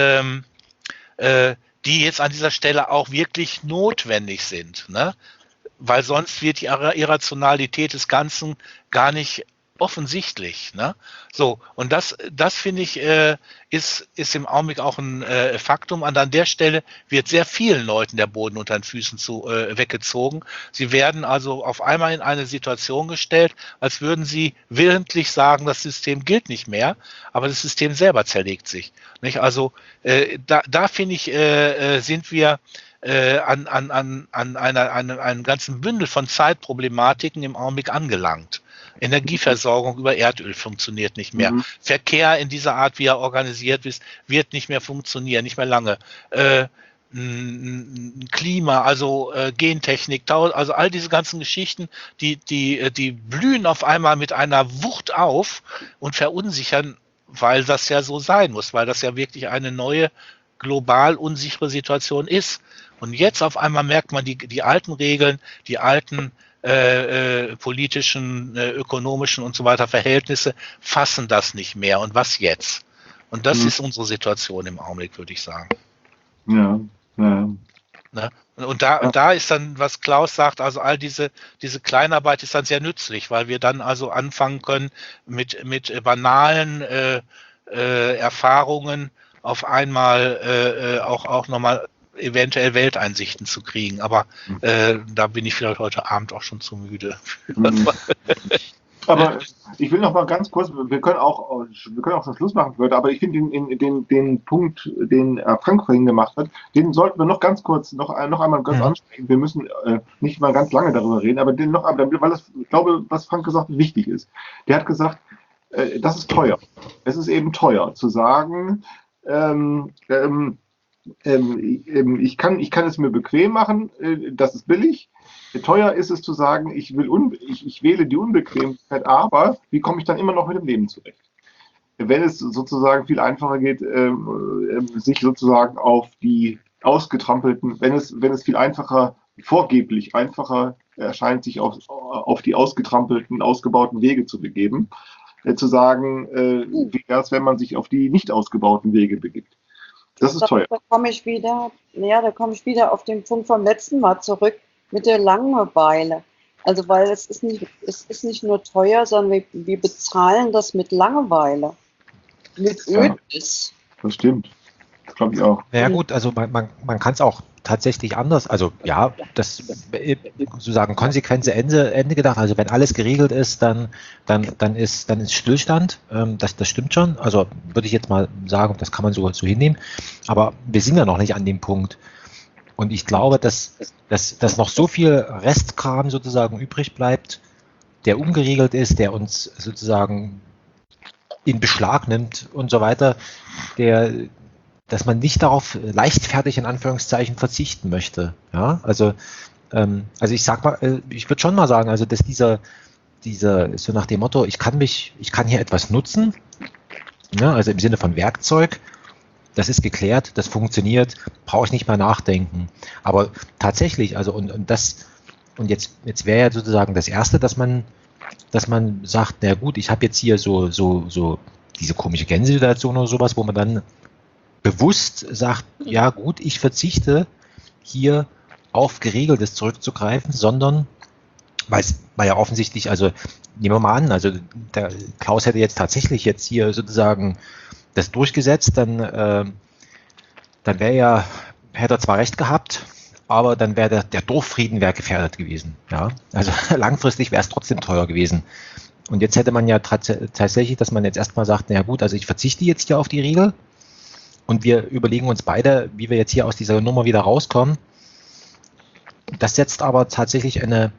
die jetzt an dieser Stelle auch wirklich notwendig sind, ne? Weil sonst wird die Irrationalität des Ganzen gar nicht offensichtlich. Ne? So, und das finde ich, ist im Augenblick auch ein Faktum. Und an der Stelle wird sehr vielen Leuten der Boden unter den Füßen weggezogen. Sie werden also auf einmal in eine Situation gestellt, als würden sie willentlich sagen, das System gilt nicht mehr, aber das System selber zerlegt sich. Nicht? Also da finde ich, sind wir an einem ganzen Bündel von Zeitproblematiken im Augenblick angelangt. Energieversorgung über Erdöl funktioniert nicht mehr. Verkehr in dieser Art, wie er organisiert ist, wird nicht mehr funktionieren, nicht mehr lange. Klima, also Gentechnik, also all diese ganzen Geschichten, die blühen auf einmal mit einer Wucht auf und verunsichern, weil das ja so sein muss, weil das ja wirklich eine neue, global unsichere Situation ist. Und jetzt auf einmal merkt man, die alten Regeln, die alten politischen, ökonomischen und so weiter Verhältnisse fassen das nicht mehr. Und was jetzt? Und das ist unsere Situation im Augenblick, würde ich sagen. Ja. Ne? Und da ist dann, was Klaus sagt, also all diese Kleinarbeit ist dann sehr nützlich, weil wir dann also anfangen können mit banalen Erfahrungen auf einmal auch nochmal eventuell Welteinsichten zu kriegen. Aber da bin ich vielleicht heute Abend auch schon zu müde. Aber ich will noch mal ganz kurz, wir können auch schon Schluss machen, aber ich finde den Punkt, den Frank vorhin gemacht hat, den sollten wir noch ganz kurz, noch einmal ganz ansprechen. Wir müssen nicht mal ganz lange darüber reden, aber weil das, ich glaube, was Frank gesagt hat, wichtig ist. Der hat gesagt, das ist teuer. Es ist eben teuer zu sagen, ich kann es mir bequem machen, das ist billig. Teuer ist es zu sagen, ich wähle die Unbequemlichkeit, aber wie komme ich dann immer noch mit dem Leben zurecht? Wenn es sozusagen viel einfacher geht, sich sozusagen auf die ausgetrampelten, wenn es viel einfacher, vorgeblich einfacher erscheint, sich auf die ausgetrampelten, ausgebauten Wege zu begeben, zu sagen, wie wäre es, wenn man sich auf die nicht ausgebauten Wege begibt? Das ist teuer. Da komme ich wieder auf den Punkt vom letzten Mal zurück mit der Langeweile. Also weil es ist nicht nur teuer, sondern wir bezahlen das mit Langeweile. Mit Ödnis. Das stimmt. Das glaube ich auch. Ja gut, also man kann es auch tatsächlich anders, also ja, das sozusagen konsequente Ende gedacht, also wenn alles geregelt ist, dann ist Stillstand, das stimmt schon, also würde ich jetzt mal sagen, das kann man so hinnehmen, aber wir sind ja noch nicht an dem Punkt und ich glaube, dass noch so viel Restkram sozusagen übrig bleibt, der ungeregelt ist, der uns sozusagen in Beschlag nimmt und so weiter, dass man nicht darauf leichtfertig in Anführungszeichen verzichten möchte. Ja, also ich sag mal, ich würde schon mal sagen, also dass dieser so nach dem Motto, ich kann hier etwas nutzen, ja, also im Sinne von Werkzeug, das ist geklärt, das funktioniert, brauche ich nicht mehr nachdenken. Aber tatsächlich, also und jetzt wäre ja sozusagen das Erste, dass man sagt, na gut, ich habe jetzt hier so diese komische Gänsesituation oder sowas, wo man dann bewusst sagt, ja gut, ich verzichte hier auf Geregeltes zurückzugreifen, sondern, weil ja offensichtlich, also nehmen wir mal an, also der Klaus hätte jetzt tatsächlich jetzt hier sozusagen das durchgesetzt, dann hätte er zwar recht gehabt, aber dann wäre der Dorffrieden gefährdet gewesen. Ja? Also langfristig wäre es trotzdem teuer gewesen. Und jetzt hätte man ja tatsächlich, dass man jetzt erstmal sagt, na gut, also ich verzichte jetzt hier auf die Regel, und wir überlegen uns beide, wie wir jetzt hier aus dieser Nummer wieder rauskommen. Das setzt aber tatsächlich ein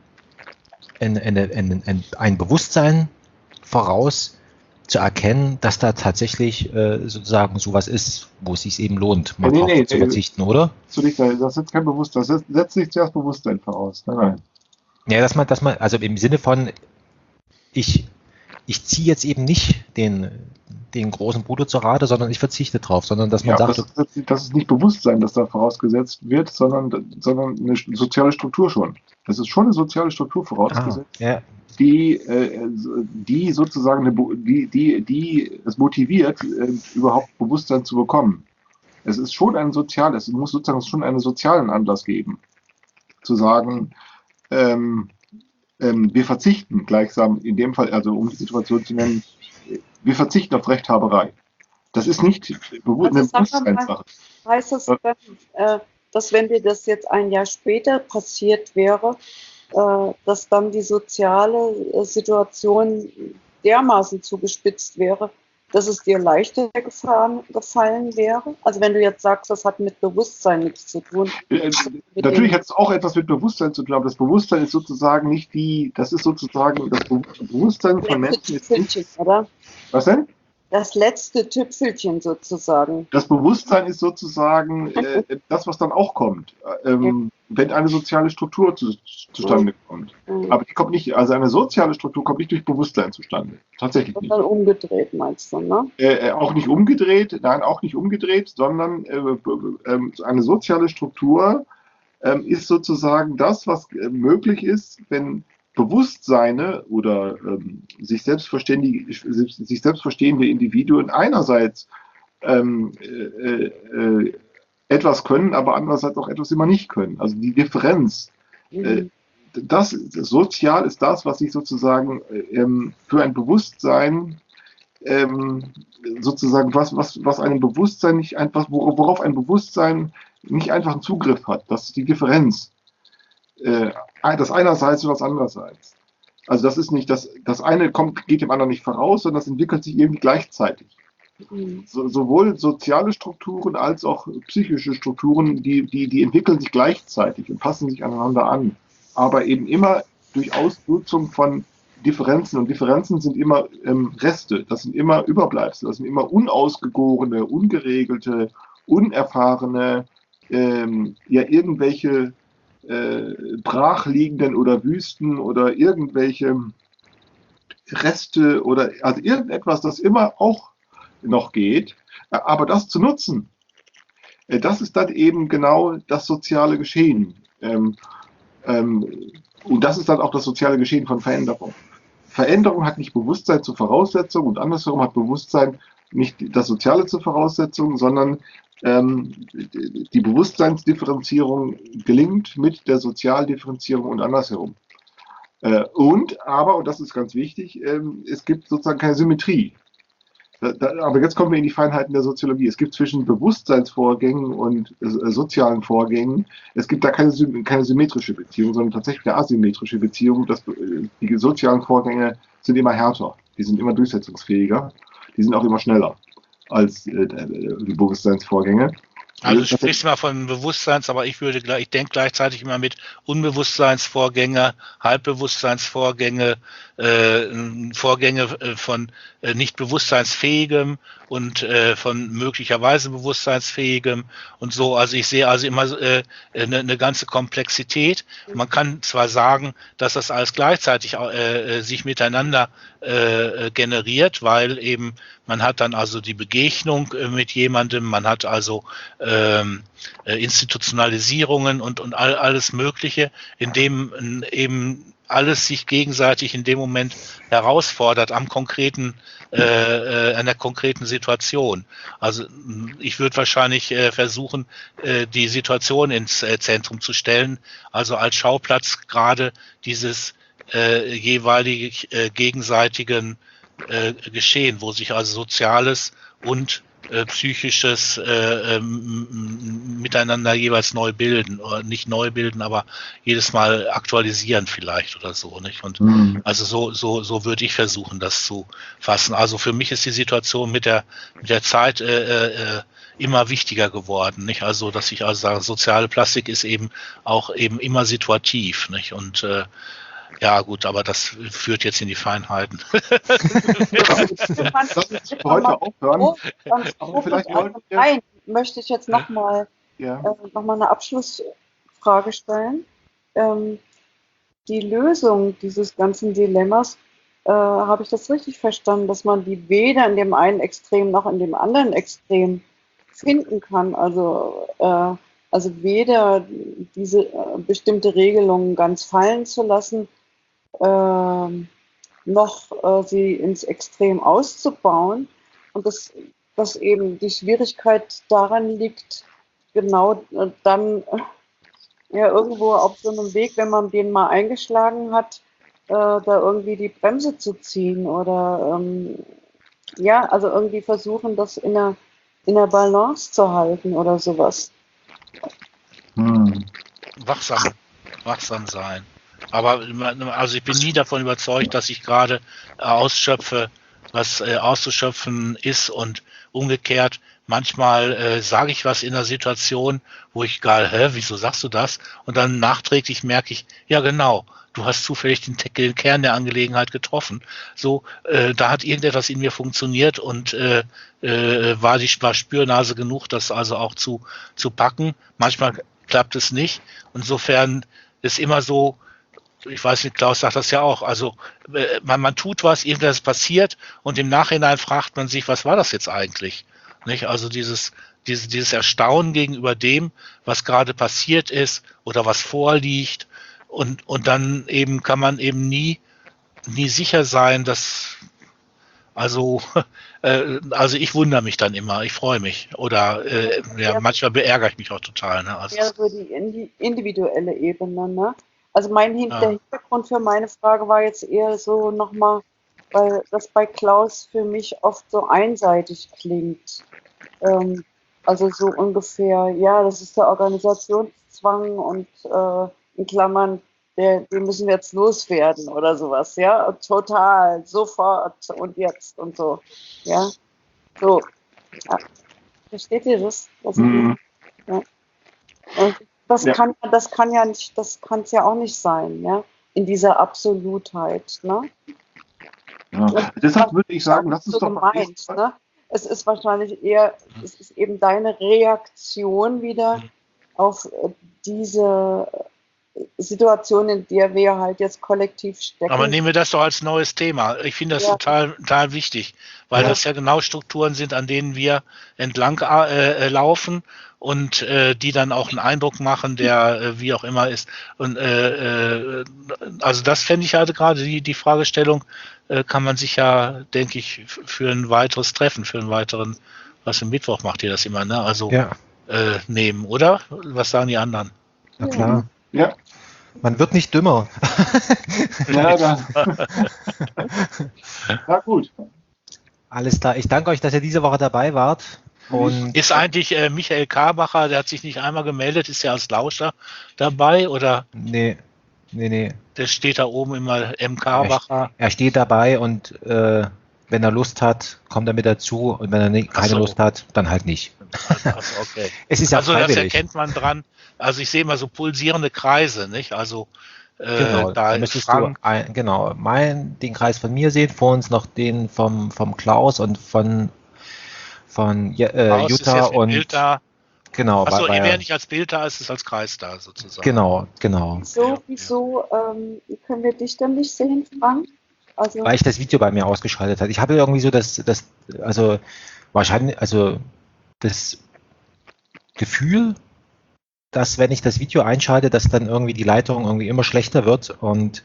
Bewusstsein voraus, zu erkennen, dass da tatsächlich sozusagen sowas ist, wo es sich eben lohnt, mal drauf zu verzichten, oder? Das setzt kein Bewusstsein, das setzt nicht zuerst Bewusstsein voraus. Nein. Ja, dass man, also im Sinne von, ich ziehe jetzt eben nicht den großen Bruder zur Rate, sondern ich verzichte drauf, sondern dass man sagt... Das ist nicht Bewusstsein, das da vorausgesetzt wird, sondern eine soziale Struktur schon. Das ist schon eine soziale Struktur vorausgesetzt. Ja. Die sozusagen, die es motiviert, überhaupt Bewusstsein zu bekommen. Es ist schon es muss sozusagen schon einen sozialen Anlass geben, zu sagen, wir verzichten gleichsam, in dem Fall, also um die Situation zu nennen, wir verzichten auf Rechthaberei. Das ist nicht eine Bewusstseinssache. Heißt das, dass wenn dir das jetzt ein Jahr später passiert wäre, dass dann die soziale Situation dermaßen zugespitzt wäre, dass es dir leichter gefallen wäre? Also wenn du jetzt sagst, das hat mit Bewusstsein nichts zu tun. Natürlich hat es auch etwas mit Bewusstsein zu tun, aber das Bewusstsein ist sozusagen nicht das Bewusstsein von Menschen ist nicht, oder? Was denn? Das letzte Tüpfelchen sozusagen. Das Bewusstsein ist sozusagen das, was dann auch kommt, wenn eine soziale Struktur zustande kommt. Aber die kommt nicht, also eine soziale Struktur kommt nicht durch Bewusstsein zustande. Tatsächlich nicht. Und dann umgedreht, meinst du, ne? Auch nicht umgedreht, sondern eine soziale Struktur ist sozusagen das, was möglich ist, wenn Bewusstseine oder sich selbst verstehende Individuen einerseits etwas können, aber andererseits auch etwas immer nicht können. Also die Differenz. Das sozial ist das, was sich sozusagen für ein Bewusstsein sozusagen was einem Bewusstsein nicht einfach, worauf ein Bewusstsein nicht einfach einen Zugriff hat. Das ist die Differenz. Das einerseits und das andererseits. Also das ist nicht, das eine geht dem anderen nicht voraus, sondern das entwickelt sich irgendwie gleichzeitig. Sowohl soziale Strukturen als auch psychische Strukturen, die entwickeln sich gleichzeitig und passen sich aneinander an. Aber eben immer durch Ausnutzung von Differenzen. Und Differenzen sind immer Reste, das sind immer Überbleibsel, das sind immer unausgegorene, ungeregelte, unerfahrene, irgendwelche brachliegenden oder Wüsten oder irgendwelche Reste oder also irgendetwas, das immer auch noch geht, aber das zu nutzen, das ist dann eben genau das soziale Geschehen. Und das ist dann auch das soziale Geschehen von Veränderung. Veränderung hat nicht Bewusstsein zur Voraussetzung und andersherum hat Bewusstsein nicht das Soziale zur Voraussetzung, sondern die Bewusstseinsdifferenzierung gelingt mit der Sozialdifferenzierung und andersherum. Und das ist ganz wichtig, es gibt sozusagen keine Symmetrie. Aber jetzt kommen wir in die Feinheiten der Soziologie. Es gibt zwischen Bewusstseinsvorgängen und sozialen Vorgängen, es gibt da keine symmetrische Beziehung, sondern tatsächlich eine asymmetrische Beziehung. Die sozialen Vorgänge sind immer härter, die sind immer durchsetzungsfähiger, die sind auch immer schneller als die Bewusstseinsvorgänge. Also du sprichst mal von Bewusstseins, aber ich denke gleichzeitig immer mit Unbewusstseinsvorgänge, Halbbewusstseinsvorgänge, Vorgänge von nicht bewusstseinsfähigem und von möglicherweise bewusstseinsfähigem und so. Also ich sehe also immer eine ganze Komplexität. Man kann zwar sagen, dass das alles gleichzeitig sich miteinander generiert, weil eben man hat dann also die Begegnung mit jemandem, man hat also Institutionalisierungen und alles Mögliche, in dem eben alles sich gegenseitig in dem Moment herausfordert an der konkreten Situation. Also ich würde wahrscheinlich versuchen, die Situation ins Zentrum zu stellen, also als Schauplatz gerade dieses jeweilige gegenseitigen Geschehen, wo sich also Soziales und psychisches Miteinander jeweils neu bilden, oder nicht neu bilden, aber jedes Mal aktualisieren vielleicht oder so, nicht? Und also so würde ich versuchen, das zu fassen. Also für mich ist die Situation mit der Zeit immer wichtiger geworden, nicht? Also dass ich also sage, soziale Plastik ist eben immer situativ, nicht? Und ja gut, aber das führt jetzt in die Feinheiten. Lass uns für heute aufhören. Vielleicht Nein, möchte ich jetzt nochmal eine Abschlussfrage stellen. Die Lösung dieses ganzen Dilemmas, habe ich das richtig verstanden, dass man die weder in dem einen Extrem noch in dem anderen Extrem finden kann? Also weder diese bestimmte Regelungen ganz fallen zu lassen, noch sie ins Extrem auszubauen, und dass eben die Schwierigkeit daran liegt, genau dann irgendwo auf so einem Weg, wenn man den mal eingeschlagen hat, da irgendwie die Bremse zu ziehen oder also irgendwie versuchen, das in der Balance zu halten oder sowas. Wachsam sein. Aber also ich bin nie davon überzeugt, dass ich gerade ausschöpfe, was auszuschöpfen ist, und umgekehrt, manchmal sage ich was in einer Situation, wo ich wieso sagst du das? Und dann nachträglich merke ich, ja genau, du hast zufällig den Kern der Angelegenheit getroffen. So, da hat irgendetwas in mir funktioniert und war Spürnase genug, das also auch zu packen. Manchmal klappt es nicht. Insofern ist immer so, ich weiß nicht, Klaus sagt das ja auch, also man tut was, irgendwas passiert und im Nachhinein fragt man sich, was war das jetzt eigentlich? Nicht? Also dieses Erstaunen gegenüber dem, was gerade passiert ist oder was vorliegt, und dann eben kann man eben nie sicher sein, dass also ich wundere mich dann immer, ich freue mich oder manchmal beärgere ich mich auch total. Ne? Also, so die individuelle Ebene, ne? Also der Hintergrund für meine Frage war jetzt eher so nochmal, weil das bei Klaus für mich oft so einseitig klingt. Also so ungefähr, ja, das ist der Organisationszwang und in Klammern, den müssen wir jetzt loswerden oder sowas, ja, total, sofort und jetzt und so, ja, so, ja. Versteht ihr das? Ja. Und das kann ja nicht, das kann es ja auch nicht sein, ja, in dieser Absolutheit, ne? Ja. Deshalb würde ich sagen, lass uns so doch mal gemeint, ne? Es ist wahrscheinlich eher, es ist eben deine Reaktion wieder auf diese Situation, in der wir halt jetzt kollautiv stecken. Aber nehmen wir das doch als neues Thema. Ich finde das total wichtig, weil das ja genau Strukturen sind, an denen wir entlang laufen und die dann auch einen Eindruck machen, der wie auch immer ist. Und also das fände ich halt gerade die Fragestellung, kann man sich ja, denke ich, für ein weiteres Treffen, für einen weiteren, was im Mittwoch macht ihr das immer, ne? Also nehmen, oder? Was sagen die anderen? Na klar. Ja. Man wird nicht dümmer. Ja, na gut. Alles klar. Ich danke euch, dass ihr diese Woche dabei wart. Und ist eigentlich Michael Karbacher, der hat sich nicht einmal gemeldet, ist ja als Lauscher dabei, oder? Nee. Der steht da oben immer, M. Karbacher. Er steht dabei und wenn er Lust hat, kommt er mit dazu, und wenn er keine Lust hat, dann halt nicht. Also, okay. Es ist ja also freiwillig. Das erkennt man dran. Also ich sehe mal so pulsierende Kreise, nicht? Also genau, da müsstest du den Kreis von mir sehen, vor uns noch den vom Klaus und von Jutta und Bild da. Genau. Achso, er wäre nicht als Bild da, ist es als Kreis da sozusagen. Genau. Wieso können wir dich dann nicht sehen, Frank? Also weil ich das Video bei mir ausgeschaltet habe. Ich habe irgendwie so das Gefühl, dass wenn ich das Video einschalte, dass dann irgendwie die Leitung irgendwie immer schlechter wird und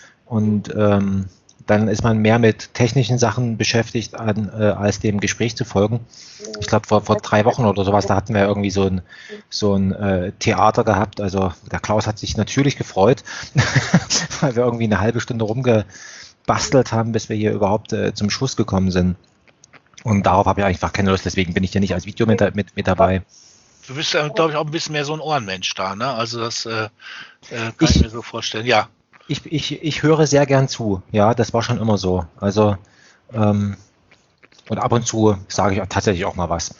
dann ist man mehr mit technischen Sachen beschäftigt, als dem Gespräch zu folgen. Ich glaube, vor 3 Wochen oder sowas, da hatten wir irgendwie so ein Theater gehabt. Also der Klaus hat sich natürlich gefreut, weil wir irgendwie eine halbe Stunde rumgebastelt haben, bis wir hier überhaupt zum Schluss gekommen sind. Und darauf habe ich einfach keine Lust, deswegen bin ich ja nicht als Video mit dabei. Du bist ja, glaube ich, auch ein bisschen mehr so ein Ohrenmensch da, ne? Also das kann ich mir so vorstellen, ja. Ich höre sehr gern zu, ja, das war schon immer so. Also, und ab und zu sage ich tatsächlich auch mal was.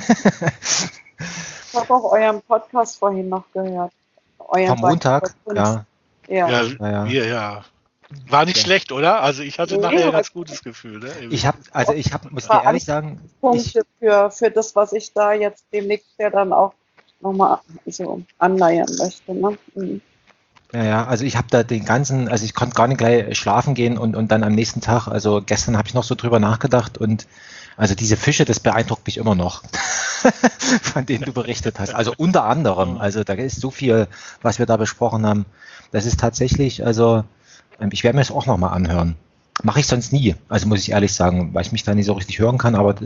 Ich habe auch euren Podcast vorhin noch gehört. Am Montag, ja. Ja. War nicht schlecht, oder? Also ich hatte nachher ein ganz gutes Gefühl. Ne? Muss ich ehrlich sagen, Punkte für das, was ich da jetzt demnächst ja dann auch nochmal so anleiern möchte. Ne? Mhm. Ja, also ich habe da ich konnte gar nicht gleich schlafen gehen und dann am nächsten Tag, also gestern habe ich noch so drüber nachgedacht und also diese Fische, das beeindruckt mich immer noch, von denen du berichtet hast. Also unter anderem, also da ist so viel, was wir da besprochen haben. Das ist tatsächlich, also ich werde mir das auch nochmal anhören. Mache ich sonst nie, also muss ich ehrlich sagen, weil ich mich da nicht so richtig hören kann, aber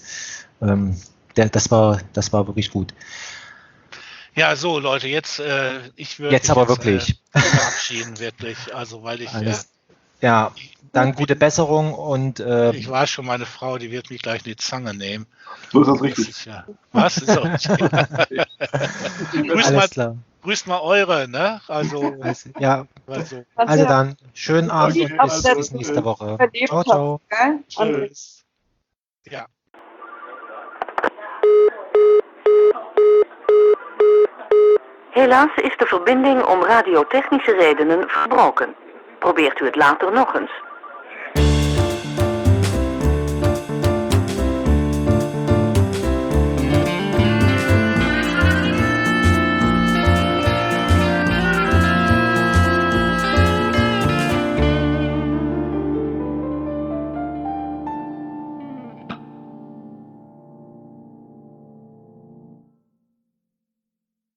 das war wirklich gut. Ja, so Leute, jetzt ich würde jetzt aber wirklich verabschieden, wirklich, also weil ich ja, dann gute Besserung und ich weiß schon, meine Frau, die wird mich gleich in die Zange nehmen. So ist das richtig. Was? Ist auch grüßt mal eure, ne? Also ja. Also dann, schönen Abend und bis nächste Woche. Ciao, ciao. Tschüss. Ja. Helaas is de verbinding om radiotechnische redenen verbroken. Probeert u het later nog eens.